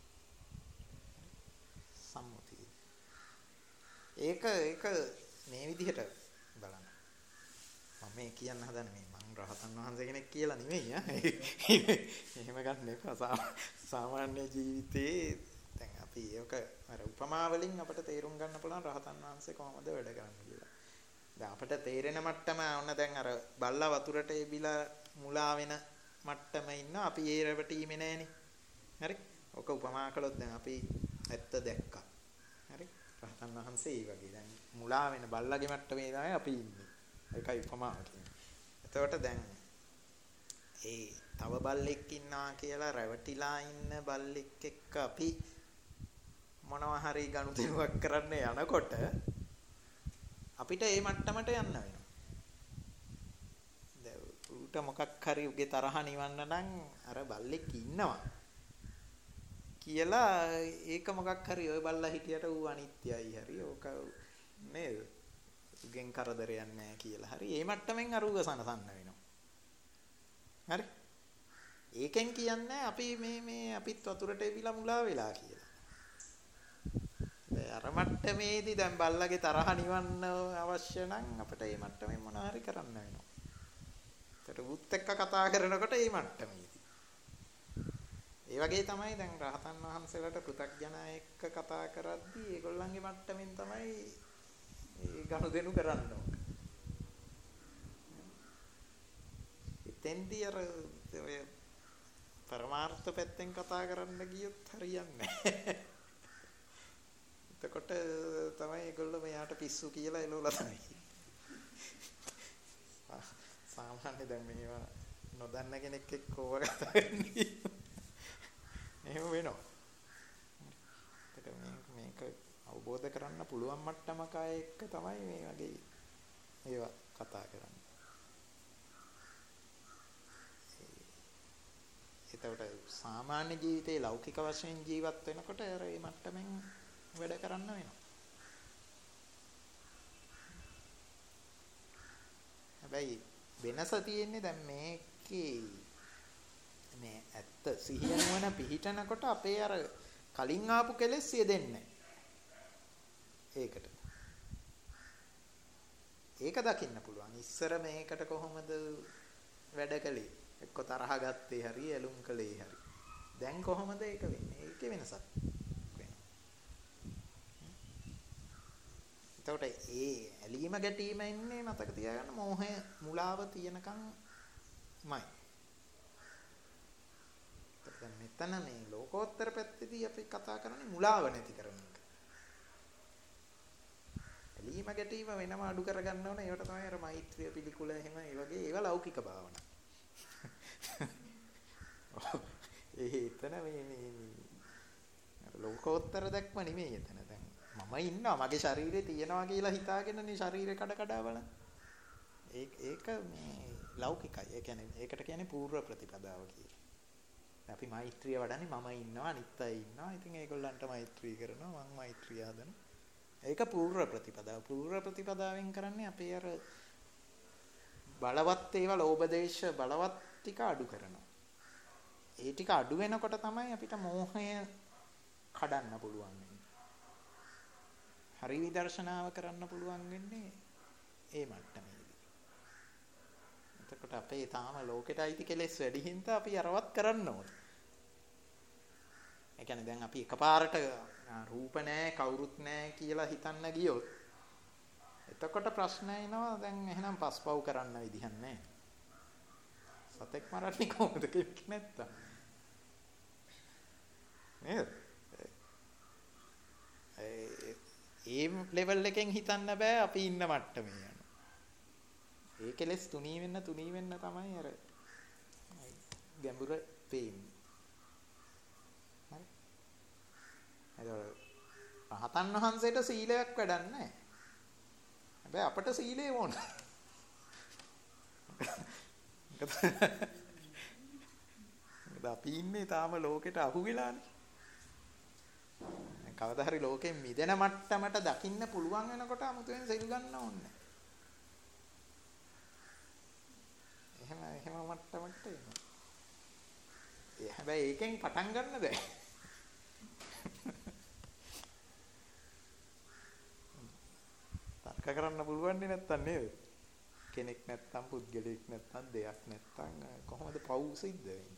සම්මුතිය. ඒක මේ විදිහට බලන්න. මම මේ කියන්න හදන්නේ මං රහතන් වහන්සේ කෙනෙක් කියලා නෙමෙයි එහෙම ගන්න එපා. සාමාන්‍ය ජීවිතේ දැන් අපි ඒක අර උපමා වලින් අපිට තේරුම් ගන්න පුළුවන් රහතන් වහන්සේ කොහොමද වැඩ කරන්නේ කියලා. දැන් අපිට තේරෙන මට්ටම ඕන දැන් අර බල්ලා වතුරට එබිලා මුලා වෙන මට්ටම ඉන්න අපි ඒ රැවටීමේ නෑනේ. හරි? ඔක උපමා කළොත් දැන් අපි ඇත්ත දැක්කා. හරි? රහතන් වහන්සේ ඒ වගේ දැන් මුලා වෙන බල්ලාගේ මට්ටමේ තමයි අපි ඉන්නේ. ඒකයි උපමාව කියන්නේ. එතකොට දැන් ඒ තව බල්ලෙක් ඉන්නවා කියලා රැවටිලා ඉන්න බල්ලෙක් එක්ක අපි මොනවා හරි ගනුදෙනුවක් කරන්න යනකොට අපිට ඒ මට්ටමට යන්න වෙනවා. දැන් ඌට මොකක් හරි උගේ තරහ නිවන්න නම් අර බල්ලෙක් ඉන්නවා කියලා ඒක මොකක් හරි ඔය බල්ලා හිටියට ඌ අනිත්‍යයි හරි ඕක නේද? උගෙන් කරදරයක් නැහැ කියලා හරි ඒ මට්ටමින් අර ඌව සනසන්න වෙනවා. හරි? ඒකෙන් කියන්නේ අපි මේ අපිත් වතුරට එවිලා මුලා වෙලා කියලා. අර මට්ටමේදී දැන් බල්ලගේ තරහ නිවන්න අවශ්‍ය නම් අපිට මේ මට්ටමෙන් මොනවා හරි කරන්න වෙනවා. ඒතර බුත් එක්ක කතා කරනකොට මේ මට්ටමේදී. ඒ වගේ තමයි දැන් රහතන් වහන්සේලාට පෘථග්ජනය එක්ක කතා කරද්දී ඒගොල්ලන්ගේ මට්ටමින් තමයි ඒ ගනුදෙනු කරන්න ඕක. එතෙන්දී අර ඔය පරමාර්ථ පැත්තෙන් කතා කරන්න ගියොත් හරියන්නේ නැහැ. එතකොට තමයි ඒගොල්ලෝ මෙයාට පිස්සු කියලා එළවලා තමයි. සාමාන්‍ය දැන් මේවා නොදන්න කෙනෙක් එක්ක ඕවා කතා කරන්නේ. එහෙම වෙනවා. මේක අවබෝධ කරන්න පුළුවන් මට්ටමක අය එක්ක තමයි මේ වගේ ඒවා කතා කරන්නේ. එතකොට සාමාන්‍ය ජීවිතේ ලෞකික වශයෙන් ජීවත් වෙනකොට අර මේ මට්ටමින් වැඩ කරන්න වෙනවා. හැබැයි වෙනස තියෙන්නේ දැන් මේකේ මේ ඇත්ත සිහිය නුවණ පිහිටනකොට අපේ අර කලින් ආපු කෙලෙස් යෙදෙන්නේ ඒකට. ඒක දකින්න පුළුවන්. ඉස්සර මේකට කොහොමද වැඩ කළේ? එක්ක තරහ ගත්තේ හරි ඇලුම් කළේ හරි. දැන් කොහොමද ඒක වෙන්නේ? ඒකේ වෙනසක් වෙනවා. එතකොට ඒ ඇලීම ගැටීම ඉන්නේ මතක තියාගන්න මෝහය මුලාව තියෙනකන්මයි. දැන් මෙතන මේ ලෝකෝත්තර පැත්තේදී අපි කතා කරන්නේ මුලාව නැති කරන එක. ඇලීම ගැටීම වෙනම අඩු කරගන්න ඕන. ඒවට තමයි අර මෛත්‍රිය පිළිකුල එහෙම ඒ වගේ ඒවා ලෞකික භාවනා. එතන මේ අර ලෝකෝත්තර දැක්ම නෙමෙයි එතන. දැන් මම ඉන්නවා මගේ ශරීරේ තියෙනවා කියලා හිතාගෙනනේ ශරීරේ කඩ කඩ බලන. ඒක මේ ලෞකිකයි. ඒ කියන්නේ ඒකට කියන්නේ පූර්ව ප්‍රතිපදාව කියලා. අපි මෛත්‍රිය වඩන්නේ මම ඉන්නවා අනිත් අය ඉන්නවා. ඉතින් ඒගොල්ලන්ට මෛත්‍රී කරනවා මම මෛත්‍රිය හදනවා. ඒක පූර්ව ප්‍රතිපදාව. පූර්ව ප්‍රතිපදාවෙන් කරන්නේ අපේ අර බලවත් ඒවා ලෝභ දේශ බලවත් ටික අඩු කරනවා. ඒ ටික අඩු වෙනකොට තමයි අපිට මෝහය කඩන්න පුළුවන් වෙන්නේ. හරි විදර්ශනාව කරන්න පුළුවන් වෙන්නේ ඒ මට්ටමේදී. එතකොට අපේ තාම ලෝකෙට අයිති කෙලෙස් වැඩි හින්දා අපි අරවත් කරන්න ඕනේ. කියන්නේ දැන් අපි එකපාරට රූප නැහැ කවුරුත් නැහැ කියලා හිතන්න ගියොත් එතකොට ප්‍රශ්න එනවා දැන් එහෙනම් පස්පව් කරන්න විදිහක් නැහැ. සතෙක් මරන්නේ කොහොමද කෙනෙක් නැත්තම්. නේද? ඒ ලෙවල් එකෙන් හිතන්න බෑ අපි ඉන්න මට්ටමේ යන. ඒ කෙලස් තුනී වෙන්න තමයි අර ගැඹුර පේන්නේ. හරි. රහතන් වහන්සේට සීලයක් වැඩක් නැහැ. හැබැයි අපට සීලය ඕන. අපි ඉන්නේ තාම ලෝකෙට අහු වෙලානේ. කවදා හරි ලෝකෙන් මිදෙන මට්ටමට දකින්න පුළුවන් වෙනකොට 아무තෙන් සෙල් ගන්න ඕනේ. එහෙම මට්ටමකට එනවා. හැබැයි ඒකෙන් පටන් ගන්න බෑ. තර්ක කරන්න පුළුවන් නැත්තම් නේද? කෙනෙක් නැත්තම් පුද්ගලෙක් නැත්තම් දෙයක් නැත්තම් කොහොමද පව් සිද්ධ වෙන්නේ?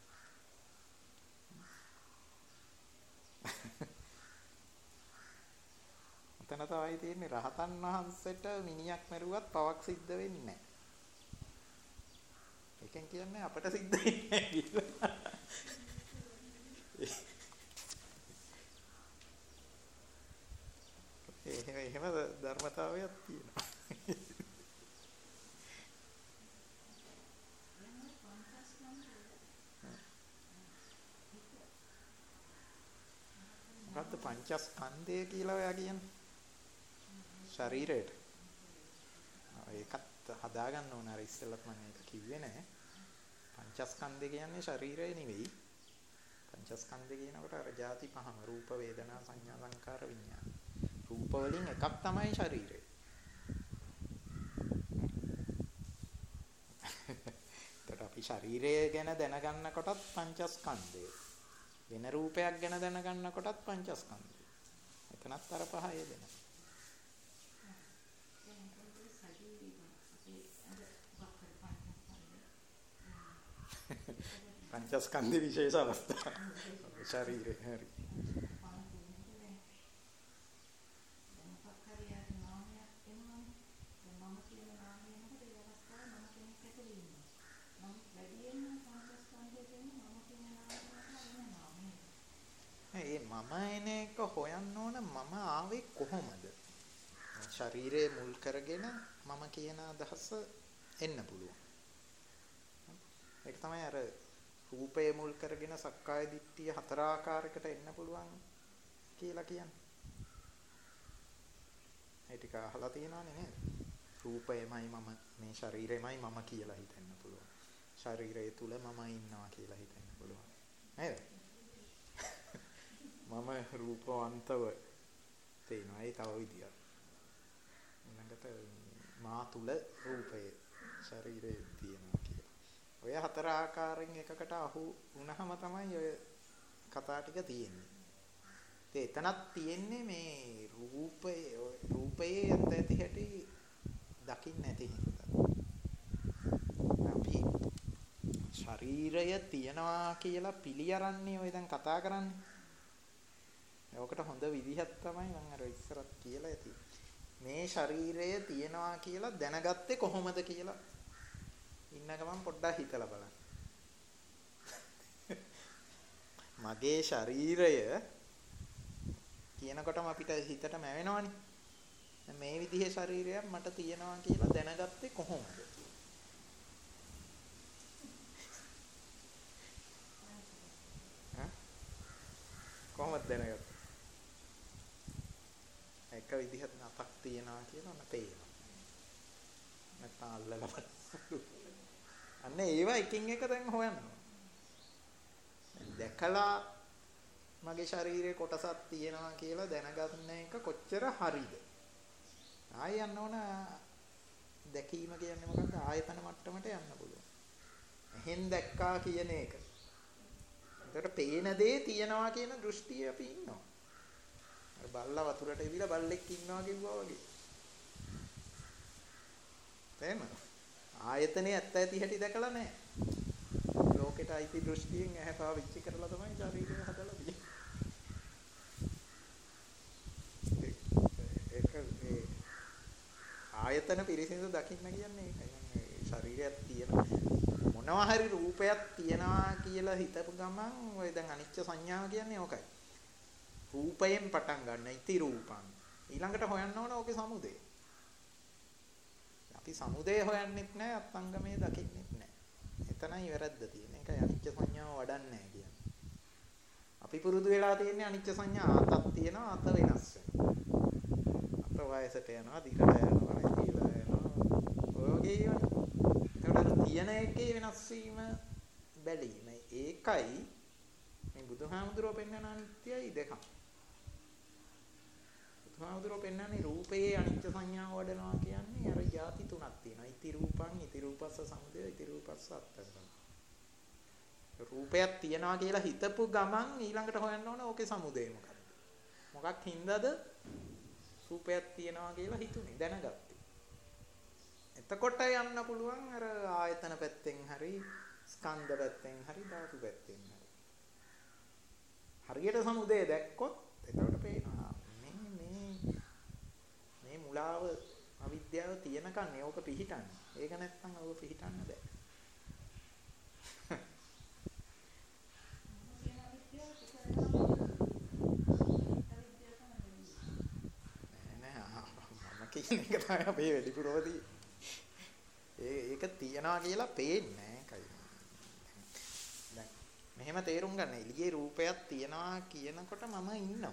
එතන තමයි තියෙන්නේ රහතන් වහන්සේට මිනිහක් මරුවත් පවක් සිද්ධ වෙන්නේ නැහැ. ඒකෙන් කියන්නේ අපට සිද්ධ වෙන්නේ නැහැ කියලා. එහෙම ධර්මතාවයක් තියෙනවා. මොකද්ද පංචස්කන්ධය කියලා ඔයා කියන්නේ? ශරීරයට. ඒකත් හදාගන්න ඕන අර ඉස්සෙල්ලත් මම ඒක කිව්වේ නෑ. පංචස්කන්ධය කියන්නේ ශරීරය නෙවෙයි. පංචස්කන්ධය කියනකොට අර ಜಾති පහම රූප වේදනා සංඥා සංකාර විඥාන. රූප වලින් එකක් තමයි ශරීරය. ඒකට අපි ශරීරය ගැන දැනගන්න කොටත් පංචස්කන්ධය. වෙන රූපයක් ගැන දැනගන්න කොටත් පංචස්කන්ධය. එතනත් අර පහ යෙදෙනවා. පංචස්කන්ධ විශේෂ අවස්ථා. ශරීරය හරි. මම එන එක හොයන්න ඕන මම ආවේ කොහොමද? ශරීරයේ මුල් කරගෙන මම කියන අදහස එන්න පුළුවන්. ඒක තමයි අර රූපය මුල් කරගෙන සක්කාය දිට්ඨිය හතර ආකාරයකට එන්න පුළුවන් කියලා කියන්නේ. ඒ ටික අහලා තියෙනවනේ නේද? රූපයමයි මම මේ ශරීරයමයි මම කියලා හිතෙන්න පුළුවන්. ශරීරය තුල මම ඉන්නවා කියලා හිතෙන්න පුළුවන්. නේද? මම රූපවන්තව තේනවා. ඒ තව විදියක්. ඊළඟට මා තුල රූපය ශරීරයේ තියෙනවා කියලා. ඔය හතර ආකාරයෙන් එකකට අහු වුණාම තමයි ඔය කතා ටික තියෙන්නේ. එතනක් තියෙන්නේ මේ රූපයේ ඇත්ත හැටි දකින්න නැති හින්දා. අපි ශරීරය තියනවා කියලා පිළි අරන්නේ ඔය දැන් කතා කරන්නේ. ඔකට හොඳ විදිහක් තමයි මම අර ඉස්සරත් කියලා ඇති. මේ ශරීරය තියනවා කියලා දැනගත්තේ කොහොමද කියලා ඉන්න ගමන් පොඩ්ඩක් හිතලා බලන්න. මගේ ශරීරය කියනකොටම අපිට හිතට මැවෙනවනේ. මේ විදිහේ ශරීරයක් මට තියෙනවා කියලා දැනගත්තේ කොහොමද? කොහොමද දැනගත්තේ? එක විදිහක් නතක් තියනවා කියලා ඔන්න පේනවා. නැත්නම් අල්ලලා අන්න ඒවා එකින් එක දැන් හොයන්න. දැකලා මගේ ශරීරයේ කොටසක් තියෙනවා කියලා දැනගන්න එක කොච්චර හරිද? ආයෙ යන්න ඕන දැකීම කියන්නේ මොකක්ද? ආයතන මට්ටමට යන්න පුළුවන්. එහෙන් දැක්කා කියන එක. ඒකට පේන දේ තියනවා කියන දෘෂ්ටිය අපි ඉන්නවා. අර බල්ලා වතුරට ඉවිලා බල්ලෙක් ඉන්නවා කිව්වා වගේ. තේමද? ආයතනේ ඇත්ත ඇති හැටි දැකලා නැහැ. ලෝකෙට අයිති දෘෂ්ටියෙන් ඇහැ පාවිච්චි කරලා තමයි ශරීරය හදලා තියෙන්නේ. ආයතන පිරිසිදු දකින්න කියන්නේ ඒකයි. ශරීරයක් තියෙන මොනවා හරි රූපයක් තියනවා කියලා හිතපු ගමන් ඔය දැන් අනිච්ච සංඥාව කියන්නේ ඕකයි. රූපයෙන් පටන් ගන්න ඉති රූපං. ඊළඟට හොයන්න ඕන ඕකේ සමුදය. අපි සමුදය හොයන්නෙත් නැහැ අත්ංගමේ දකින්නෙත් නැහැ. එතනයි වැරද්ද තියෙන්නේ. ඒකයි අනිච්ච සංඥාව වඩන්නේ නැහැ කියන්නේ. අපි පුරුදු වෙලා තියෙන්නේ අනිච්ච සංඥා ආතක් තියෙනවා අත වෙනස් වෙනවා. අත වයසට යනවා දිගට යනවා ඉතිලා යනවා. ඔය වගේ ඒවා. ඒකට තියෙන එකේ වෙනස් වීම බැලීම. ඒකයි මේ බුදුහාමුදුරුවෝ පෙන්වන අනිත්‍යයි දෙකක්. බුදුහාමුදුරුවෝ පෙන්වන්නේ රූපයේ අනිත්‍ය සංඥාව වඩනවා කියන්නේ අර ಜಾති තුනක් තියෙනවා. ඉති රූපං, ඉති රූපස්ස සමුදය, ඉති රූපස්ස අත්තංගම. රූපයක් තියනවා කියලා හිතපු ගමන් ඊළඟට හොයන්න ඕන ඕකේ සමුදය මොකක්ද? මොකක් හින්දාද රූපයක් තියනවා කියලා හිතුනේ දැනගත්තේ. එතකොට යන්න පුළුවන් අර ආයතන පැත්තෙන් හරි ස්කන්ධ පැත්තෙන් හරි ධාතු පැත්තෙන් හරි. හරියට සමුදය දැක්කොත් එතකොට පේනවා මේ මුලාව අවිද්‍යාව තියනකන්නේ ඕක පිහිටන්නේ. ඒක නැත්තම් ඕක පිහිටන්න බෑ. කියන එක තමයි අපේ වැඩිපුරවදී ඒක තියනවා කියලා පේන්නේ නැහැ. දැන් මෙහෙම තේරුම් ගන්න එළියේ රූපයක් තියනවා කියනකොට මම ඉන්නවා.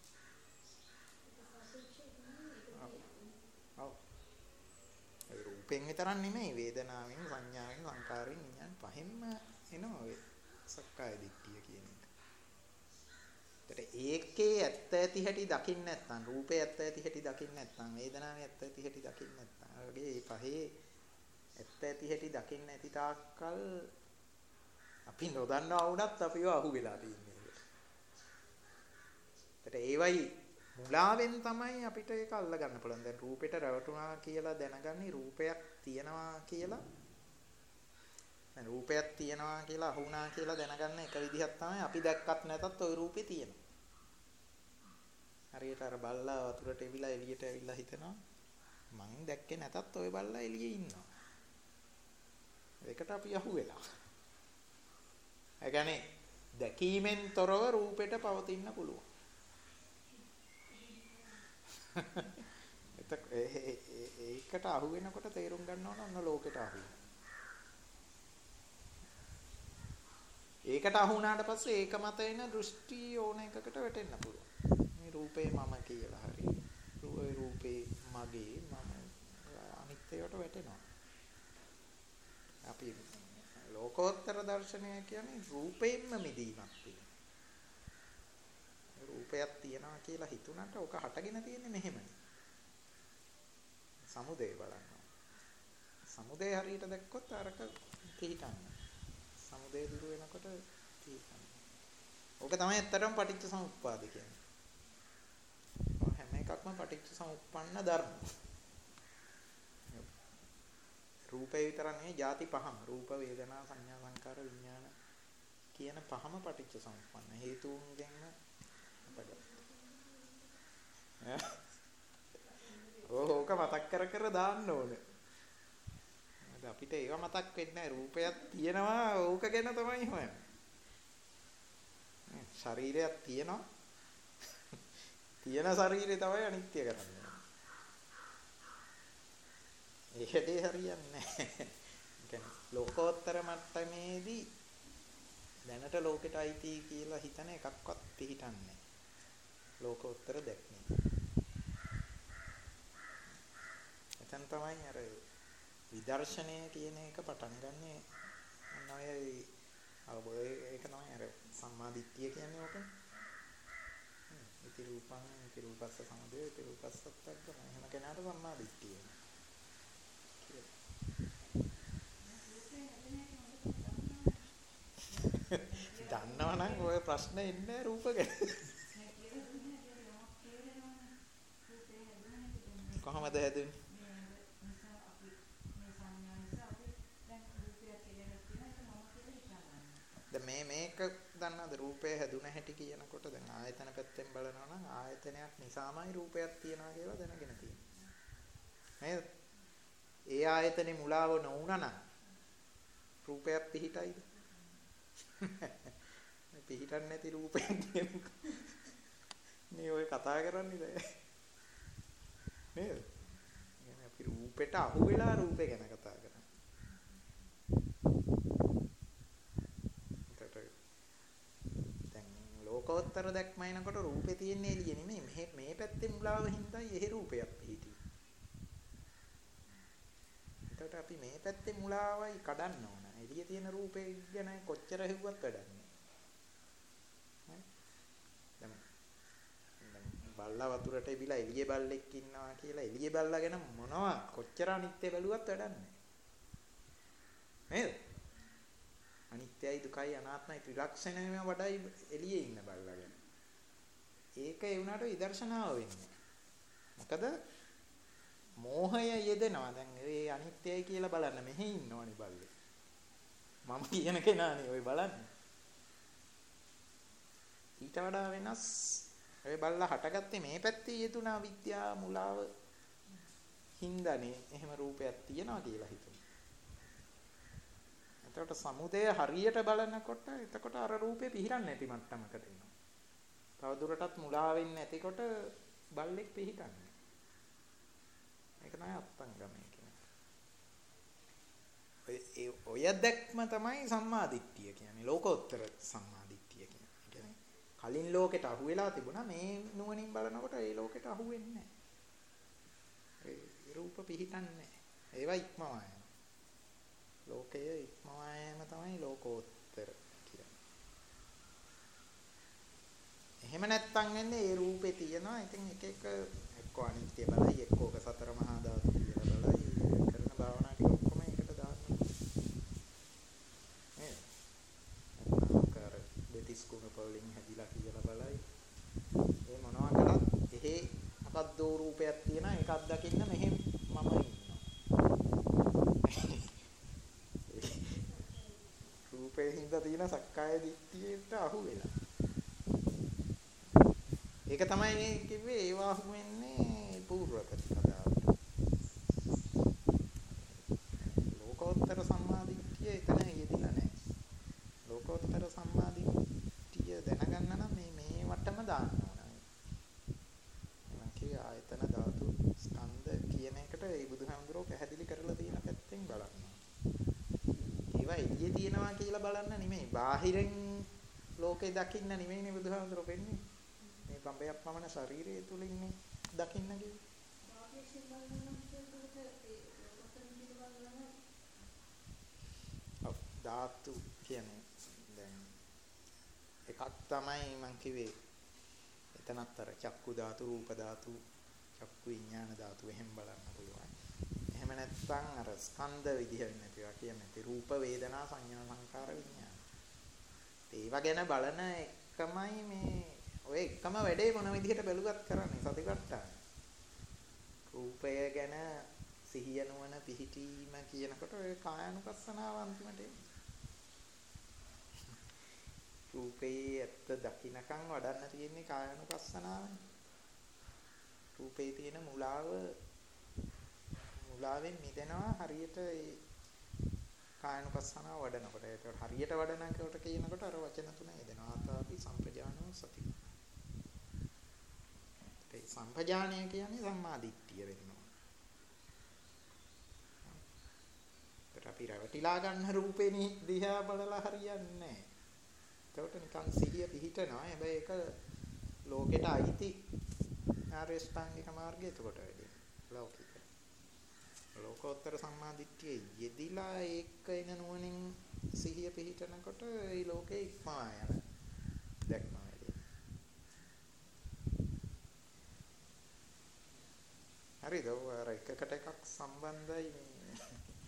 ඔව්. ඒ රූපෙන් විතරක් නෙමෙයි වේදනාවෙන් සංඥාවෙන් සංකාරයෙන් විඥාන පහෙන්ම එනවා ඔය සක්කාය දිට්ඨිය කියන එක. ඒකේ ඇත්ත ඇති හැටි දකින්න නැත්නම් රූපේ ඇත්ත ඇති හැටි දකින්න නැත්නම් වේදනාවේ ඇත්ත ඇති හැටි දකින්න නැත්නම් වගේ මේ පහේ ඇත්ත ඇති හැටි දකින්න ඇති තාක්කල් අපි නොදන්නවා වුණත් අපිව අහු වෙලා තියෙන්නේ. ඒවයි මුලාවෙන් තමයි අපිට ඒක අල්ල ගන්න පුළුවන්. දැන් රූපෙට රැවටුණා කියලා දැනගන්නේ රූපයක් තියනවා කියලා. දැන් රූපයක් තියනවා කියලා අහුණා කියලා දැනගන්න එක විදිහක් තමයි අපි දැක්කත් නැතත් ওই රූපේ තියෙනවා. හරියට අර බල්ලා වතුරට එවිලා එළියට ඇවිල්ලා හිතනවා මං දැක්කේ නැතත් ওই බල්ලා එළියේ ඉන්නවා. ඒකට අපි අහු වෙලා. ඒ කියන්නේ දැකීමෙන් තොරව රූපෙට පවතින්න පුළුවන්. ඒකට අහු වෙනකොට තේරුම් ගන්න ඕන ඔන්න ලෝකෙට අහු වෙනවා. ඒකට අහු වුණාට පස්සේ ඒක මත එන දෘෂ්ටි ඕන එකකට වැටෙන්න පුළුවන්. මේ රූපේ මම කියලා හරි. රූපේ මගේ මම අනිත්‍යයට වැටෙනවා. අපි ලෝකෝත්තර දර්ශනය කියන්නේ රූපයෙන්ම මිදීමක් තියෙනවා. රූපයක් තියනවා කියලා හිතුණාට ඔක හටගෙන තියෙන්නේ මෙහෙමයි. සමුදය බලන්න. සමුදය හරියට දැක්කොත් අරක පිහිටන්නේ. සමුදය දුර වෙනකොට පිහිටන්නේ. ඕක තමයි ඇත්තටම පටිච්ච සමුප්පාද කියන්නේ. හැම එකක්ම පටිච්ච සමුප්පන්න ධර්ම. රූපේ විතර නෙවෙයි ಜಾති පහම. රූප, වේදනා, සංඥා, සංකාර, විඥාන කියන පහම පටිච්ච සමුප්පන්න. හේතුන්ගෙන්ම ඕක මතක් කර දාන්න ඕනේ. අපිට ඒව මතක් වෙන්නේ නැහැ. රූපයක් තියෙනවා ඕක ගැන තමයි හොයන්නේ. ශරීරයක් තියෙනවා. තියෙන ශරීරය තමයි අනිත්‍ය කරන්නේ. ඒකදී හරියන්නේ නැහැ. කියන්නේ ලෝකෝත්තර මට්ටමේදී දැනට ලෝකෙට අයිති කියලා හිතන එකක්වත් පිළිටන්නේ නැහැ. ලෝකෝත්තර දැක්මේ. එතන තමයි අර විදර්ශනය කියන එක පටන් ගන්නෙ මොන ඔය ඒක තමයි අර සම්මාදිට්ඨිය කියන්නේ ඕක. ඉති රූපං ඉති රූපස්ස සමුදය ඉති රූපස්ස අත්තංගම. එහෙම කෙනාට සම්මාදිට්ඨිය. දන්නවනම් ඔය ප්‍රශ්න එන්නේ රූප ගැන. කොහොමද හැදුනේ? මේක දන්නවද රූපය හැදුන හැටි කියනකොට දැන් ආයතන පැත්තෙන් බලනවා නම් ආයතනයක් නිසාමයි රූපයක් තියනවා කියලා දැනගෙන තියෙනවා. නේද? ඒ ආයතනේ මුලාව නොවුනා නම් රූපයක් පිහිටයිද? පිහිටන්නේ නැති රූපයක් නේ ඔය කතා කරන්නේ දැන්. නේද? අපි රූපෙට අහු වෙලා රූපේ ගැන කතා කරන්නේ. දැන් ලෝකෝත්තර දැක්මයිනකොට රූපේ තියෙන්නේ එළිය නෙමෙයි. මේ පැත්තේ මුලාව හින්දායි එහෙ රූපයක් පිහිටියේ. එතකොට අපි මේ පැත්තේ මුලාවයි කඩන්න ඕන. එළිය තියෙන රූපේ ගැන කොච්චර හෙව්වත් වැඩක් නෑ. දැන් බල්ලා වතුරට එබිලා එළියේ බල්ලෙක් ඉන්නවා කියලා එළියේ බල්ලා ගැන මොනවා කොච්චර අනිත්‍ය බැලුවත් වැඩක් නෑ. නේද? අනිත්‍යයි දුකයි අනාත්මයි ත්‍රිලක්ෂණයම වඩායි එළියේ ඉන්න බල්ලා ගැන. ඒක ඒ වුණාට විදර්ශනාව වෙන්නේ. මොකද මෝහය යෙදෙනවා. දැන් ඒ අනිත්‍යයි කියලා බලන්න මෙහෙ ඉන්නවනේ බල්ලේ. මම කියන කෙනානේ ඔය බලන්නේ. ඊට වඩා වෙනස් ඔය බල්ලා හටගත්තේ මේ පැත්තේ යෙදුනා විද්‍යා මුලාව හින්දානේ එහෙම රූපයක් තියනවා කියලා හිතුවා. එතකොට සමුදය හරියට බලනකොට එතකොට අර රූපේ පිහිරන්නේ නැති මට්ටමකට එනවා. තව දුරටත් මුලා වෙන්නේ නැතිකොට බල්ලෙක් පිහිටන්නේ. ඒක තමයි අත්ංගමය කියන්නේ. ඔය දැක්ම තමයි සම්මාදිට්ඨිය කියන්නේ. ලෝකෝත්තර සම්මාදිට්ඨිය කියන්නේ. කලින් ලෝකෙට අහු වෙලා තිබුණා මේ නුවණින් බලනකොට ඒ ලෝකෙට අහු වෙන්නේ නැහැ. ඒ රූප පිහිටන්නේ නැහැ. ඒවා ඉක්මවා යනවා. ලෝකයේ ඉක්මවා යෑම තමයි ලෝකෝත්තර කියන්නේ. එහෙම නැත්තම් වෙන්නේ ඒ රූපේ තියෙනවා. ඉතින් එක එක එක්ක අනිත්‍ය බලයි එක්කෝක සතර මහා ධාතු කියලා බලයි කරන භාවනා ටික ඔක්කොම ඒකට දාන්න. නේද? අර දෙතිස් කුණ පවලින් හැදිලා කියලා බලයි. ඒ මොනවා කළත් එහෙ මොකක්ද රූපයක් තියෙනවා ඒකක් දකින්න මෙහෙම මම ඉන්නවා. රූපේ හින්දා තියෙන සක්කාය දිට්ඨියට අහු වෙලා. ඒක තමයි මේ කිව්වේ ඒවා අහු වෙන්නේ පූර්ව ප්‍රතිපදාවට. ලෝකෝත්තර සම්මාදිට්ඨිය එතන යෙදිලා නැහැ. ලෝකෝත්තර සම්මාදිට්ඨිය දැනගන්න නම් මේ වටම දාන්න ඕන. මම කිව්වේ ආයතන ධාතු ස්කන්ධ කියන එකට ඒ බුදුහාමුදුරුවෝ පැහැදිලි කරලා තියෙන පැත්තෙන් බලන්න. ඒවා එළියේ තියෙනවා කියලා බලන්න නෙමෙයි. බාහිරින් ලෝකේ දකින්න නෙමෙයිනේ බුදුහාමුදුරුවෝ වෙන්නේ. මේ පඹයක් පමණ ශරීරය තුලින් දකින්න කිව්වේ. ධාතු කියන්නේ දැන් එකක් තමයි මම කිව්වේ. එතනත් අර චක්කු ධාතු, රූප ධාතු, චක්කු විඥාන ධාතු එහෙම බලන්න පුළුවන්. එහෙම නැත්නම් අර ස්කන්ධ විදිහෙන් නැතිවා කියන්නේ රූප වේදනා සංඥා සංකාර විඥාන. ඒවා ගැන බලන එකමයි මේ ඔය එකම වැඩේ මොන විදිහට බැලුවත් කරන්නේ සතිපට්ඨාන. රූපය ගැන සිහිය නුවණ පිහිටීම කියනකොට ඔය කායानुපස්සනාව අන්තිමට එන්නේ. රූපේ ඇත්ත දකින්නකම් වඩන්න තියෙන්නේ කායानुපස්සනාවනේ. රූපේ තියෙන මුලාවෙන් මිදෙනවා හරියට ඒ කායानुපස්සනාව වඩනකොට. ඒක හරියට වඩනකොට කියනකොට අර වචන තුන එදෙනවා. ආතාපි සම්පජානෝ සති. ඒ සම්පජානය කියන්නේ සම්මාදිට්ඨිය වෙනවා. ඒත් අපි රැවටිලා ගන්න රූපේනේ දිහා බලලා හරියන්නේ නැහැ. ඒකට නිකන් සිහිය පිහිටනවා. හැබැයි ඒක ලෝකෙට අයිති ආරේෂ්ඨාංගික මාර්ගය එතකොට වැඩි. ලෞකික. ලෝකෝත්තර සම්මාදිට්ඨිය යෙදිලා ඒක එන නුවණින් සිහිය පිහිටනකොට ඒ ලෝකේ ඉක්මවා යන දැක්ම වැඩි. හරිද? ඔය එකකට එකක් සම්බන්ධයි මේ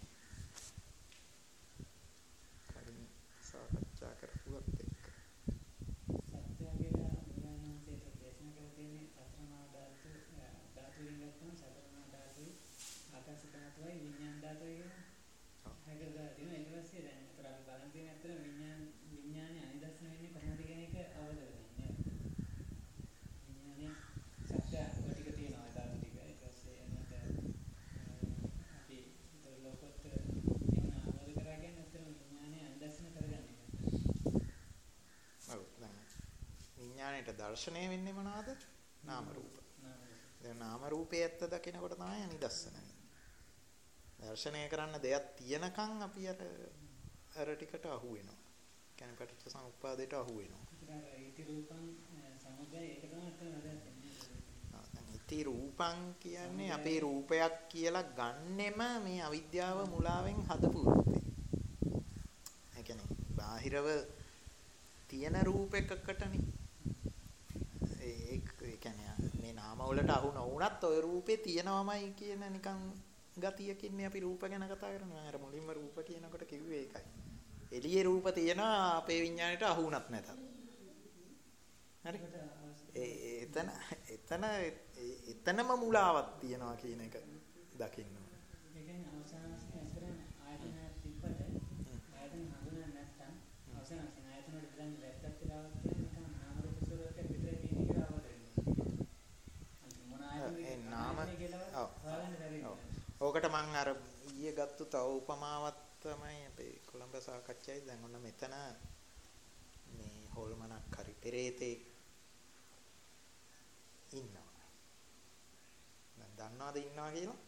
කලින් සාකච්ඡා කරපුවත් එක්ක. සත්‍යයේ මුලානන්සේට දේශනා කරලා තියෙන්නේ සතරමා ධාතු වලින් ගත්තම සතරමා ධාතුයි ආකාශ ධාතුයි විඥාන ධාතුයි කියන හැකලා තියෙනවා. ඊට පස්සේ දැන් අතර අපි බලන් තියෙන අතර විඥානයේ අනිදර්ශන වෙන්නේ කොහොමද කියන එක අවබෝධ කරගන්න. විඥානයේ සත්‍ය ටික තියෙනවා ධාතු ටික. ඊට පස්සේ එනක අපි විඥාණයට දර්ශනය වෙන්නේ මොනවාද? නාම රූප. දැන් නාම රූපේ ඇත්ත දකිනකොට තමයි නිදර්ශනය. දර්ශනය කරන්න දෙයක් තියෙනකන් අපි අර ටිකට අහු වෙනවා. කියන්නේ පටිච්ච සමුප්පාදයට අහු වෙනවා. ඉති රූපං සමුදය ඒක තමයි ඉති රූපං කියන්නේ අපේ රූපයක් කියලා ගන්නෙම මේ අවිද්‍යාව මුලාවෙන් හදපු රූපේ. ඒ කියන්නේ බාහිරව තියෙන රූපයකකටනේ. ඒ කියන්නේ මේ නාම වලට අහු නොවුනත් ওই රූපේ තියෙනවමයි කියන නිකන් ගතියකින් අපි රූප ගැන කතා කරනවා. අර මුලින්ම රූප කියනකොට කිව්වේ ඒකයි. එළියේ රූප තියෙනවා අපේ විඥාණයට අහු වුණත් නැතත්. හරි. එතනම මුලාවක් තියෙනවා කියන එක දකින්න ඕනේ. ඒ කියන්නේ අවසානයේ අතරම ආයතන තිබ්බට ආයතන හඳුනන්නේ නැත්නම් අවසානයේ ආයතන වල දැන් වැත්තක් දාලා කියන නිකන් නාම රූප ස්වරූපයක් විතරයි තියෙන කියලා අවබෝධ වෙනවා. මොන ආයතනයේ නාම ඕකට මම අර ඊයේ ගත්ත තව උපමාවක් තමයි අපේ කොළඹ සාකච්ඡාවේ දැන් ඔන්න මෙතන මේ හොල්මනක් හරි පෙරේතේ ඉන්නවා. දැන් දන්නවද ඉන්නවා කියලා?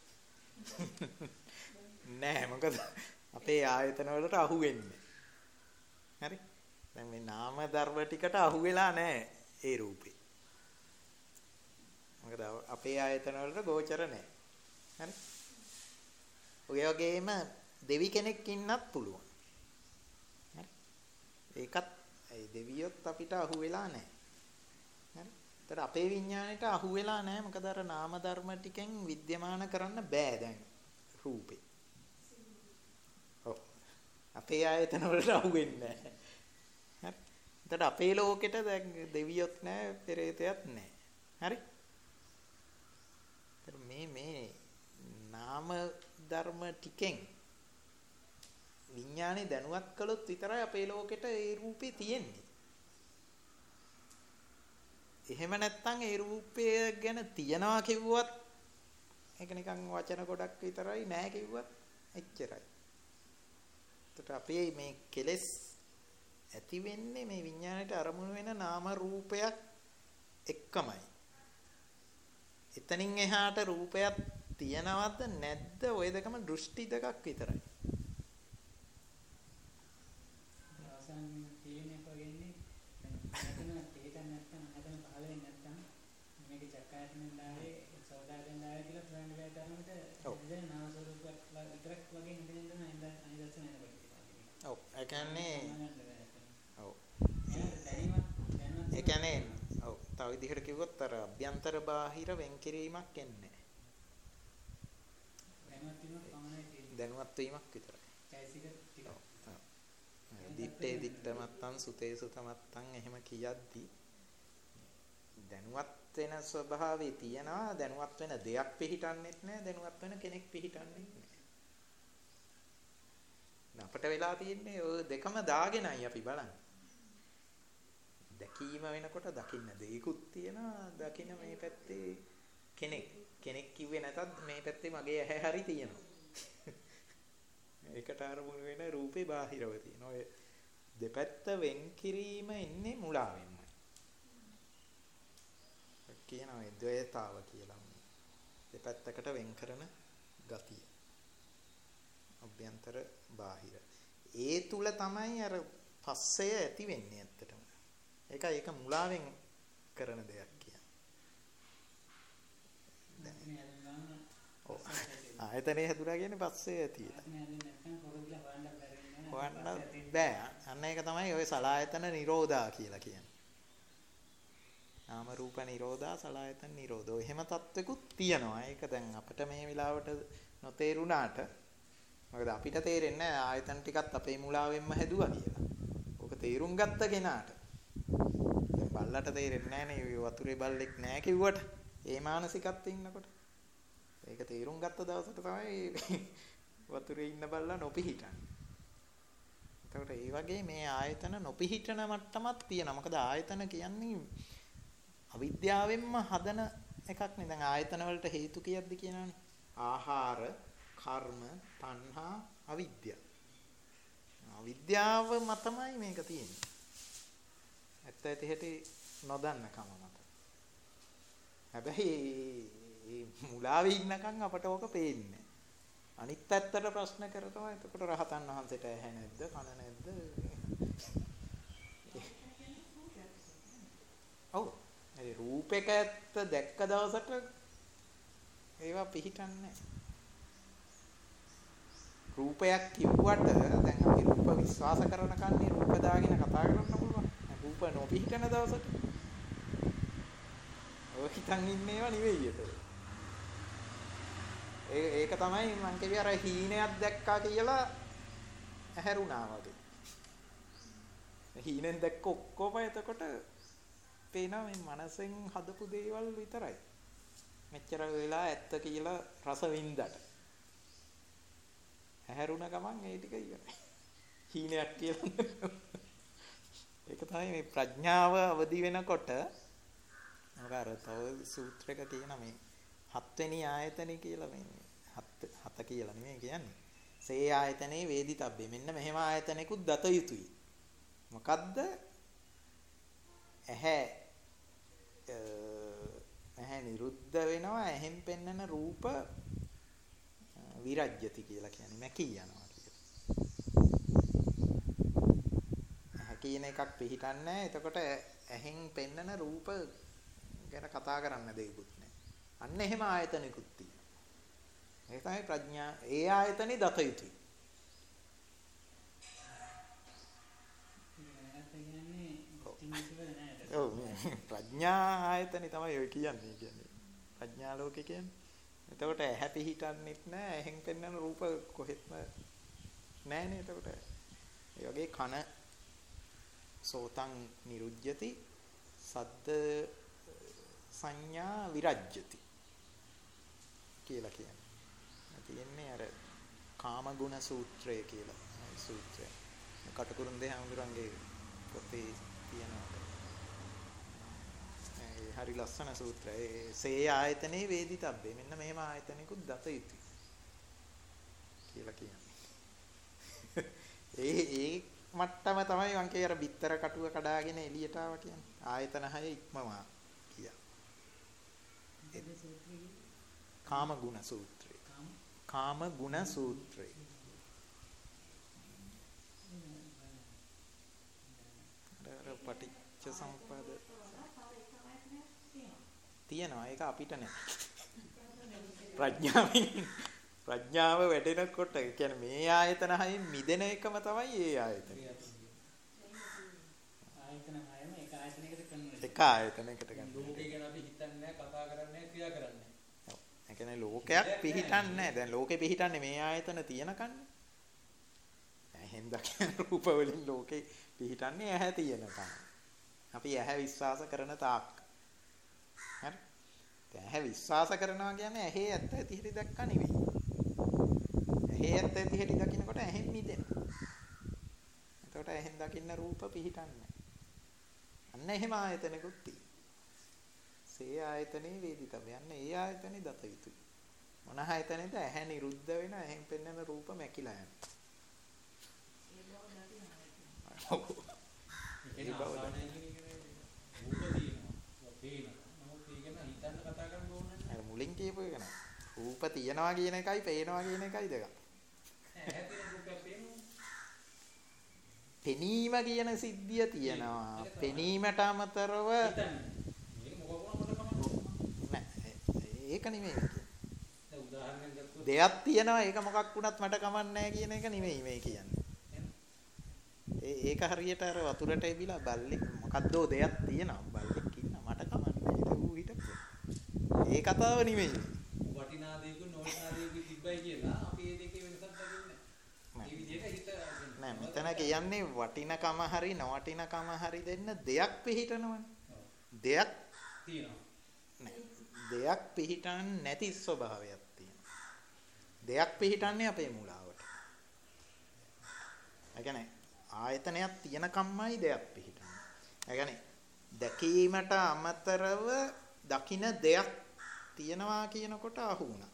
නෑ මොකද අපේ ආයතන වලට අහු වෙන්නේ. හරි? දැන් මේ නාම ධර්ම ටිකට අහු වෙලා නෑ ඒ රූපේ. මොකද අපේ ආයතන වලට ගෝචර නෑ. හරි? ඔය වගේම දෙවි කෙනෙක් ඉන්නත් පුළුවන්. හරි? ඒකත් ඒ දෙවියොත් අපිට අහු වෙලා නෑ. හරි? ඒතර අපේ විඥාණයට අහු වෙලා නෑ. මොකද අර නාම ධර්ම ටිකෙන් විද්‍යමාන කරන්න බෑ දැන් රූපේ. ඔව්. අපේ ආයතන වලට අහු වෙන්නේ නෑ. හරි? ඒතර අපේ ලෝකෙට දැන් දෙවියොත් නෑ, පෙරේතයත් නෑ. හරි? ඒතර මේ නාම ධර්ම ටිකෙන් විඥානේ දැනුවත් කළොත් විතරයි අපේ ලෝකෙට ඒ රූපේ තියෙන්නේ. එහෙම නැත්නම් ඒ රූපය ගැන තියනවා කිව්වත් ඒක නිකන් වචන ගොඩක් විතරයි, නෑ කිව්වත් එච්චරයි. ඒකට අපේ මේ කෙලෙස් ඇති වෙන්නේ මේ විඥාණයට අරමුණු වෙන නාම රූපයක් එක්කමයි. එතනින් එහාට රූපයක් තියනවද නැද්ද ඔය දෙකම දෘෂ්ටි දෙකක් විතරයි. අවසානයේ තියෙන එක වෙන්නේ දැන් තේතන නැත්නම් ආයතන පහළ වෙන්නේ නැත්නම් මේක චක්කායතනෙන් දාවේ සෝදාගෙන දාවේ කියලා ප්‍රාණ වේද ධර්මයට දැන් නාම ස්වරූපයක් විතරක් වගේ හිතෙන්න අනිදර්ශන වෙනවා. ඔව් ඒ කියන්නේ ඔව් ඒ කියන්නේ ඔව් තව විදිහට කිව්වොත් අර අභ්‍යන්තර බාහිර වෙන් කිරීමක් එන්නේ දැනුවත් වීමක් විතරයි. දිත්තේ දිත්තමත්තන් සුතේ සුතමත්තන් එහෙම කියද්දි දැනුවත් වෙන ස්වභාවය තියනවා. දැනුවත් වෙන දෙයක් පිළිටන්නේත් නැහැ, දැනුවත් වෙන කෙනෙක් පිළිටන්නේත් නැහැ. අපිට වෙලා තියෙන්නේ ඔය දෙකම දාගෙනයි අපි බලන්නේ. දැකීම වෙනකොට දකින්න දෙයක්ුත් තියෙනවා, දකින්න මේ පැත්තේ කෙනෙක් කිව්වේ නැතත් මේ පැත්තේ මගේ ඇහැ හරි තියෙනවා. ඒකට අරමුණු වෙන රූපේ බාහිරව තියෙන. ඔය දෙපැත්ත වෙන් කිරීම ඉන්නේ මුලාවෙන්මයි. කියනවා ඒ ද්වේතාව කියලා. දෙපැත්තකට වෙන් කරන ගතිය. අභ්‍යන්තර බාහිර. ඒ තුල තමයි අර පස්සය ඇති වෙන්නේ ඇත්තටම. ඒක මුලාවෙන් කරන දෙයක් කියන්නේ. ආයතනේ හදුනා කියන්නේ පස්සේ ඇති. හොයන්න බෑ. අන්න ඒක තමයි ඔය සලායතන නිරෝධා කියලා කියන්නේ. නාම රූප නිරෝධා සලායතන නිරෝධෝ. එහෙම තත්ත්වෙකුත් තියෙනවා. ඒක දැන් අපිට මේ වෙලාවට නොතේරුණාට මොකද අපිට තේරෙන්නේ නැහැ ආයතන ටිකත් අපේ මුලාවෙන්ම හැදුවා කියලා. ඕක තේරුම් ගත්ත කෙනාට. දැන් බල්ලට තේරෙන්නේ නැහැ නේ වතුරේ බල්ලෙක් නැහැ කිව්වට. ඒ මානසිකත්වෙ ඉන්නකොට. ඒක තේරුම් ගත්ත දවසට තමයි වතුරේ ඉන්න බල්ලා නොපිහිටන්නේ. එතකොට ඒ වගේ මේ ආයතන නොපිහිටන මට්ටමක් තියෙනවා. මොකද ආයතන කියන්නේ අවිද්‍යාවෙන්ම හදන එකක් නේ. දැන් ආයතන වලට හේතු කියද්දි කියනවනේ. ආහාර, කර්ම, තණ්හා, අවිද්‍යාව. අවිද්‍යාව මතමයි මේක තියෙන්නේ. ඇත්ත ඇති හැටි නොදන්නකම මත. හැබැයි මුලාවේ ඉන්නකම් අපට ඕක පේන්නේ. අනිත් පැත්තට ප්‍රශ්න කරනවා. එතකොට රහතන් වහන්සේට ඇහැ නැද්ද කන නැද්ද? ඔව්. ඒ රූපයක ඇත්ත දැක්ක දවසට ඒවා පිහිටන්නේ නැහැ. රූපයක් කිව්වට දැන් අපි රූප විශ්වාස කරන කන්නේ රූප දාගෙන කතා කරන්න පුළුවන්. රූප නොපිහිටන දවසට ඔය හිතන් ඉන්නේව නෙවෙයි ඒක. ඒක තමයි මං කිව්වේ අර හීනයක් දැක්කා කියලා ඇහැරුණා වගේ. හීනෙන් දැක්ක ඔක්කොම එතකොට පේනවා මේ මනසෙන් හදපු දේවල් විතරයි. මෙච්චර වෙලා ඇත්ත කියලා රස වින්දට. ඇහැරුණ ගමන් ඒ ටික ඉවරයි. හීනයක් කියලා. ඒක තමයි මේ ප්‍රඥාව අවදි වෙනකොට අර තව සූත්‍රයක තියෙන මේ හත්වෙනි ආයතනෙ කියලා මේ හත කියලා නෙමෙයි කියන්නේ. සේ ආයතනේ වේදිතබ්බේ. මෙන්න මෙහෙම ආයතනෙකුත් දත යුතුයි. මොකද්ද? ඇහැ නිරුද්ධ වෙනවා. ඇහෙන් පෙන්නන රූප විරජ්‍යති කියලා කියන්නේ මැකී යනවා කියලා. ඇහැ කියන එකක් පිළිටන්නේ නැහැ. එතකොට ඇහෙන් පෙන්නන රූප ගැන කතා කරන්න දෙයක්වත් නැහැ. අන්න එහෙම ආයතනෙකුත් තියෙනවා. ඒ තමයි ප්‍රඥා. ඒ ආයතනේ දත යුතුයි. ඔව් ප්‍රඥා ආයතනේ තමයි ඔය කියන්නේ. ප්‍රඥා ලෝකේ කියන්නේ. එතකොට ඇහැ පිහිටන්නෙත් නැහැ. ඇහෙන් පෙන්වන රූප කොහෙත්ම නැහැනේ. එතකොට ඒ වගේ කන සෝතං නිරුජ්ජති සද්ද සංඥා විරජ්ජති කියලා කියන්නේ. තියෙන්නේ අර කාමගුණ සූත්‍රය කියලා. සූත්‍රය. කටුකුරුන්දේ හැමෝරංගේ පොතේ තියෙනවා. හරි ලස්සන සූත්‍රය. සේ ආයතනේ වේදිතබ්බේ. මෙන්න මෙහෙම ආයතනෙකුත් දත යුතුයි කියලා කියන්නේ. ඒ මට්ටම තමයි මං කිය අර බිත්තර කටුව කඩාගෙන එළියට ආවා කියන්නේ. ආයතන 6 ඉක්මවා කියා. කාම ගුණ සූත්‍රය. කාම ගුණ සූත්‍රය. පටිච්ච සමුප්පාද තියෙනවා. ඒක අපිට නෑ. ප්‍රඥාව වැඩෙනකොට කියන්නේ මේ ආයතන හයෙන් මිදෙන එකම තමයි ඒ ආයතන. ආයතන හයම එක ආයතනයකට කරනවා. එක ආයතනයකට ගන්න. ලෝකේ ගැන අපි හිතන්නේ නැහැ, කතා කරන්නේ නැහැ, ක්‍රියා කරන්නේ නැහැ. ඔව්. ඒ කියන්නේ ලෝකයක් පිහිටන්නේ නැහැ. දැන් ලෝකේ පිහිටන්නේ මේ ආයතන තියෙනකන්නේ. ඇහෙන් දකින රූප වලින් ලෝකේ පිහිටන්නේ ඇහැ තියෙනකන්. අපි ඇහැ විශ්වාස කරන තාක්. හරි. දැන් ඇහැ විශ්වාස කරනවා කියන්නේ ඇහි ඇත්ත ඇති හැටි දැක්කා නෙවෙයි. ඇහි ඇත්ත ඇති හැටි දකින්නකොට ඇහෙන් මිදෙනවා. එතකොට ඇහෙන් දකින්න රූප පිහිටන්නේ. අන්න එහෙම ආයතනෙකුත් තියෙනවා. සේ ආයතනේ වේදිතම යන්නේ ඒ ආයතනේ දත යුතුයි. මොන ආයතනේද ඇහැ නිරුද්ධ වෙන ඇහෙන් පෙන්වන රූප මැකිලා යනවා. ඒ බව මුලින් කියපු එක නෑ. රූප තියනවා කියන එකයි පේනවා කියන එකයි දෙකක්. පෙනීම කියන සිද්ධිය තියෙනවා. පෙනීමට අමතරව ඒක නෙමෙයි. දෙයක් තියෙනවා ඒක මොකක් වුණත් මට කමක් නැහැ කියන එක නෙමෙයි මේ කියන්නේ. ඒක හරියට අර වතුරට එවිලා බල්ලෙක් මොකද්දෝ දෙයක් තියෙනවා බල්ලෙක් ඉන්නවා මට කමක් නැහැ ඒක ඌ හිටපො. ඒ කතාව නෙමෙයි. වටිනා දේක නොවටිනා දේක තිබ්බයි කියලා අපි මේ දෙකේ වෙනසක් දකින්නේ නැහැ. මේ විදිහට හිත නෑ මෙතන කියන්නේ වටිනකම හරි නොවටිනකම හරි දෙන්න දෙයක් පිහිටනවනේ. දෙයක් තියෙනවා. නෑ. දෙයක් පිහිටන්නේ නැති ස්වභාවයක් තියෙනවා. දෙයක් පිහිටන්නේ අපේ මූලාවට. ඒ කියන්නේ ආයතනයක් තියෙනකම්මයි දෙයක් පිහිටන්නේ. ඒ කියන්නේ දැකීමට අමතරව දකින්න දෙයක් තියෙනවා කියනකොට අහු වුණා.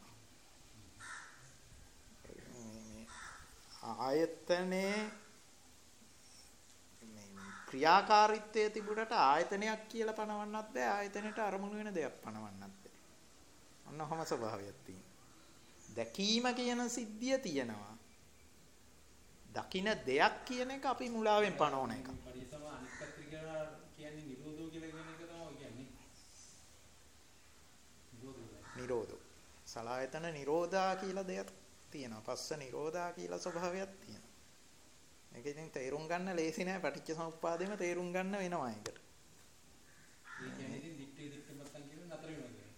ආයතනේ ක්‍රියාකාරීත්වයේ තිබුණට ආයතනයක් කියලා පනවන්නත් බෑ. ආයතනෙට අරමුණු වෙන දෙයක් පනවන්නත් බෑ. අන්න ඔහම ස්වභාවයක් තියෙනවා. දැකීම කියන සිද්ධිය තියෙනවා. දකින්න දෙයක් කියන එක අපි මුලාවෙන් පනවන එක. පරිසම අනිත් පැත්තට කියන්නේ නිරෝධෝ කියලා කියන එක තමයි කියන්නේ. නිරෝධෝ. සලආයතන නිරෝධා කියලා දෙයක් තියෙනවා. පස්ස නිරෝධා කියලා ස්වභාවයක් තියෙනවා. මේක ඉතින් තේරුම් ගන්න ලේසි නෑ. පටිච්ච සමුප්පාදෙම තේරුම් ගන්න වෙනවා ඒකට. ඒ කියන්නේ ඉතින් දික්ටි මතන් කියන නතර වෙනවා කියන්නේ.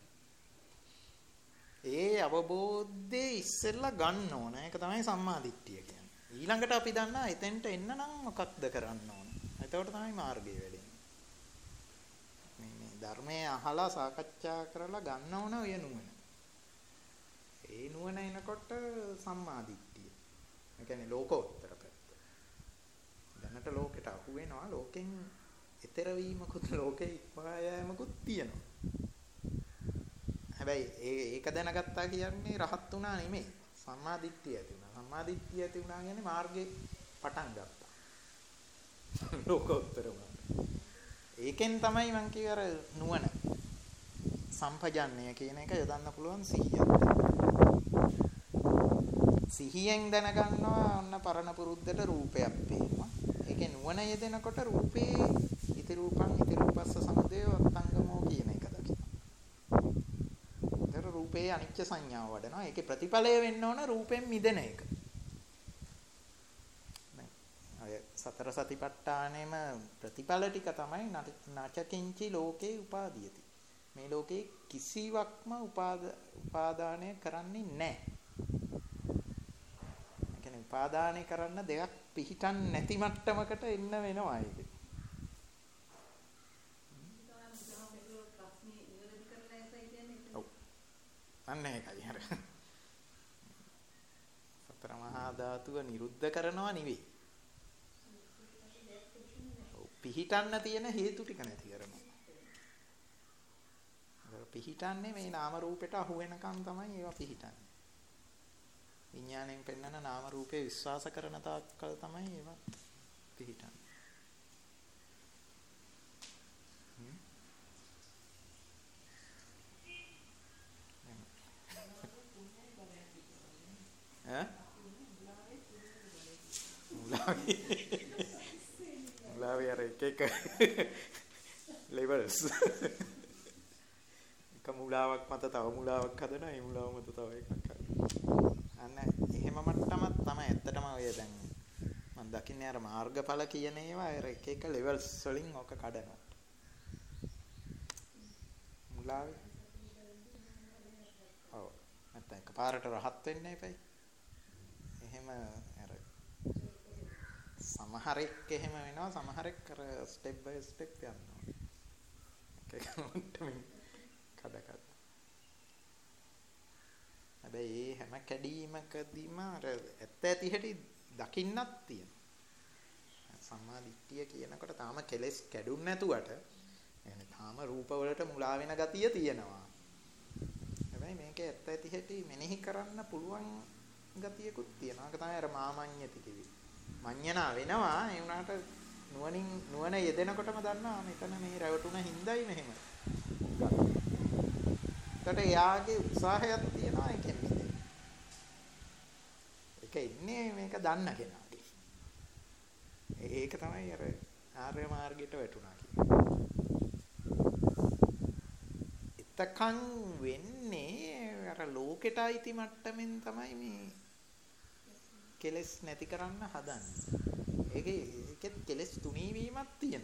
ඒ අවබෝධයේ ඉස්සෙල්ලා ගන්න ඕන. ඒක තමයි සම්මා දිට්ඨිය කියන්නේ. ඊළඟට අපි දන්නා එතෙන්ට එන්න නම් මොකක්ද කරන්න ඕන. එතකොට තමයි මාර්ගය වැඩෙන්නේ. මේ ධර්මයේ අහලා සාකච්ඡා කරලා ගන්න ඕන ඔය නුවණ. ඒ නුවණ එනකොට සම්මා දිට්ඨිය. ඒ කියන්නේ ලෝකෝත්තර පැත්ත. දැනට ලෝකෙට අහු වෙනවා. ලෝකෙන් ඈතර වීමකුත් ලෝකේ ඉක්මයාමකුත් තියෙනවා. හැබැයි ඒක දැනගත්තා කියන්නේ රහත් වුණා නෙමෙයි. සම්මා දිට්ඨිය ඇති වුණා. සම්මා දිට්ඨිය ඇති වුණා කියන්නේ මාර්ගේ පටන් ගත්තා. ලෝකෝත්තර මාර්ගය. ඒකෙන් තමයි මං කිය අර නුවණ සම්පජන්ණය කියන එක යොදන්න පුළුවන් සිහියක්. සිහියෙන් දැනගන්නවා ඔන්න පරණ පුරුද්දට රූපයක් පේනවා. ඒකේ නුවණ යෙදෙනකොට රූපේ ඉති රූපං ඉති රූපස්ස සමුදය අත්ංගමෝ කියන එක දකිනවා. ඒතර රූපේ අනිච්ච සංඥාව වඩනවා. ඒකේ ප්‍රතිඵලය වෙන්න ඕන රූපෙන් මිදෙන එක. අය සතර සතිපට්ඨානෙම ප්‍රතිඵල ටික තමයි නචකින්චි ලෝකේ උපාදීයති. මේ ලෝකේ කිසිවක්ම උපාදානය කරන්නේ නැහැ. ඒ කියන්නේ උපාදානය කරන්න දෙයක් පිහිටන් නැති මට්ටමකට එන්න වෙනවා ඒක. ඔව්. අන්න ඒකයි හර. සතර මහා ධාතුව නිරුද්ධ කරනවා නෙවෙයි. පිහිටන්න තියෙන හේතු ටික නැති කරනවා. පිහිටන්නේ මේ නාම රූපෙට අහු වෙනකන් තමයි ඒවා පිහිටන්නේ. විඥාණයෙන් පෙන්වන නාම රූපේ විශ්වාස කරන තාක්කල් තමයි ඒවා පිහිටන්නේ. මුලාවේ අර එක ලෙවල්ස් එක මුලාවක් මත තව මුලාවක් හදනවා. ඒ මුලාව මත තව එකක් හදනවා. අන්න එහෙම මට්ටමක් තමයි ඇත්තටම ඔය දැන් මම දකින්නේ අර මාර්ගඵල කියන ඒවා අර එක එක ලෙවල්ස් වලින් ඔක කඩනවා. මුලාවේ ඔව් නැත්නම් එකපාරට රහත් වෙන්න එපයි. එහෙම අර සමහරෙක් එහෙම වෙනවා. සමහරෙක් අර ස්ටෙප් බයි ස්ටෙප් යනවා. ඒක මට්ටමින් කඩ. හැබැයි මේ හැම කැඩීමකදීම අර ඇත්ත ඇති හැටි දකින්නක් තියෙනවා. සම්මා දිට්ඨිය කියනකොට තාම කෙලෙස් කැඩුන්නේ නැතුවට يعني තාම රූප වලට මුලා වෙන ගතිය තියෙනවා. හැබැයි මේකේ ඇත්ත ඇති හැටි මෙනෙහි කරන්න පුළුවන් ගතියකුත් තියෙනවා. ඒක තමයි අර මාමඤ්ඤති කිවි. මඤ්ඤණා වෙනවා. ඒ වුණාට නුවණ යෙදෙනකොටම දන්නවා මෙතන මේ රැවටුණ හිඳයි මෙහෙම. එතකොට එයාගේ උත්සාහයක් තියෙනවා ඒකෙන් මිදෙන්න. ඒක ඉන්නේ මේක දන්න කෙනාගේ. ඒක තමයි අර ආර්ය මාර්ගයට වැටුණා කියන්නේ. එතකන් වෙන්නේ අර ලෝකෙට අයිති මට්ටමින් තමයි මේ කෙලස් නැති කරන්න හදන්නේ. ඒකෙත් කෙලස් තුනී වීමක්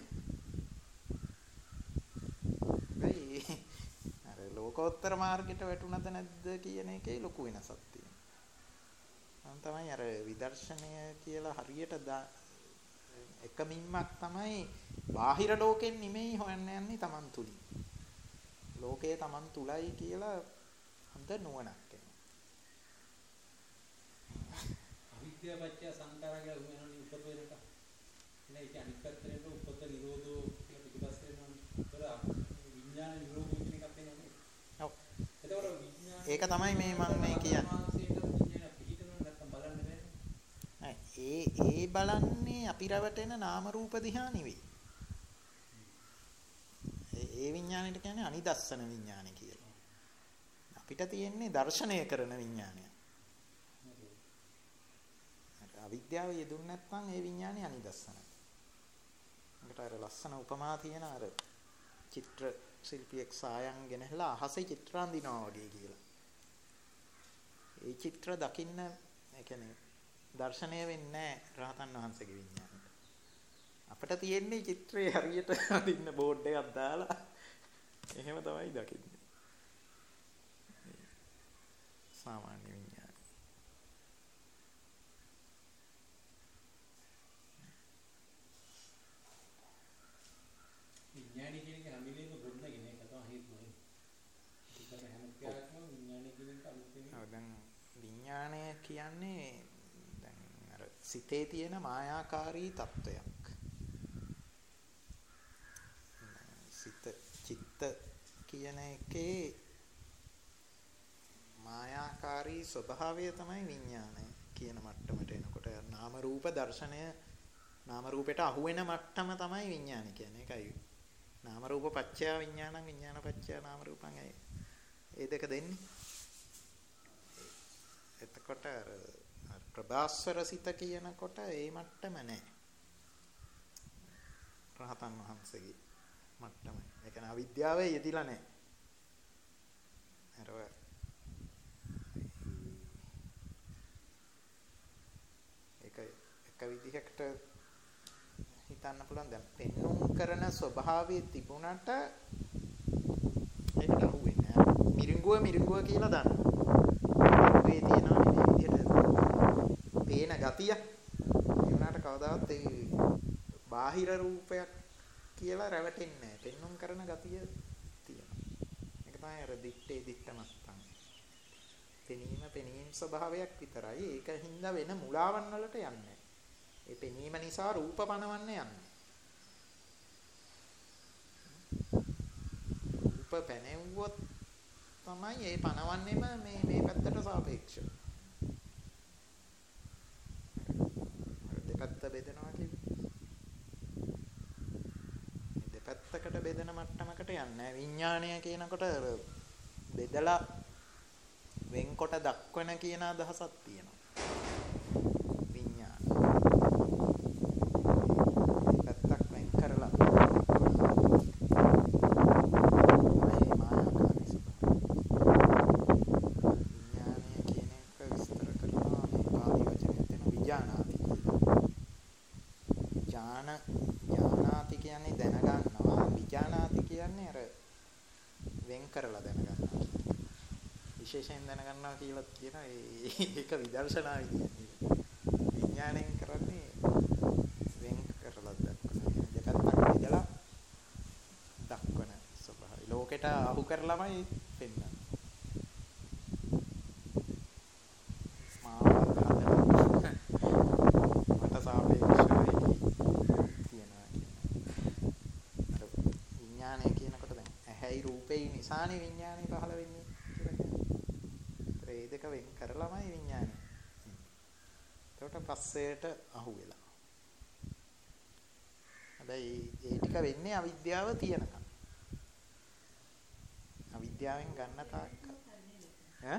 තියෙනවා. අර ලෝකෝත්තර මාර්ගයට වැටුණද නැද්ද කියන එකේ ලොකු වෙනසක් තියෙනවා. තමයි අර විදර්ශනය කියලා හරියට එකමින්මක් තමයි බාහිර ලෝකෙන් නෙමෙයි හොයන්න යන්නේ Taman තුලින්. ලෝකය Taman තුලයි කියලා හොඳ නුවණක් එනවා. අවිද්‍යාව පත්‍ය සංඛාරා කියලා උමනෝනි උපත වෙනක. ඉතින් ඒක අනිත් පැත්තට උපත නිරෝධෝ කියලා පිටිපස්ස වෙනවා. විඥාන නිරෝධෝ කියන එකක් වෙනවා. ඔව්. එතකොට විඥාන ඒක තමයි මේ මම මේ කියන්නේ. ඒ බලන්නේ අපි රැවටෙන නාම රූප දිහා නෙවෙයි. ඒ විඥාණයට කියන්නේ අනිදස්සන විඥානය කියලා. අපිට තියෙන්නේ දර්ශනය කරන විඥානය. අවිද්‍යාව යෙදුන්නේ නැත්නම් ඒ විඥානය අනිදස්සනයි. ඒකට අර ලස්සන උපමා තියෙන අර චිත්‍ර ශිල්පියෙක් සායම් ගෙනහැලා අහසේ චිත්‍ර අඳිනවා වගේ කියලා. ඒ චිත්‍ර දකින්න ඒ කියන්නේ දර්ශනය වෙන්නේ නැහැ රහතන් වහන්සේගේ විඥානයට. අපිට තියෙන්නේ චිත්‍රේ හරියට අඳින්න බෝඩ් එකක් දාලා එහෙම තමයි දකින්නේ. සාමාන්‍ය විඥානය. විඥානය කියන එක හැම වෙලේම ගොඩනගෙන ඒක තමයි හේතුව. ඒක හැම ක්‍රියාවක්ම විඥානය කියන එක අලුතෙන්. ඔව් දැන් විඥානය කියන්නේ දැන් අර සිතේ තියෙන මායාකාරී තත්වයක්. චිත්ත කියන එකේ මායාකාරී ස්වභාවය තමයි විඥානය කියන මට්ටමට එනකොට නාම රූප දර්ශනය නාම රූපයට අහු වෙන මට්ටම තමයි විඥානය කියන්නේ. ඒකයි නාම රූප පත්‍ය විඥානං විඥාන පත්‍ය නාම රූපං ඒ දෙක දෙන්නේ. එතකොට ප්‍රභාස්වර සිත කියනකොට ඒ මට්ටම නැහැ. රහතන් වහන්සේගේ මට්ටමයි. ඒ කියන්නේ අවිද්‍යාවේ යෙදිලා නැහැ. අර එක විදිහකට හිතන්න පුළුවන් දැන් පෙන්눔 කරන ස්වභාවය තිබුණට ඒකට අහු වෙන්නේ නැහැ. මිරිඟුව කියලා දන්නවා. මේ තියෙනවා මේ විදිහට පේන ගතිය. ඒ වුණාට කවදාවත් ඒ බාහිර රූපයක් කියලා රැවටෙන්නේ නැහැ. පෙන්눔 කරන ගතිය තියෙනවා. ඒක තමයි අර දිත්තේ දිත්තමත්තන්. පෙනීම ස්වභාවයක් විතරයි. ඒකින්ද වෙන මුලාවන් වලට යන්නේ. ඒ පෙනීම නිසා රූප පනවන්න යන්නේ. රූප පැනෙව්වොත් තමයි ඒ පනවන්නේම මේ පැත්තට සාපේක්ෂව. දෙපැත්ත බෙදනවා කියන්නේ. දෙපැත්තකට බෙදෙන මට්ටමකට යන්නේ. විඥාණය කියනකොට බෙදලා වෙන්කොට දක්වන කියන අදහසක් තියෙනවා. විඥාන. පැත්තක් වෙන් කරලා මායාකාරී විඥානය කියන එක විස්තර කරනවා මේ පාලි වචනේ තියෙන විඥානාති. ඥානාති කියන්නේ දැනගන්නවා. විඥානාති කියන්නේ අර වෙන් කරලා දැනගන්නවා. විශේෂයෙන් දැනගන්නවා කියලා කියන ඒක විදර්ශනා විදියට. විඥාණයෙන් කරන්නේ වෙන් කරලා දක්වන. දෙපැත්තක් බෙදලා දක්වන ස්වභාවය. ලෝකෙට අහු කරලාමයි පෙන්වන්නේ. මට සාපේක්ෂවයි කියනවා. විඥාණය කියනකොට දැන් ඇහැයි රූපේ නිසානේ විඥාණය පහළ වෙන්නේ. ඒ දෙක වෙන් කරලාමයි විඥානය. ඒකට පස්සේට අහු වෙලා. හැබැයි ඒ ටික වෙන්නේ අවිද්‍යාව තියෙනකම්. අවිද්‍යාවෙන් ගන්න තාක්ක. ඈ?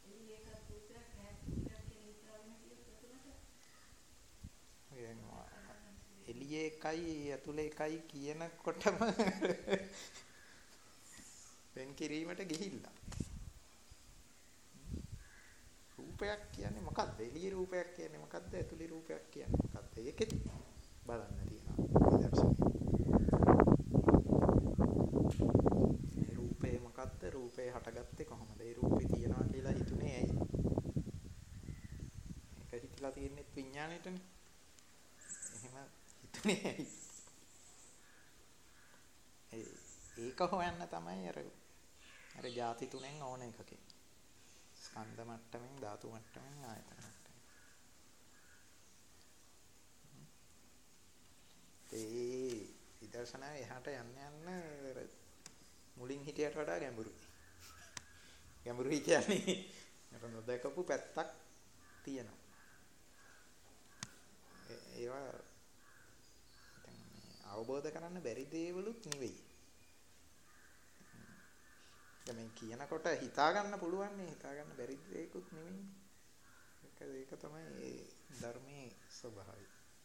එළියේ එකයි ඇතුලේ එකයි කියනකොටම වෙන් කිරීමට ගිහිල්ලා. රූපයක් කියන්නේ මොකක්ද? එළියේ රූපයක් කියන්නේ මොකක්ද? ඇතුළේ රූපයක් කියන්නේ මොකක්ද? ඒකෙත් බලන්න තියෙනවා විදර්ශනය. මේ රූපේ මොකක්ද? රූපේ හටගත්තේ කොහොමද? ඒ රූපේ තියනවා කියලා හිතුනේ ඇයි? ඒක හිතලා තියෙන්නේ විඥාණයටනේ. එහෙම හිතුනේ ඇයි? ඒක හොයන්න තමයි අර ಜಾති තුනෙන් ඕන එකකින්. ස්කන්ධ මට්ටමින් ධාතු මට්ටමින් ආයතන මට්ටමින්. ඒ විදර්ශනාවේ එහාට යන්න මුලින් හිටියට වඩා ගැඹුරුයි. ගැඹුරුයි කියන්නේ අර නොදකපු පැත්තක් තියෙනවා. ඒවා අවබෝධ කරන්න බැරි දේවලුත් නෙවෙයි. මේ කියනකොට හිතා ගන්න පුළුවන් නේ, හිතා ගන්න බැරි දෙයක්වත් නෙමෙයි. ඒක තමයි ඒ ධර්මයේ ස්වභාවය.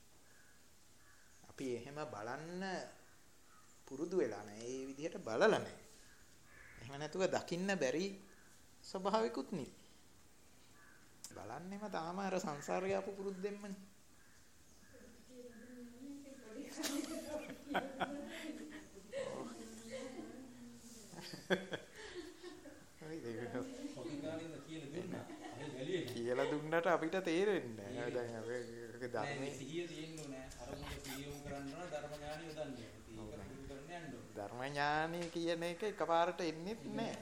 අපි එහෙම බලන්න පුරුදු වෙලා නැහැ. ඒ විදිහට බලලා නැහැ. එහෙම නැතුව දකින්න බැරි ස්වභාවිකුත් නෙයි. බලන්නෙම තාම අර සංසාරේ ආපු පුරුද්දෙන්මනේ. කියලා දුන්නට අපිට තේරෙන්නේ නැහැ. දැන් අපි ධර්මයේ සිහිය තියෙන්න ඕනේ. අරමුණ සිහියම කරන්න ඕන ධර්ම ඥානිය යොදන්න ඕනේ. ඒක පුරුදු කරන්න යන්න ඕනේ. ධර්ම ඥානිය කියන එක එකපාරට එන්නේ නැහැ.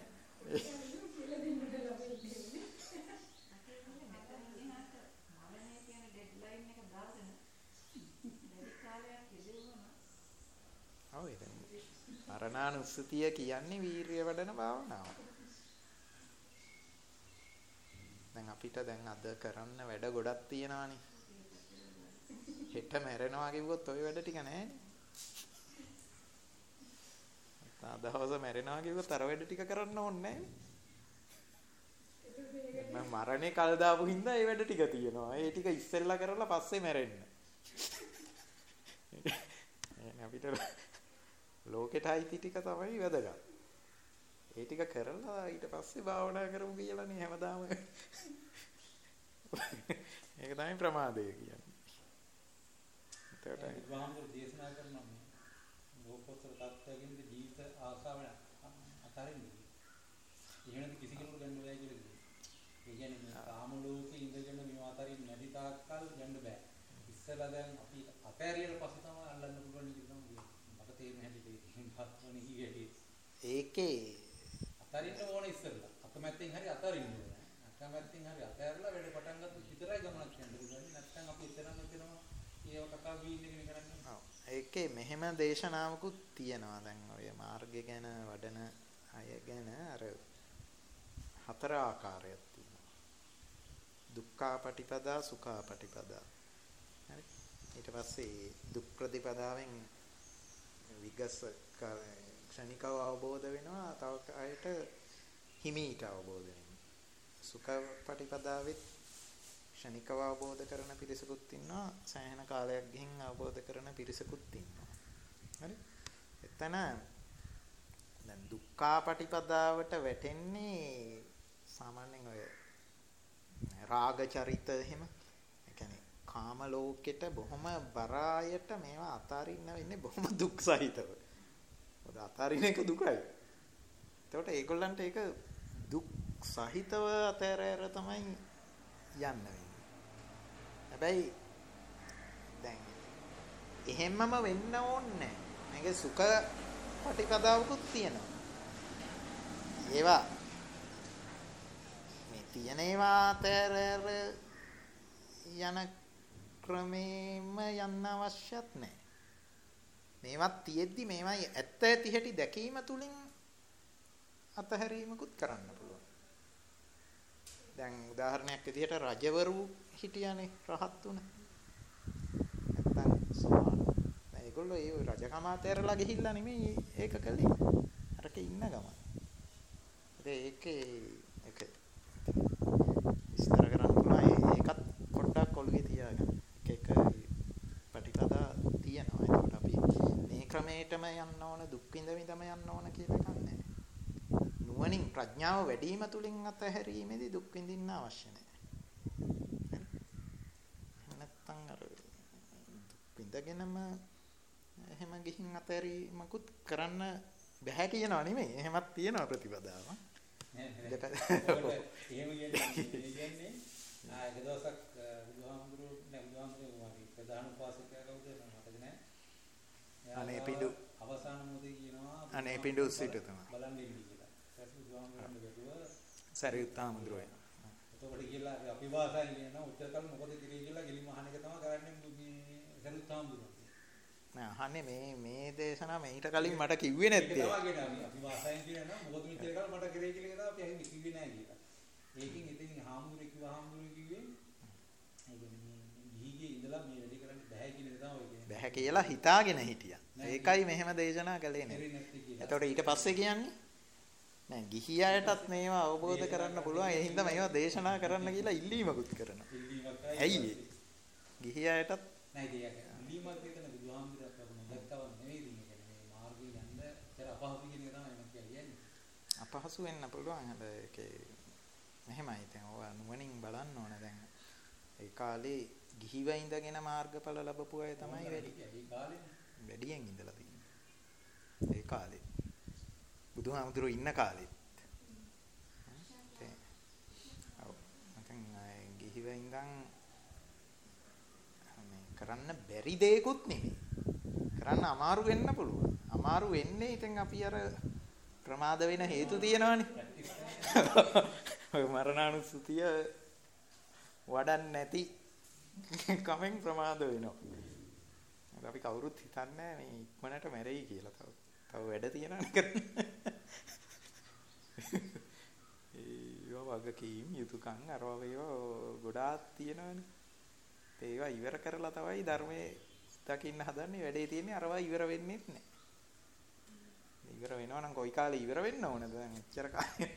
මරණානුස්සතිය කියන්නේ වීරිය වඩන භාවනාව. දැන් අපිට දැන් අද කරන්න වැඩ ගොඩක් තියෙනවානේ. හෙට මැරෙනවා කිව්වොත් ওই වැඩ ටික නැහැනේ. දවස මැරෙනවා කිව්වොත් අර වැඩ ටික කරන්න ඕනේ නැහැ. මම මරණේ කල් දාපු හින්දා ඒ වැඩ ටික තියෙනවා. ඒ ටික ඉස්සෙල්ලා කරලා පස්සේ මැරෙන්න. එහෙනම් අපිට ලෝකෙට අයිති ටික තමයි වැදගත්. ඒ ටික කරලා ඊට පස්සේ භාවනා කරමු කියලානේ හැමදාම. ඒක තමයි ප්‍රමාදය කියන්නේ. ඒකට බුදුහාමුදුරු දේශනා කරනවා මේ ලෝකෝත්තර තත්ත්වයෙන් ජීවිත ආශාවන අතරින්නේ. එහෙනම් කිසි කෙනෙකුට ගන්න බෑ කියලා කියනවා. ඒ කියන්නේ මේ කාම ලෝකේ ඉඳගෙන මේ අතරින් නැති තාක්කල් ගන්න බෑ. ඉස්සලා දැන් අපි අතෑරියට පස්සේ තමයි අල්ලන්න පුළුවන් කියලා මට තේරෙන්නේ හැටි හත්වනේ කියේ. ඒකේ අතරින්න ඕන ඉස්සලා. අකමැත්තෙන් හරි අතරින්න ඕන. අකමැත්තෙන් හරි අතෑරලා වැඩ පටන් ගත්තොත් විතරයි ගමනක් යන්න පුළුවන්. නැත්නම් අපි එතරම් එතනම ඒව කතා බීන්නේ කරන්නේ. ඔව්. ඒකේ මෙහෙම දේශනාවකුත් තියෙනවා. දැන් ඔය මාර්ගය ගැන වඩන අය ගැන අර 4 ආකාරයක් තියෙනවා. දුක්ඛාපටිපදා, සුඛාපටිපදා. හරි. ඊට පස්සේ දුක් ප්‍රතිපදාවෙන් විගස ක්ෂණිකව අවබෝධ වෙනවා. තව අයට හිමීට අවබෝධ වෙනවා. සුඛාපටිපදාවෙත් ක්ෂණිකව අවබෝධ කරන පිරිසකුත් ඉන්නවා. සෑහෙන කාලයක් ගිහින් අවබෝධ කරන පිරිසකුත් ඉන්නවා. හරි. එතන දැන් දුක්ඛාපටිපදාවට වැටෙන්නේ සාමාන්‍යයෙන් ඔය රාග චරිත එහෙම. ඒ කියන්නේ කාම ලෝකෙට බොහොම බරායට මේවා අතාරින්න වෙන්නේ බොහොම දුක් සහිතව. මොකද අතාරින එක දුකයි. එතකොට ඒගොල්ලන්ට ඒක දුක් සහිතව අතෑර තමයි යන්න වෙන්නේ. හැබැයි දැන් එහෙමම වෙන්න ඕනේ. මේක සුඛ පටිපදාවකුත් තියෙනවා. ඒවා මේ තියෙන ඒවා අතර යන ක්‍රමෙම යන්න අවශ්‍යත් නැහැ. මේවත් තියෙද්දි මේවයි ඇත්ත ඇති හැටි දැකීම තුලින් අතහැරීමකුත් කරන්න පුළුවන්. දැන් උදාහරණයක් විදිහට රජවරු හිටියානේ රහත් උන. නැත්තම් සෝවාන්. දැන් ඒගොල්ලෝ ඒ රජකම අතහැරලා ගිහිල්ලා නෙමෙයි ඒක කළේ. අරක ඉන්න ගමන්. ඒකේ විස්තර කරන්න පුළුවන්. ඒකත් පොඩ්ඩක් ඔළුවේ තියාගන්න. එක ප්‍රතිපදා තියෙනවා. ඒකට අපි මේ ක්‍රමයටම යන්න ඕන, දුක් විඳින්දම යන්න ඕන කියලා එකක් නැහැ. නුවණින් ප්‍රඥාව වැඩිම තුලින් අතහැරීමේදී දුක් විඳින්න අවශ්‍ය නැහැ. නැත්තම් අර දුක් විඳගෙනම එහෙම ගිහින් අතහැරීමකුත් කරන්න බෑ කියනවා නෙමෙයි. එහෙමත් තියෙනවා ප්‍රතිපදාව. එහෙම කියන්නේ එක දවසක් බුදුහාමුදුරුවෝ ප්‍රධාන උපාසකයා කවුද මතක නැහැ. අනේ පිඬු අවසාන මොහොතේ කියනවා අනේ පිඬු සිට තමයි. බලන්න ඉන්නේ කියලා. ඊට බුදුහාමුදුරුවෝ බැලුවා සරියුත් හාමුදුරුවෝ. එතකොට කියලා අපි භාෂාවෙන් කියනවා උත්තර කල් මොකද කිරේ කියලා ගිලිම අහන එක තමයි කරන්නේ මේ සරියුත් හාමුදුරුවෝ. නෑ අහන්නේ මේ දේශනාව මීට කලින් මට කිව්වේ නැත්තේ. අපි භාෂාවෙන් කියනවා මොකද මෙච්චර කල් මට කරේ කියලා තමයි අපි අහිමි කිව්වේ නෑ කියලා. ඒකෙන් ඉතින් හාමුදුරුවෝ කිව්වේ ගිහිගේ ඉඳලා මේ වැඩි කරන්න බෑ කියන එක තමයි කියන්නේ. බෑ කියලා හිතාගෙන හිටියා. ඒකයි මෙහෙම දේශනා කළේ නේද? එතකොට ඊට පස්සේ කියන්නේ නෑ ගිහි අයටත් මේවා අවබෝධ කරන්න පුළුවන්. ඒ හින්දා මේවා දේශනා කරන්න කියලා ඉල්ලීමකුත් කරනවා. ඇයි ඒ? ගිහි අයටත් නෑ ඒක ඉල්ලීමක් දෙතන බුදුහාමුදුරුවෝ කරන දැක්කව නෙවෙයි ඉතින් මේ මාර්ගයේ යන්න තර අපහසු කියන එක තමයි මම කියන්නේ. අපහසු වෙන්න පුළුවන්. හැබැයි ඒකේ මෙහෙමයි දැන් ඔයා නුවණින් බලන්න ඕන දැන් ඒ කාලේ ගිහිව ඉඳගෙන මාර්ගඵල ලැබපු අය තමයි වැඩි. ඒ කාලේ වැඩියෙන් ඉඳලා තියෙන්නේ. ඒ කාලේ බුදුහාමුදුරුවෝ ඉන්න කාලෙත්. ඔව්. නැත්නම් ගිහිව ඉඳන් මේ කරන්න බැරි දෙයක්ුත් නෙමෙයි. කරන්න අමාරු වෙන්න පුළුවන්. අමාරු වෙන්නේ ඉතින් අපි අර ප්‍රමාද වෙන හේතු තියෙනවනේ. ඔය මරණානුස්සතිය වඩන්න නැති කමෙන් ප්‍රමාද වෙනවා. අපි කවුරුත් හිතන්නේ මේ ඉක්මනට මැරෙයි කියලා. තව වැඩ තියෙනවනේ කරන්න. ඒවා වගකීම් යුතුයකම් අරවා ඒවා ගොඩාක් තියෙනවනේ. ඒවා ඉවර කරලා තමයි ධර්මයේ දකින්න හදන්නේ. වැඩේ තියෙන්නේ අරවා ඉවර වෙන්නේත් නැහැ. ඉවර වෙනවා නම් කොයි කාලේ ඉවර වෙන්න ඕනද? දැන් එච්චර කාලේ.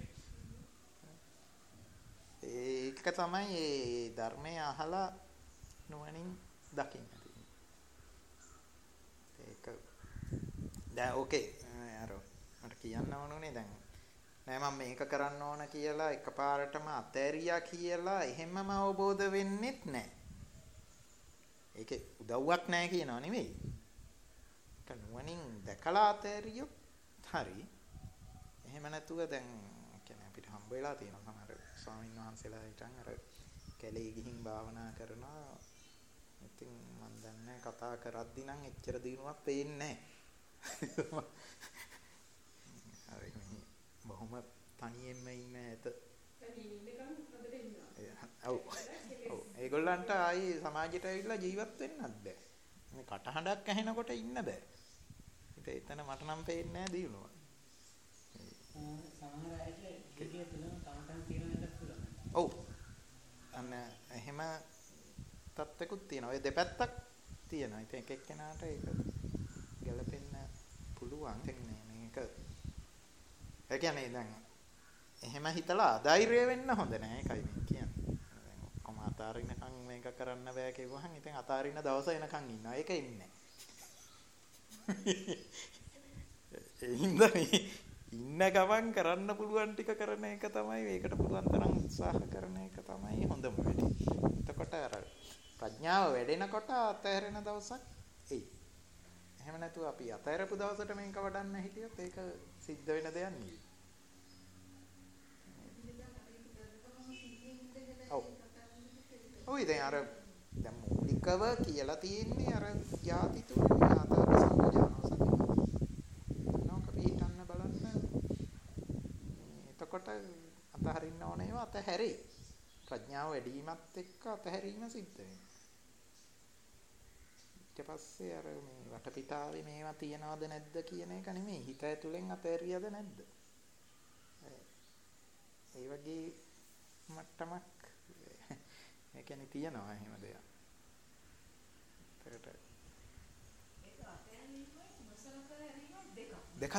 ඒක තමයි මේ ධර්මයේ අහලා නුවණින් දකින්න තියෙන්නේ. ඒක දැන් ඕකේ අර මට කියන්න ඕනුනේ දැන් නෑ මම මේක කරන්න ඕන කියලා එකපාරටම අතෑරියා කියලා එහෙමම අවබෝධ වෙන්නෙත් නෑ. ඒකේ උදව්වක් නෑ කියනවා නෙවෙයි. ඒක නුවණින් දැකලා අතෑරියොත් හරි. එහෙම නැතුව දැන් කියන්නේ අපිට හම්බ වෙලා තියෙන සමහර ස්වාමීන් වහන්සේලා හිටන් අර කැලේ ගිහින් භාවනා කරනවා. ඉතින් මම දන්නේ කතා කරද්දි නම් එච්චර දිනුවක් පේන්නේ නැහැ. හරි මේ බොහොම තනියෙන්ම ඉන්න ඇත. ඔව්. ඔව්. ඒගොල්ලන්ට ආයේ සමාජයට ඇවිල්ලා ජීවත් වෙන්නත් බෑ. මේ කටහඬක් ඇහෙනකොට ඉන්න බෑ. ඉතින් එතන මට නම් පේන්නේ නැහැ දිනුවා. සමහර අයට ගිහිය තුනම කමටන් තියෙන එකක් පුළුවන්. ඔව්. අන්න එහෙම තත්ත්වකුත් තියෙනවා. ඔය දෙපැත්තක් තියෙනවා. ඉතින් එක එක්කෙනාට ඒක ගැලපෙන්න පුළුවන්. මේක ඒ කියන්නේ දැන් එහෙම හිතලා අධෛර්ය වෙන්න හොඳ නෑ. ඒකයි මේ කියන්නේ. දැන් ඔක්කොම අතාරිනකන් මේක කරන්න බෑ කිව්වහන් ඉතින් අතාරින්න දවස එනකන් ඉන්නවා. ඒක ඉන්නේ නෑ. ඒ හින්දා ඉන්න ගමන් කරන්න පුළුවන් ටික කරන එක තමයි මේකට පුළුවන් තරම් උත්සාහ කරන එක තමයි හොඳම වැඩේ. එතකොට අර ප්‍රඥාව වැඩෙනකොට අතහැරෙන දවසක් එයි. එහෙම නැතුව අපි අතහැරපු දවසට මේක වඩන්න හිටියොත් ඒක සිද්ධ වෙන දෙයක් නෙවෙයි. ඔව්. ඔය දැන් මූලිකව කියලා තියෙන්නේ අර යාති තුනේ ආතාව සංජානන සති. නෝක පිටන්න බලන්න. එතකොට අතහරින්න ඕනේ ඒවා අතහැරේ. ප්‍රඥාව වැඩි වීමත් එක්ක අතහැරීම සිද්ධ වෙනවා. ඊට පස්සේ අර මේ වටපිටාවේ මේවා තියනවද නැද්ද කියන එක නෙමෙයි හිත ඇතුලෙන් අතහැරියද නැද්ද? ඒ වගේ මට්ටමක් ඒ කියන්නේ තියනවා එහෙම දෙයක්. ඒකට ඒක අතහැරීමයි නොසලකා හැරීමයි දෙකක්.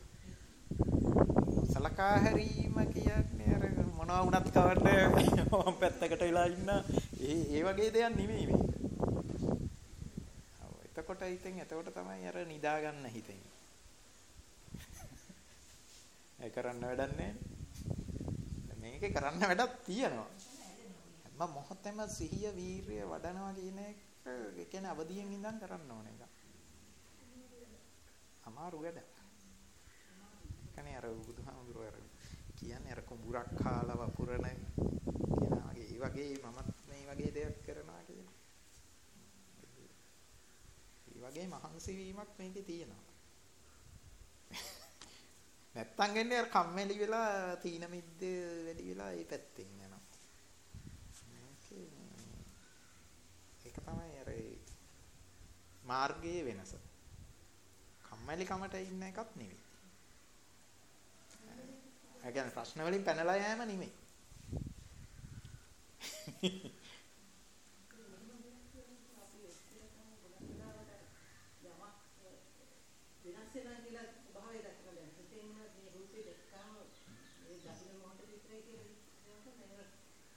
සලකා හැරීම කියන්නේ අර මොනවා වුණත් කවන්නේ මම පැත්තකට වෙලා ඉන්න ඒ වගේ දෙයක් නෙමෙයි මේක. එතකොට තමයි අර නිදා ගන්න හිතෙන්නේ. ඒ කරන්න වැඩක් නැහැ. මේකේ කරන්න වැඩක් තියෙනවා. හැම මොහොතෙම සිහිය වීරිය වඩනවා කියන එක ඒ කියන්නේ අවදියෙන් ඉඳන් කරන්න ඕන එක. අමාරු වැඩක්. කනේ අර බුදුහාමුදුරුවෝ අර කියන්නේ අර කුඹුරක් කාලා වපුරන කෙනා වගේ ඒ වගේ මමත් මේ වගේ දෙයක් කරනවා කියලා. ඒ වගේ මහන්සි වීමක් මේකේ තියෙනවා. නැත්තම් එන්නේ අර කම්මැලි වෙලා තීන මිද්ද වැඩි වෙලා ඒ පැත්තෙන් යනවා. ඒක තමයි අර මාර්ගයේ වෙනස. කම්මැලි කමට ඉන්න එකක් නෙවෙයි. ඒ කියන්නේ ප්‍රශ්න වලින් පැනලා යෑම නෙමෙයි.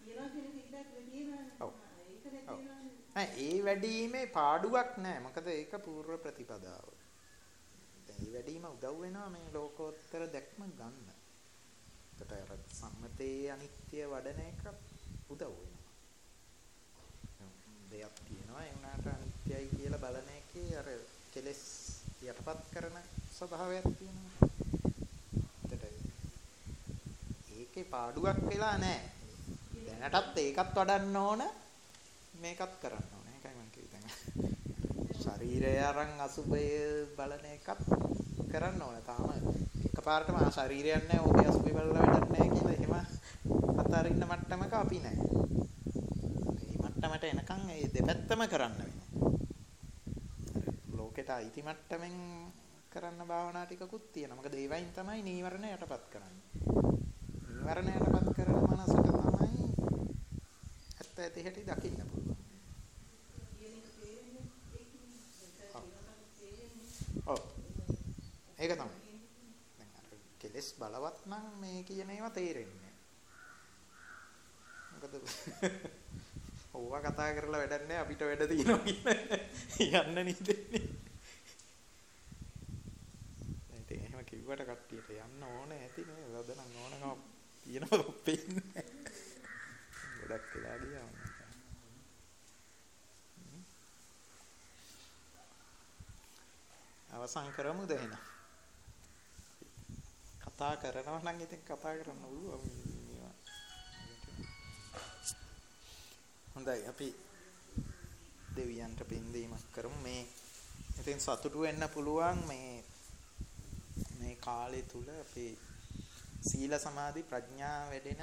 ඒ වැඩිීමේ පාඩුවක් නැහැ. මොකද ඒක පූර්ව ප්‍රතිපදාව. දැන් මේ වැඩිම උදව් වෙනවා මේ ලෝකෝත්තර දැක්ම ගන්න. ඒකට අර සම්මතයේ අනිත්‍ය වඩන එක උදව් වෙනවා. දෙයක් තියෙනවා ඒ උනාට අනිත්‍යයි කියලා බලන එකේ අර කෙලෙස් යටපත් කරන ස්වභාවයක් තියෙනවා. ඒකේ පාඩුවක් වෙලා නැහැ. දැනටත් ඒකත් වඩන්න ඕන මේකත් කරන්න ඕන. ඒකයි මම කිව්වේ දැන්. ශරීරය අරන් අසුබය බලන එකත් කරන්න ඕන. තාම එකපාරටම ශරීරයක් නැහැ. ඕකේ අසුබය බලලා වැඩක් නැහැ කියලා එහෙම අතාරින්න මට්ටමක අපි නැහැ. මේ මට්ටමට එනකන් ඒ දෙපැත්තම කරන්න වෙනවා. ලෝකෙට අයිති මට්ටමින් කරන්න භාවනා ටිකකුත් තියෙනවා. මොකද ඒ වයින් තමයි නීවරණ යටපත් කරන්නේ. නීවරණ යටපත් කරන මනසට තමයි ඇත්ත ඇති හැටි දකින්න පුළුවන්. ඔව්. ඒක තමයි. දැන් අර කෙලස් බලවත් නම් මේ කියන ඒවා තේරෙන්නේ නැහැ. මොකද ඕවා කතා කරලා වැඩක් නැහැ අපිට වැඩ තියෙනවා කියන යන්න නේදන්නේ. ඉතින් එහෙම කිව්වට කට්ටියට යන්න ඕනේ ඇති නේ. වදනම් ඕනකම තියෙනවා පෙන්නේ. ගොඩක් වෙලා ගියා. අවසන් කරමුද එහෙනම්? කතා කරනවා නම් ඉතින් කතා කරන්න ඕන. හොඳයි අපි දෙවියන්ට පින් දීමක් කරමු. මේ ඉතින් සතුටු වෙන්න පුළුවන් මේ කාලය තුල අපේ සීල සමාධි ප්‍රඥා වැඩෙන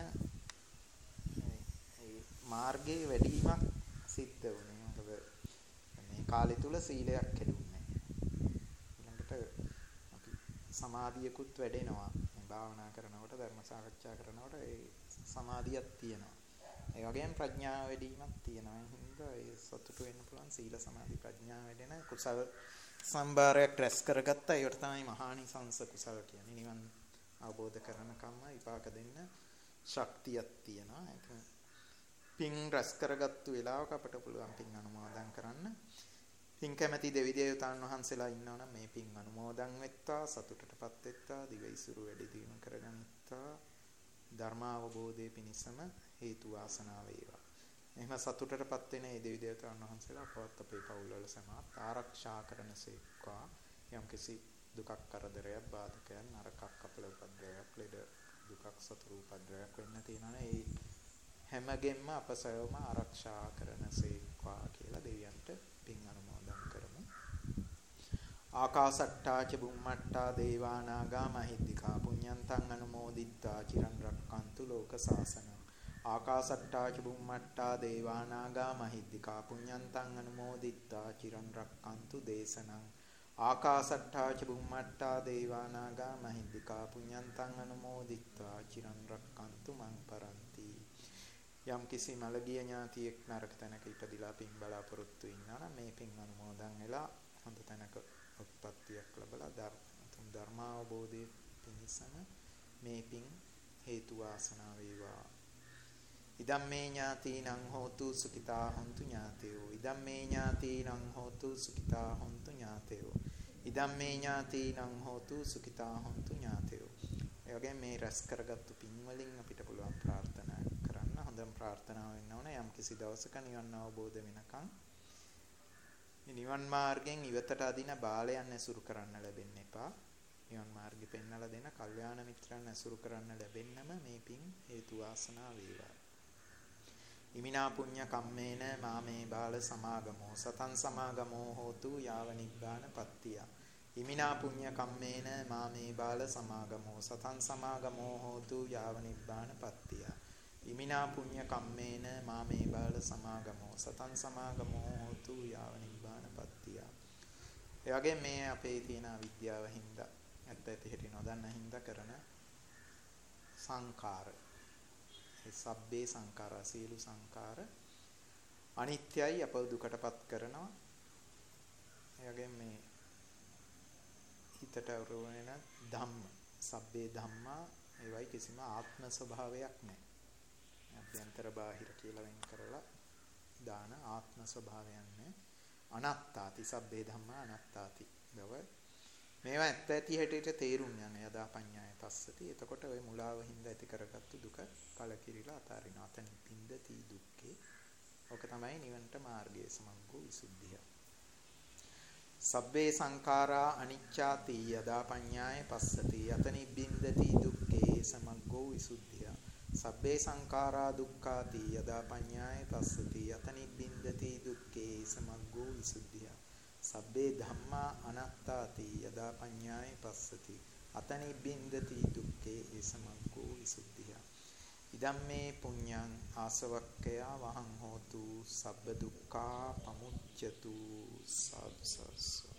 මාර්ගයේ වැඩිවීමක් සිද්ධ වුණේ. මොකද මේ කාලය තුල සීලයක් කැඩුන්නේ. ඊළඟට අපි සමාධියකුත් වැඩෙනවා. මේ භාවනා කරනකොට ධර්ම සාකච්ඡා කරනකොට ඒ සමාධියක් තියෙනවා. ඒ වගේම ප්‍රඥාව වැඩිවීමක් තියෙනවා. ඒ හින්දා ඒ සතුටු වෙන්න පුළුවන් සීල සමාධි ප්‍රඥා වැඩෙන කුසල සම්භාරයක් රැස් කරගත්තා. ඒකට තමයි මහානිසංස කුසල කියන්නේ. නිවන් අවබෝධ කරනකම්ම විපාක දෙන්න ශක්තියක් තියෙනවා. ඒක පින් රැස් කරගත්තු වෙලාවක අපට පුළුවන් පින් අනුමෝදන් කරන්න. පින් කැමැති දෙවි දේවතාවුන් වහන්සේලා ඉන්නවනම් මේ පින් අනුමෝදන් වෙත්තා, සතුටටපත් වෙත්තා, දිවයිසුරු වැඩි දියුණු කරගනිත්තා. ධර්ම අවබෝධයේ පිණිසම හේතු වාසනා වේවා. එහෙම සතුටටපත් වෙන මේ දෙවි දේවතාවුන් වහන්සේලා අපවත් අපේ පවුල්වල සමාත් ආරක්ෂා කරනසේක්වා. යම්කිසි දුකක් කරදරයක් බාධකයක් නරකක් අපල උපද්‍රවයක් ලෙඩ දුකක් සතුරු උපද්‍රවයක් වෙන්න තියෙනවනේ ඒ හැමගෙම අපසයවම ආරක්ෂා කරනසේක්වා කියලා දෙවියන්ට පින් අනුමෝදන් කරමු. ආකාසට්ටා ච බුම්මට්ටා දේවා නාග මහිද්దికා පුඤ්ඤන්තං අනුමෝදිත්වා චිරන් රක්칸තු ලෝක සාසනං. ආකාසට්ටා ච බුම්මට්ටා දේවා නාග මහිද්దికා පුඤ්ඤන්තං අනුමෝදිත්වා චිරන් රක්칸තු දේශනං. ආකාසට්ටා ච බුම්මට්ටා දේවා නාග මහිද්దికා පුඤ්ඤන්තං අනුමෝදිත්වා චිරන් රක්칸තු මං පරන්ති. යම් කිසි මළගිය ඥාතියෙක් නරක තැනක ඉපදිලා පින් බලාපොරොත්තු ඉන්නා නම් මේ පින් අනුමෝදන් වෙලා හොඳ තැනක උත්පත්තියක් ලැබලා ධර්මාවබෝධයේ පිණිසම මේ පින් හේතු වාසනා වේවා. ඉදම්මේ ඥාතිනං හෝතු සුඛිතා හොන්තු ඥාතයෝ. ඉදම්මේ ඥාතිනං හෝතු සුඛිතා හොන්තු ඥාතයෝ. ඉදම්මේ ඥාතිනං හෝතු සුඛිතා හොන්තු ඥාතයෝ. ඒ වගේ මේ රැස් කරගත්තු පින් වලින් අපිට පුළුවන් ප්‍රාර්ථනා කරන්න. හොඳම ප්‍රාර්ථනාව වෙන්න ඕනේ යම් කිසි දවසක නිවන් අවබෝධ වෙනකන් නිවන් මාර්ගයෙන් ඉවතට අදින බාලයන් ඇසුරු කරන්න ලැබෙන්න එපා. නිවන් මාර්ගෙ පෙන්වලා දෙන කල්යාණ මිත්‍රයන් ඇසුරු කරන්න ලැබෙන්නම මේ පින් හේතු වාසනා වේවා. ඉමිනා පුඤ්ඤ කම්මේන මාමේ බාල සමාගමෝ සතං සමාගමෝ හෝතු යාව නිබ්බාන පත්තිය. ඉමිනා පුඤ්ඤ කම්මේන මාමේ බාල සමාගමෝ සතං සමාගමෝ හෝතු යාව නිබ්බාන පත්තිය. ඉමිනා පුඤ්ඤ කම්මේන මාමේ බාල සමාගමෝ සතං සමාගමෝ හෝතු යාව නිබ්බාන පත්තිය. ඒ වගේ මේ අපේ තියෙන විද්‍යාව හින්දා ඇත්ත ඇති හැටි නොදන්න හින්දා කරන සංකාර ඒ සබ්බේ සංකාර සීල සංකාර අනිත්‍යයි අප දුකටපත් කරනවා. ඒ වගේ මේ හිතට උරවන ධම්ම සබ්බේ ධම්මා ඒවයි කිසිම ආත්ම ස්වභාවයක් නැහැ. අභ්‍යන්තර බාහිර කියලා වෙන් කරලා දාන ආත්ම ස්වභාවයන් අනාත්තාති සබ්බේ ධම්මා අනාත්තාති බව මේවා ඇත්ත ඇති හැටියට තේරුම් යන යදා පඤ්ඤාය පස්සති. එතකොට ওই මුලාව හින්දා ඇති කරගත්තු දුක කලකිරිලා අතාරිනවා. අතනින් පින්දති දුක්ඛේ. ඔක තමයි නිවනට මාර්ගයේ සමග්ගෝ විසුද්ධිය. සබ්බේ සංඛාරා අනිච්ඡාති යදා පඤ්ඤාය පස්සති. අතනින් බින්දති දුක්ඛේ සමග්ගෝ විසුද්ධිය. සබ්බේ සංඛාරා දුක්ඛාති යදා පඤ්ඤාය පස්සති. අතනින් බින්දති දුක්ඛේ සමග්ගෝ විසුද්ධිය. සබ්බේ ධම්මා අනාත්තාති යදා පඤ්ඤාය පස්සති. අතනි බින්දති දුක්ඛේ සමග්ගෝ විසුද්ධිය. ඉදම්මේ පුඤ්ඤං ආසවක්ඛයා වහං හෝතු සබ්බ දුක්ඛා පමුච්ඡතු. සාදු සාදු.